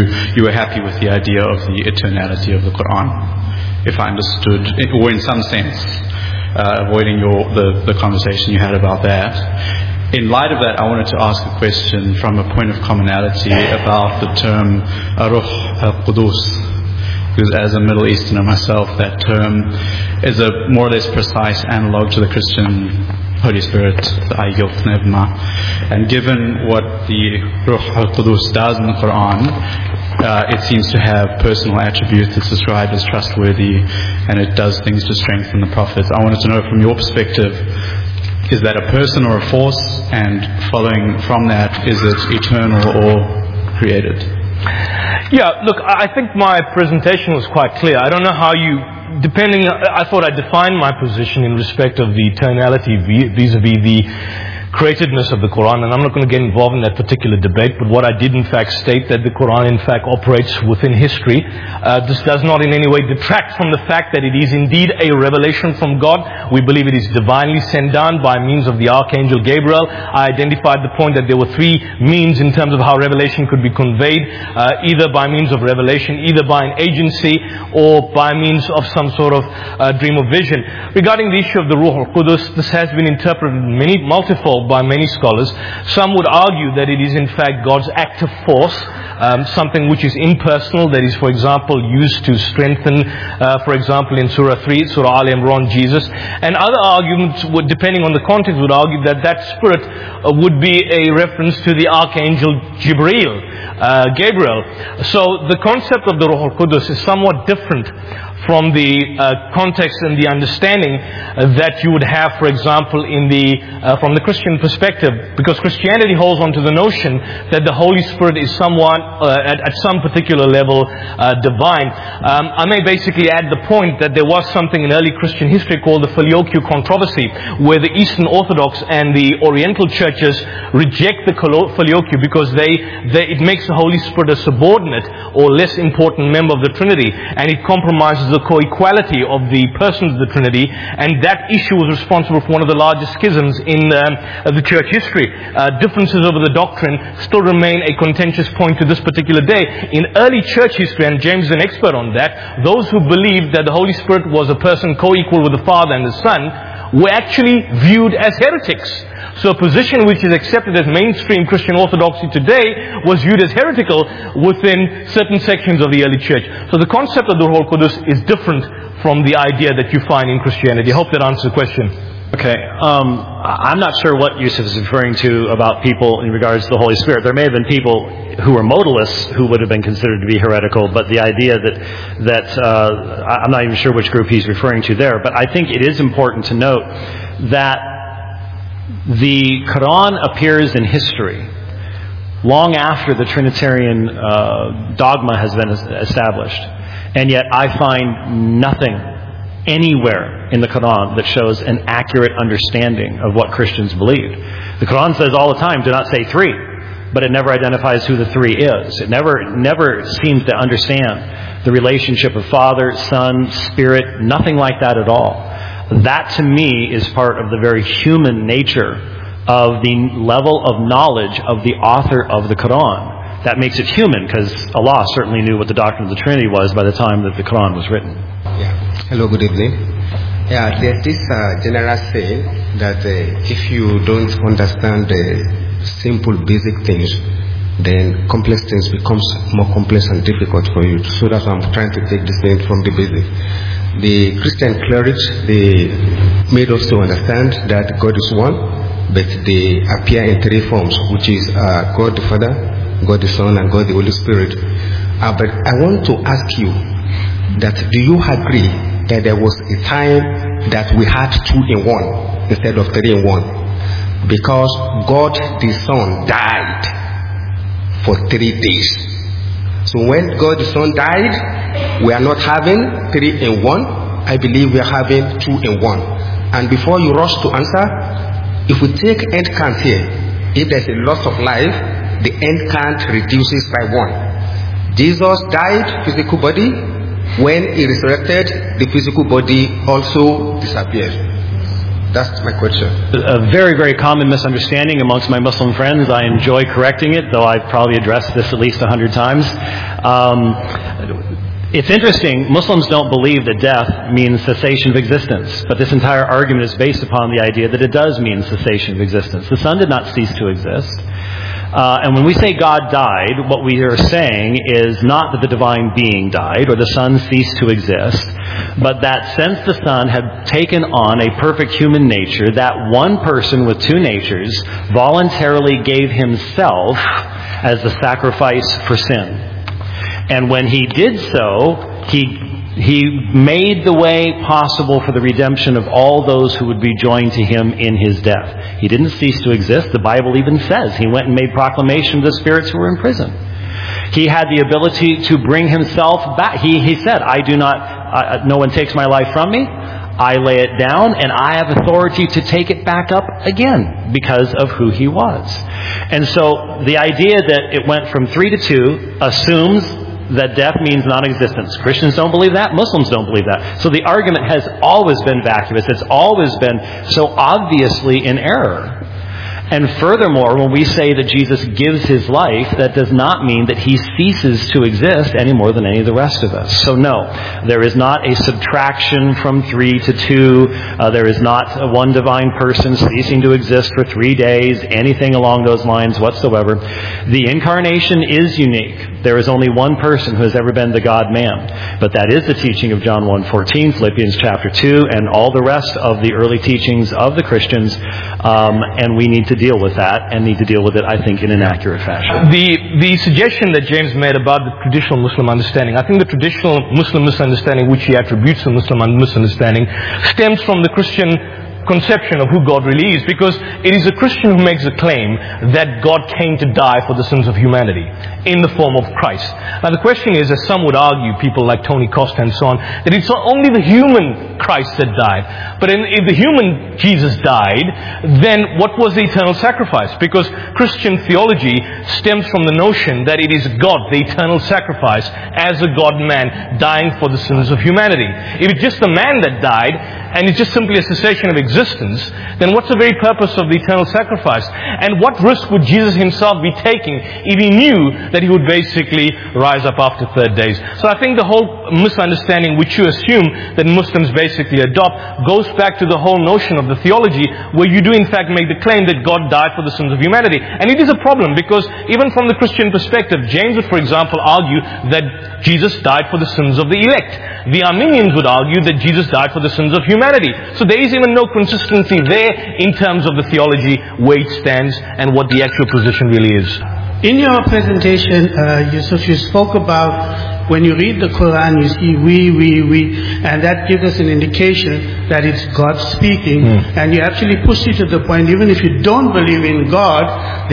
Speaker 5: with the idea of the eternality of the Quran, if I understood, or in some sense, avoiding the conversation you had about that. In light of that, I wanted to ask a question from a point of commonality about the term Ruh al-Qudus. Because as a Middle Easterner myself, that term is a more or less precise analog to the Christian Holy Spirit, the Ayyub Nevma. And given what the Ruh al-Qudus does in the Quran, it seems to have personal attributes. It's described as trustworthy, and it does things to strengthen the prophets. I wanted to know from your perspective, is that a person or a force? And following from that, is it eternal or created?
Speaker 4: Yeah, look, I think my presentation was quite clear. I don't know how you, I thought I defined my position in respect of the eternality vis-a-vis the createdness of the Quran, and I'm not going to get involved in that particular debate, but what I did in fact state that the Quran in fact operates within history. This does not in any way detract from the fact that it is indeed a revelation from God. We believe it is divinely sent down by means of the Archangel Gabriel. I identified the point that there were three means in terms of how revelation could be conveyed, either by means of revelation, either by an agency, or by means of some sort of dream or vision. Regarding the issue of the Ruh al-Qudus, this has been interpreted multifold by many scholars. Some would argue that it is in fact God's active force, something which is impersonal, that is, for example, used to strengthen, for example, in Surah 3, Surah Al Imran, Jesus. And other arguments, would, depending on the context, would argue that that spirit would be a reference to the Archangel Gabriel. So the concept of the Ruh al-Qudus is somewhat different from the context and the understanding that you would have, for example, from the Christian perspective, because Christianity holds on to the notion that the Holy Spirit is somewhat, at some particular level, divine. I may basically add the point that there was something in early Christian history called the Filioque controversy, where the Eastern Orthodox and the Oriental churches reject the Filioque because it makes the Holy Spirit a subordinate or less important member of the Trinity, and it compromises the co-equality of the persons of the Trinity, and that issue was responsible for one of the largest schisms in the church history. Differences over the doctrine still remain a contentious point to this particular day. In early church history, and James is an expert on that, those who believed that the Holy Spirit was a person co-equal with the Father and the Son were actually viewed as heretics. So a position which is accepted as mainstream Christian orthodoxy today was viewed as heretical within certain sections of the early church. So the concept of the Ruh al-Qudus is different from the idea that you find in Christianity. I hope that answers the question.
Speaker 3: Okay. I'm not sure what Yusuf is referring to about people in regards to the Holy Spirit. There may have been people who were modalists who would have been considered to be heretical, but the idea that I'm not even sure which group he's referring to there. But I think it is important to note that the Quran appears in history long after the Trinitarian dogma has been established. And yet I find nothing anywhere in the Quran that shows an accurate understanding of what Christians believed. The Quran says all the time, do not say three, but it never identifies who the three is. It never seems to understand the relationship of Father, Son, Spirit, nothing like that at all. That to me is part of the very human nature of the level of knowledge of the author of the Quran. That makes it human, because Allah certainly knew what the doctrine of the Trinity was by the time that the Quran was written.
Speaker 6: Yeah. Hello, good evening. Yeah, there's this general saying that if you don't understand the simple, basic things, then complex things becomes more complex and difficult for you. So that's why I'm trying to take this thing from the basic. The Christian clerics, they made us to understand that God is one, but they appear in three forms, which is God the Father, God the Son, and God the Holy Spirit. But I want to ask you that do you agree that there was a time that we had 2 in 1 instead of 3 in 1? Because God the Son died for 3 days. So when God the Son died, we are not having 3 in 1. I believe we are having 2 in 1. And before you rush to answer, if we take end count here, if there's a loss of life, the end count reduces by 1. Jesus died, physical body. When he resurrected, the physical body also disappeared. That's my question.
Speaker 3: A very, very common misunderstanding amongst my Muslim friends. I enjoy correcting it, though I've probably addressed this at least 100 times. It's interesting. Muslims don't believe that death means cessation of existence, but this entire argument is based upon the idea that it does mean cessation of existence. The Son did not cease to exist. And when we say God died, what we are saying is not that the divine being died or the Son ceased to exist, but that since the Son had taken on a perfect human nature, that one person with 2 natures voluntarily gave himself as the sacrifice for sin. And when he did so, he made the way possible for the redemption of all those who would be joined to him in his death. He didn't cease to exist. The Bible even says he went and made proclamation to the spirits who were in prison. He had the ability to bring himself back. He said, no one takes my life from me. I lay it down, and I have authority to take it back up again because of who he was. And so the idea that it went from 3 to 2 assumes that death means non-existence. Christians don't believe that. Muslims don't believe that. So the argument has always been vacuous. It's always been so obviously in error. And furthermore, when we say that Jesus gives his life, that does not mean that he ceases to exist any more than any of the rest of us. So no, there is not a subtraction from 3 to 2. There is not one divine person ceasing to exist for 3 days, anything along those lines whatsoever. The incarnation is unique. There is only one person who has ever been the God-man. But that is the teaching of John 1:14, Philippians chapter 2, and all the rest of the early teachings of the Christians. And we need to deal with that, and need to deal with it, I think, in an accurate fashion.
Speaker 4: The suggestion that James made about the traditional Muslim understanding, I think the traditional Muslim misunderstanding which he attributes to Muslim misunderstanding stems from the Christian conception of who God really is, because it is a Christian who makes the claim that God came to die for the sins of humanity in the form of Christ. Now the question is, as some would argue, people like Tony Costa and so on, that it's not only the human Christ that died, but if the human Jesus died, then what was the eternal sacrifice? Because Christian theology stems from the notion that it is God, the eternal sacrifice, as a God-man dying for the sins of humanity. If it's just the man that died, and it's just simply a cessation of existence, then what's the very purpose of the eternal sacrifice? And what risk would Jesus himself be taking if he knew that he would basically rise up after 3 days? So I think the whole misunderstanding which you assume that Muslims basically adopt goes back to the whole notion of the theology where you do in fact make the claim that God died for the sins of humanity. And it is a problem because even from the Christian perspective, James would, for example, argue that Jesus died for the sins of the elect. The Arminians would argue that Jesus died for the sins of humanity. So there is even no consistency there in terms of the theology, where it stands and what the actual position really is.
Speaker 7: In your presentation, Yusuf, you spoke about when you read the Quran, you see we, and that gives us an indication that it's God speaking. And you actually push it to the point, even if you don't believe in God,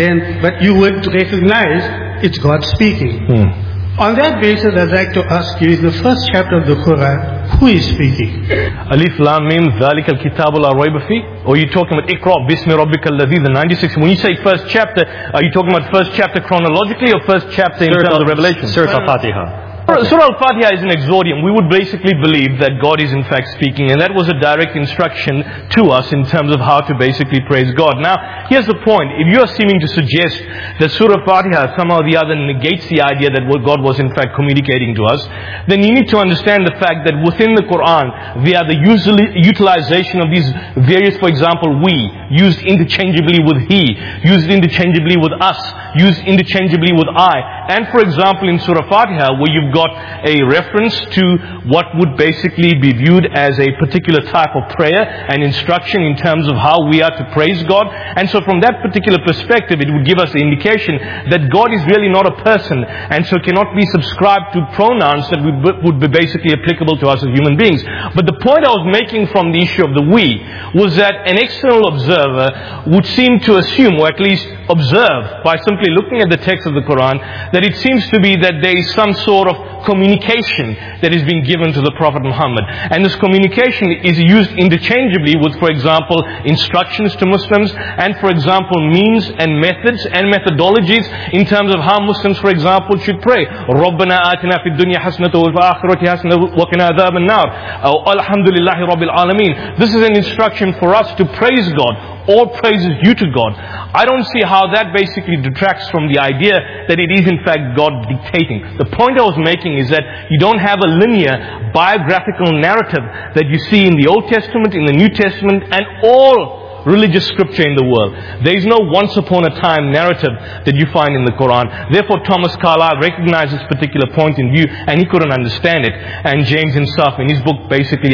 Speaker 7: but you would recognize it's God speaking. On that basis, I'd like to ask you, in the first chapter of the Quran, who is speaking?
Speaker 4: Alif Lam Mim Dhalika al-Kitabu la Rayba Fi? Or are you talking about Iqra Bismi Rabbika alladhi, the 96? When you say first chapter, are you talking about first chapter chronologically or first chapter in terms of Revelation?
Speaker 3: Surah Al-Fatiha.
Speaker 4: Surah Al-Fatiha is an exordium. We would basically believe that God is in fact speaking, and that was a direct instruction to us in terms of how to basically praise God. Now, here's the point. If you are seeming to suggest that Surah Al-Fatiha somehow or the other negates the idea that God was in fact communicating to us, then you need to understand the fact that within the Quran, via the utilization of these various, for example, we, used interchangeably with he, used interchangeably with us, used interchangeably with I. And for example, in Surah Fatiha, where you've got a reference to what would basically be viewed as a particular type of prayer and instruction in terms of how we are to praise God. And so from that particular perspective, it would give us the indication that God is really not a person, and so cannot be subscribed to pronouns that would be basically applicable to us as human beings. But the point I was making from the issue of the we was that an external observer would seem to assume, or at least observe by simply looking at the text of the Quran, that it seems to be that there is some sort of communication that is being given to the Prophet Muhammad. And this communication is used interchangeably with, for example, instructions to Muslims, and for example, means and methods and methodologies in terms of how Muslims, for example, should pray. رَبَّنَا آتِنَا فِي الدُّنْيَا حَسْنَةً وَفِي الْآخِرَةِ حَسْنَةً وَقِنَا عَذَابَ النَّارِ. Alhamdulillahi Rabbil Alameen. This is an instruction for us to praise God. All praise is due to God. I don't see how that basically detracts from the idea that it is in fact God dictating. The point I was making is that you don't have a linear biographical narrative that you see in the Old Testament, in the New Testament, and all religious scripture in the world. There is no once upon a time narrative that you find in the Quran. Therefore, Thomas Carlyle recognized this particular point in view, and he couldn't understand it. And James himself, in his book, basically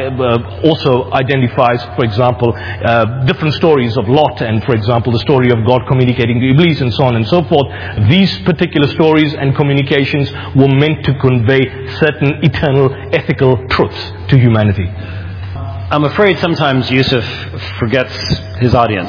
Speaker 4: also identifies, for example, different stories of Lot, and for example, the story of God communicating to Iblis, and so on and so forth. These particular stories and communications were meant to convey certain eternal ethical truths to humanity.
Speaker 3: I'm afraid sometimes Yusuf forgets his audience.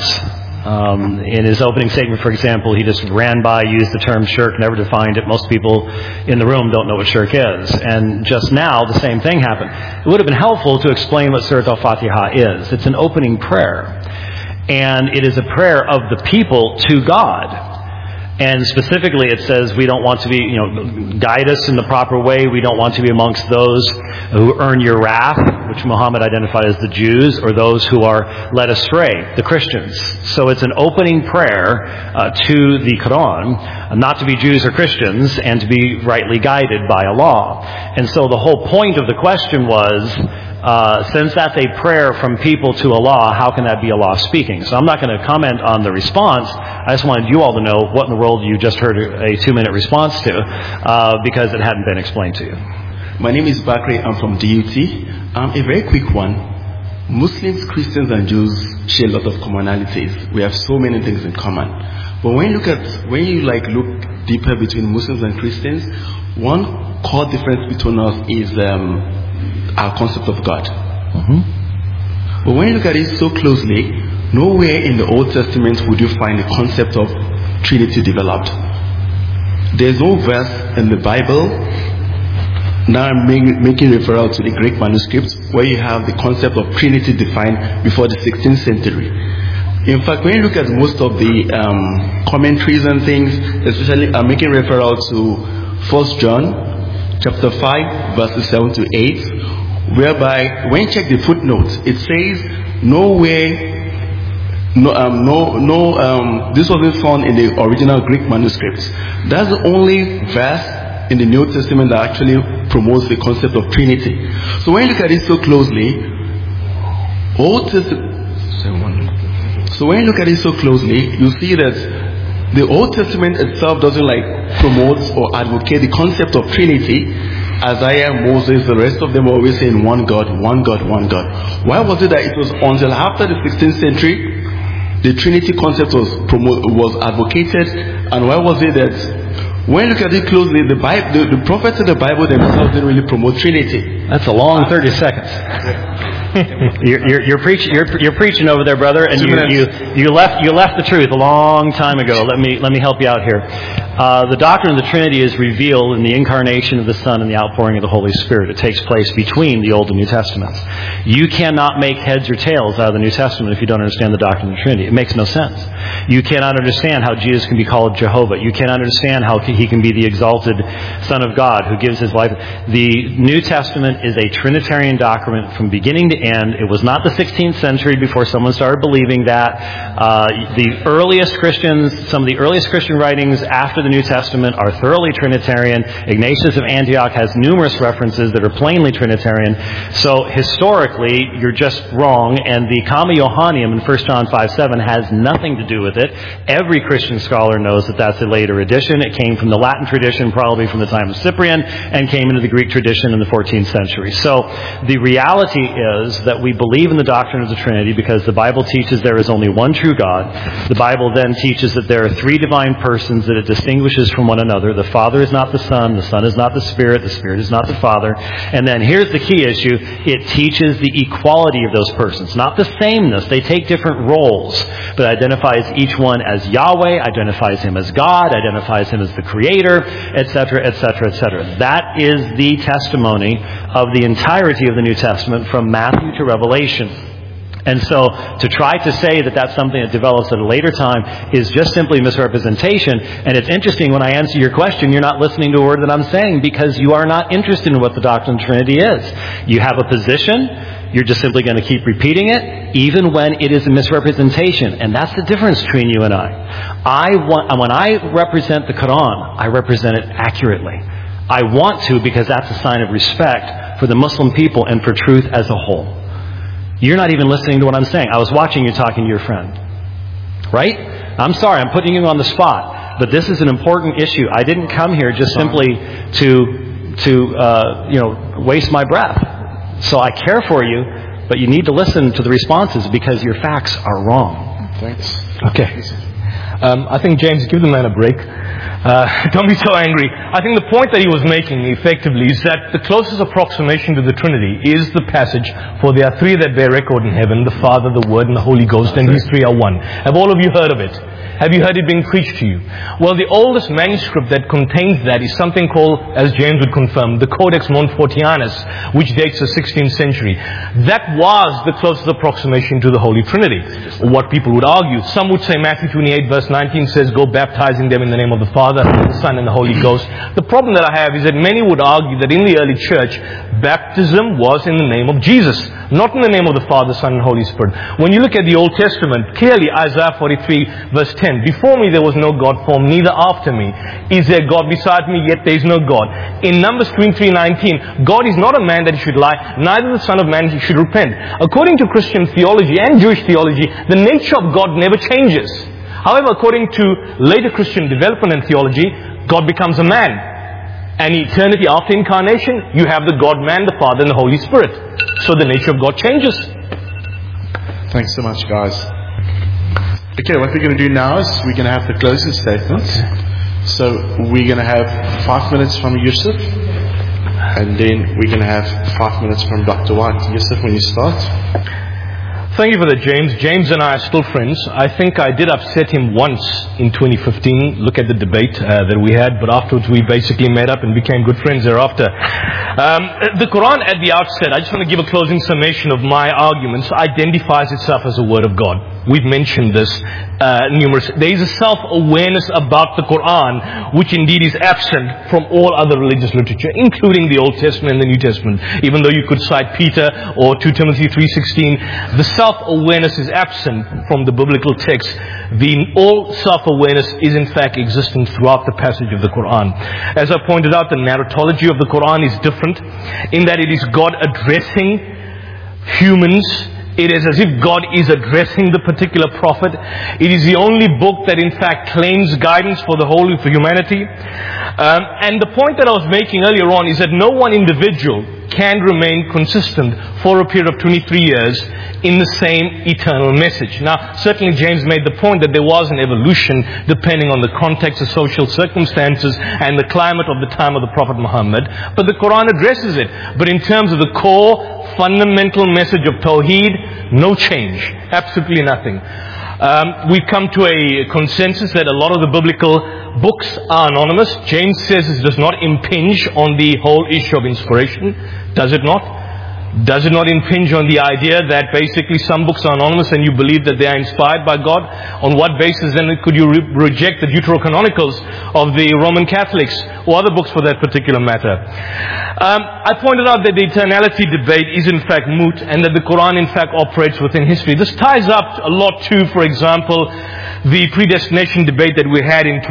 Speaker 3: In his opening statement, for example, he just ran by, used the term shirk, never defined it. Most people in the room don't know what shirk is. And just now, the same thing happened. It would have been helpful to explain what Surah Al-Fatiha is. It's an opening prayer. And it is a prayer of the people to God. And specifically it says we don't want to be, guide us in the proper way. We don't want to be amongst those who earn your wrath, which Muhammad identified as the Jews, or those who are led astray, the Christians. So it's an opening prayer to the Quran, not to be Jews or Christians, and to be rightly guided by Allah. And so the whole point of the question was, since that's a prayer from people to Allah, how can that be Allah speaking? So I'm not going to comment on the response. I just wanted you all to know what in the world you just heard a 2-minute response to, because it hadn't been explained to you.
Speaker 2: My name is Bakri. I'm from DUT. A very quick one. Muslims, Christians, and Jews share a lot of commonalities. We have so many things in common. But when you look deeper between Muslims and Christians, one core difference between us is our concept of God. But when you look at it so closely, nowhere in the Old Testament would you find the concept of Trinity developed. There's no verse in the Bible, now I'm making referral to the Greek manuscripts, where you have the concept of Trinity defined before the 16th century. In fact, when you look at most of the commentaries and things, especially I'm making referral to 1 John chapter 5 verses 7 to 8, whereby when you check the footnotes, it says nowhere, this wasn't found in the original Greek manuscripts. That's the only verse in the New Testament that actually promotes the concept of Trinity. So when you look at it so closely, you see that the Old Testament itself doesn't promote or advocate the concept of Trinity. Isaiah, Moses, the rest of them were always saying one God, one God, one God. Why was it that it was until after the 16th century the Trinity concept was advocated, and why was it that when you look at it closely, the prophets of the Bible themselves didn't really promote Trinity?
Speaker 3: That's a long 30 seconds. You're preaching over there, brother, and you left the truth a long time ago. Let me help you out here. The doctrine of the Trinity is revealed in the incarnation of the Son and the outpouring of the Holy Spirit. It takes place between the Old and New Testaments. You cannot make heads or tails out of the New Testament if you don't understand the doctrine of the Trinity. It makes no sense. You cannot understand how Jesus can be called Jehovah. You cannot understand how he can be the exalted Son of God who gives his life. The New Testament is a Trinitarian document from beginning to end. It was not the 16th century before someone started believing that. The earliest Christians, some of the earliest Christian writings after the New Testament are thoroughly Trinitarian. Ignatius of Antioch has numerous references that are plainly Trinitarian. So historically, you're just wrong, and the Comma Johanneum in 1 John 5:7 has nothing to do with it. Every Christian scholar knows that that's a later addition. It came from the Latin tradition, probably from the time of Cyprian, and came into the Greek tradition in the 14th century. So the reality is that we believe in the doctrine of the Trinity because the Bible teaches there is only one true God. The Bible then teaches that there are three divine persons that it distinguishes from one another. The Father is not the Son is not the Spirit is not the Father. And then here's the key issue. It teaches the equality of those persons, not the sameness. They take different roles, but identifies each one as Yahweh, identifies him as God, identifies him as the Creator, etc., etc., etc. That is the testimony of the entirety of the New Testament from Matthew to Revelation. And so to try to say that that's something that develops at a later time is just simply misrepresentation. And it's interesting, when I answer your question, you're not listening to a word that I'm saying because you are not interested in what the doctrine of the Trinity is. You have a position. You're just simply going to keep repeating it, even when it is a misrepresentation. And that's the difference between you and I. When I represent the Quran, I represent it accurately. I want to because that's a sign of respect for the Muslim people and for truth as a whole. You're not even listening to what I'm saying. I was watching you talking to your friend. Right? I'm sorry, I'm putting you on the spot. But this is an important issue. I didn't come here just simply to waste my breath. So I care for you, but you need to listen to the responses because your facts are wrong.
Speaker 2: Thanks.
Speaker 4: Okay. I think, James, give the man a break. Don't be so angry. I think the point that he was making effectively is that the closest approximation to the Trinity is the passage, for there are three that bear record in heaven, the Father, the Word, and the Holy Ghost, and these three are one. Have all of you heard of it? Have you heard it being preached to you? Well, the oldest manuscript that contains that is something called, as James would confirm, the Codex Montfortianus, which dates the 16th century. That was the closest approximation to the Holy Trinity, or what people would argue. Some would say Matthew 28 verse 19 says, go baptizing them in the name of the Father, the Son, and the Holy Ghost. The problem that I have is that many would argue that in the early church, baptism was in the name of Jesus, not in the name of the Father, Son, and Holy Spirit. When you look at the Old Testament, clearly Isaiah 43 verse 10, before me there was no God formed, neither after me is there God beside me, yet there is no God. In Numbers 23:19, God is not a man that he should lie, neither the Son of Man he should repent. According to Christian theology and Jewish theology, the nature of God never changes. However, according to later Christian development and theology, God becomes a man. And eternity after incarnation, you have the God-man, the Father, and the Holy Spirit. So the nature of God changes.
Speaker 2: Thanks so much, guys. Okay, what we're going to do now is we're going to have the closing statements. So we're going to have 5 minutes from Yusuf, and then we're going to have 5 minutes from Dr. White. Yusuf, when you start.
Speaker 4: Thank you for that, James. James and I are still friends. I think I did upset him once in 2015. Look at the debate that we had, but afterwards we basically met up and became good friends thereafter. The Quran at the outset, I just want to give a closing summation of my arguments, identifies itself as a word of God. We've mentioned this numerous. There is a self-awareness about the Quran, which indeed is absent from all other religious literature, including the Old Testament and the New Testament. Even though you could cite Peter or 2 Timothy 3:16, the self-awareness is absent from the biblical text. All self-awareness is in fact existent throughout the passage of the Quran. As I pointed out, the narratology of the Quran is different in that it is God addressing humans It is as if God is addressing the particular prophet. It is the only book that in fact claims guidance for the whole of humanity. And the point that I was making earlier on is that no one individual can remain consistent for a period of 23 years in the same eternal message. Now, certainly James made the point that there was an evolution depending on the context, the social circumstances, and the climate of the time of the Prophet Muhammad. But the Quran addresses it. But in terms of the core, fundamental message of Tawheed, no change. Absolutely nothing. We've come to a consensus that a lot of the biblical books are anonymous. James says it does not impinge on the whole issue of inspiration. Does it not? Does it not impinge on the idea that basically some books are anonymous and you believe that they are inspired by God? On what basis then could you reject the Deuterocanonicals of the Roman Catholics or other books for that particular matter? I pointed out that the eternality debate is in fact moot and that the Quran in fact operates within history. This ties up a lot to, for example, the predestination debate that we had in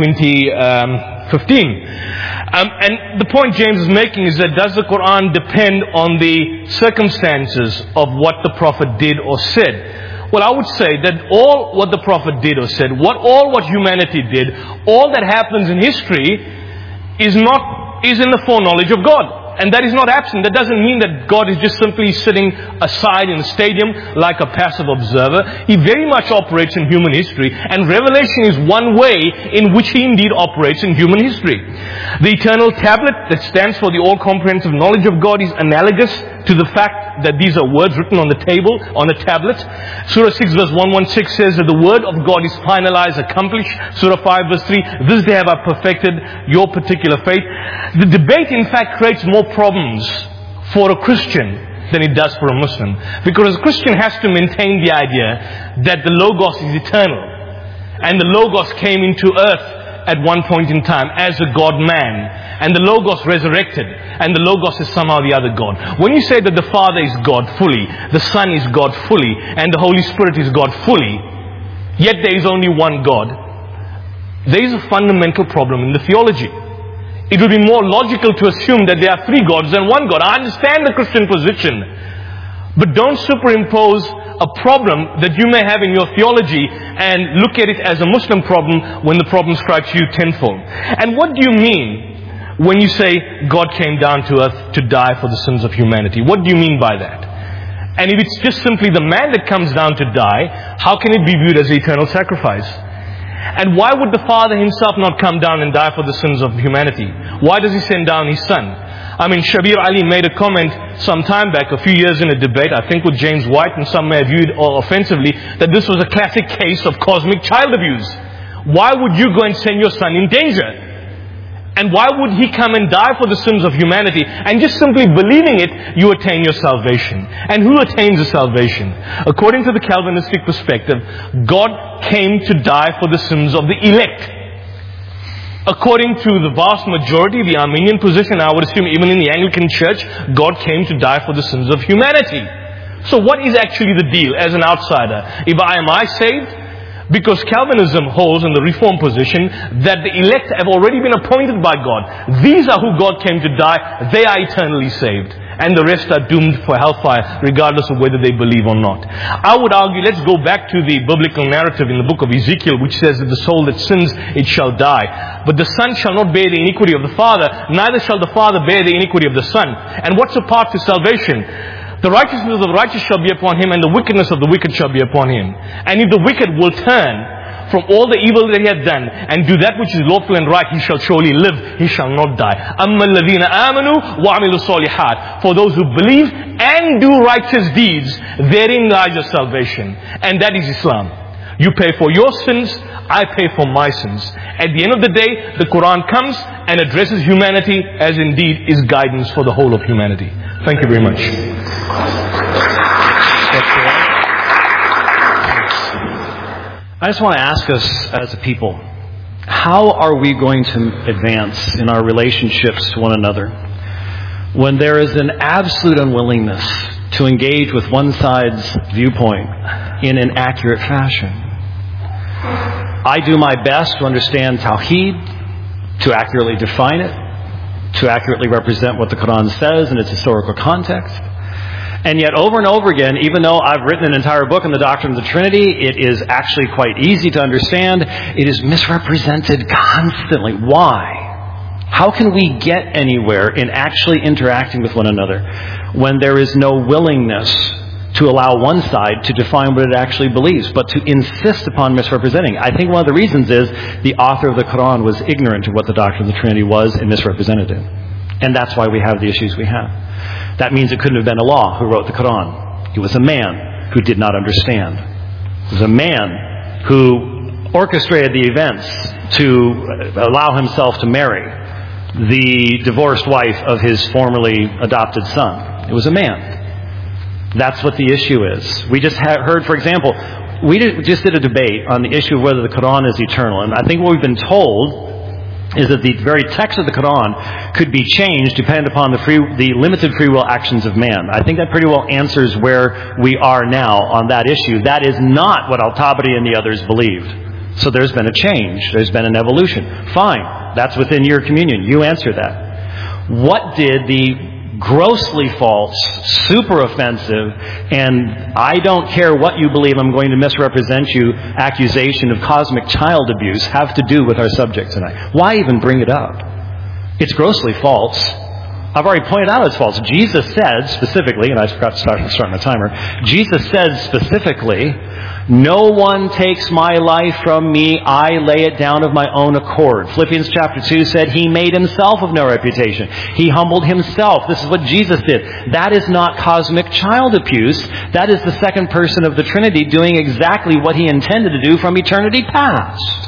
Speaker 4: 2015. And the point James is making is that does the Quran depend on the circumstances of what the Prophet did or said? Well, I would say that all what the Prophet did or said, all what humanity did, all that happens in history is in the foreknowledge of God. And that is not absent. That doesn't mean that God is just simply sitting aside in a stadium like a passive observer. He very much operates in human history. And revelation is one way in which He indeed operates in human history. The eternal tablet that stands for the all-comprehensive knowledge of God is analogous to the fact that these are words written on the table, on a tablet. Surah 6 verse 116 says that the word of God is finalized, accomplished. Surah 5 verse 3, this they have perfected your particular faith. The debate in fact creates more problems for a Christian than it does for a Muslim. Because a Christian has to maintain the idea that the Logos is eternal. And the Logos came into earth at one point in time as a God-man. And the Logos resurrected. And the Logos is somehow the other God. When you say that the Father is God fully, the Son is God fully, and the Holy Spirit is God fully, yet there is only one God, there is a fundamental problem in the theology. It would be more logical to assume that there are three gods than one God. I understand the Christian position. But don't superimpose a problem that you may have in your theology and look at it as a Muslim problem when the problem strikes you tenfold. And what do you mean when you say God came down to earth to die for the sins of humanity? What do you mean by that? And if it's just simply the man that comes down to die, how can it be viewed as an eternal sacrifice? And why would the Father Himself not come down and die for the sins of humanity? Why does He send down His Son? I mean, Shabir Ali made a comment some time back, a few years in a debate, I think with James White, and some may have viewed offensively, that this was a classic case of cosmic child abuse. Why would you go and send your son in danger? And why would He come and die for the sins of humanity? And just simply believing it, you attain your salvation. And who attains the salvation? According to the Calvinistic perspective, God came to die for the sins of the elect. According to the vast majority, the Armenian position, I would assume even in the Anglican Church, God came to die for the sins of humanity. So what is actually the deal as an outsider? Am I saved? Because Calvinism holds in the Reformed position that the elect have already been appointed by God. These are who God came to die. They are eternally saved. And the rest are doomed for hellfire, regardless of whether they believe or not. I would argue, let's go back to the biblical narrative in the book of Ezekiel, which says that the soul that sins, it shall die. But the Son shall not bear the iniquity of the Father, neither shall the Father bear the iniquity of the Son. And what's the path to salvation? The righteousness of the righteous shall be upon him, and the wickedness of the wicked shall be upon him. And if the wicked will turn from all the evil that he hath done, and do that which is lawful and right, he shall surely live, he shall not die. أَمَّا الَّذِينَ آمَنُوا وَعَمِلُوا الصَّالِحَاتِ. For those who believe and do righteous deeds, therein lies your salvation. And that is Islam. You pay for your sins, I pay for my sins. At the end of the day, the Quran comes and addresses humanity as indeed is guidance for the whole of humanity. Thank you very much.
Speaker 3: I just want to ask us as a people, how are we going to advance in our relationships to one another when there is an absolute unwillingness to engage with one side's viewpoint in an accurate fashion? I do my best to understand Tawheed, to accurately define it, to accurately represent what the Quran says in its historical context. And yet over and over again, even though I've written an entire book on the doctrine of the Trinity, it is actually quite easy to understand. It is misrepresented constantly. Why? How can we get anywhere in actually interacting with one another when there is no willingness to allow one side to define what it actually believes, but to insist upon misrepresenting? I think one of the reasons is the author of the Quran was ignorant of what the doctrine of the Trinity was and misrepresented it. And that's why we have the issues we have. That means it couldn't have been Allah who wrote the Quran. He was a man who did not understand. He was a man who orchestrated the events to allow himself to marry the divorced wife of his formerly adopted son. It was a man. That's what the issue is. We just heard, for example, we just did a debate on the issue of whether the Quran is eternal. And I think what we've been told is that the very text of the Quran could be changed depending upon the limited free will actions of man. I think that pretty well answers where we are now on that issue. That is not what Al-Tabari and the others believed. So there's been a change. There's been an evolution. Fine. That's within your communion. You answer that. What did the grossly false, super offensive, and I don't care what you believe, I'm going to misrepresent you accusation of cosmic child abuse have to do with our subject tonight? Why even bring it up? It's grossly false. I've already pointed out it's false. Jesus said specifically, and I forgot to start my timer, Jesus said specifically, no one takes my life from me, I lay it down of my own accord. Philippians chapter 2 said he made himself of no reputation. He humbled himself. This is what Jesus did. That is not cosmic child abuse. That is the second person of the Trinity doing exactly what he intended to do from eternity past.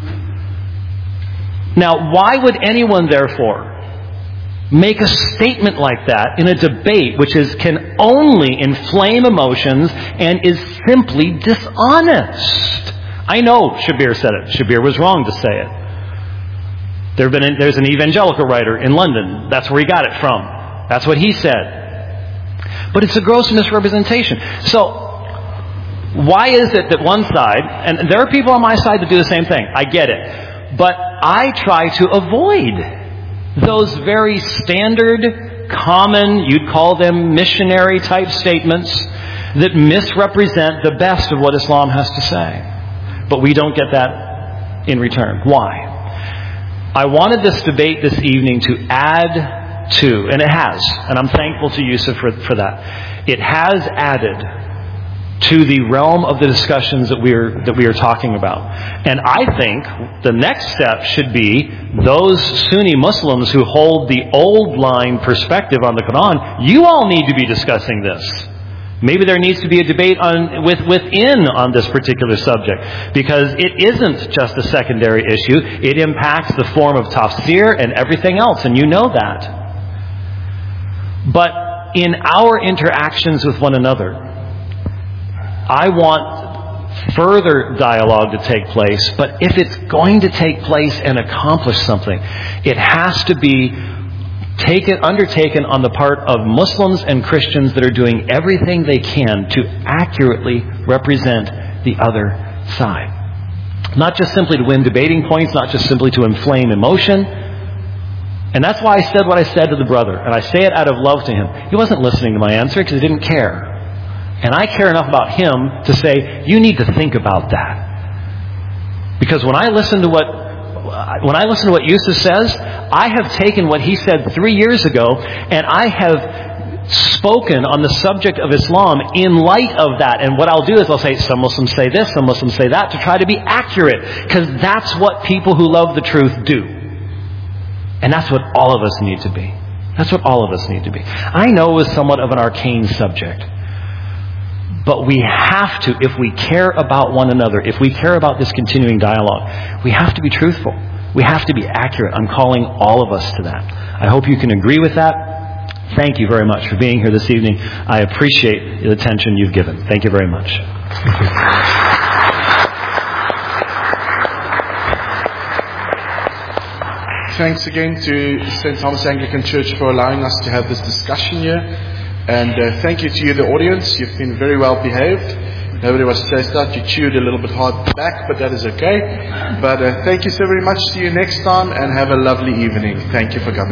Speaker 3: Now, why would anyone, therefore, make a statement like that in a debate which can only inflame emotions and is simply dishonest? I know Shabir said it. Shabir was wrong to say it. There's an evangelical writer in London. That's where he got it from. That's what he said. But it's a gross misrepresentation. So, why is it that one side, and there are people on my side that do the same thing. I get it. But I try to avoid those very standard, common, you'd call them missionary type statements that misrepresent the best of what Islam has to say. But we don't get that in return. Why? I wanted this debate this evening to add to, and it has, and I'm thankful to Yusuf for that. It has added to the realm of the discussions that we are talking about. And I think the next step should be those Sunni Muslims who hold the old line perspective on the Quran, you all need to be discussing this. Maybe there needs to be a debate within on this particular subject, because it isn't just a secondary issue. It impacts the form of tafsir and everything else, and you know that. But in our interactions with one another, I want further dialogue to take place, but if it's going to take place and accomplish something, it has to be undertaken on the part of Muslims and Christians that are doing everything they can to accurately represent the other side. Not just simply to win debating points, not just simply to inflame emotion. And that's why I said what I said to the brother, and I say it out of love to him. He wasn't listening to my answer because he didn't care. And I care enough about him to say, you need to think about that. Because when I listen to what Yusuf says, I have taken what he said 3 years ago, and I have spoken on the subject of Islam in light of that. And what I'll do is I'll say, some Muslims say this, some Muslims say that, to try to be accurate. Because that's what people who love the truth do. And that's what all of us need to be. That's what all of us need to be. I know it was somewhat of an arcane subject. But we have to, if we care about one another, if we care about this continuing dialogue, we have to be truthful. We have to be accurate. I'm calling all of us to that. I hope you can agree with that. Thank you very much for being here this evening. I appreciate the attention you've given. Thank you very much.
Speaker 2: Thanks again to St. Thomas Anglican Church for allowing us to have this discussion here. And thank you to you, the audience. You've been very well behaved. Nobody was stressed out. You chewed a little bit hard back, but that is okay. But thank you so very much. See you next time, and have a lovely evening. Thank you for coming.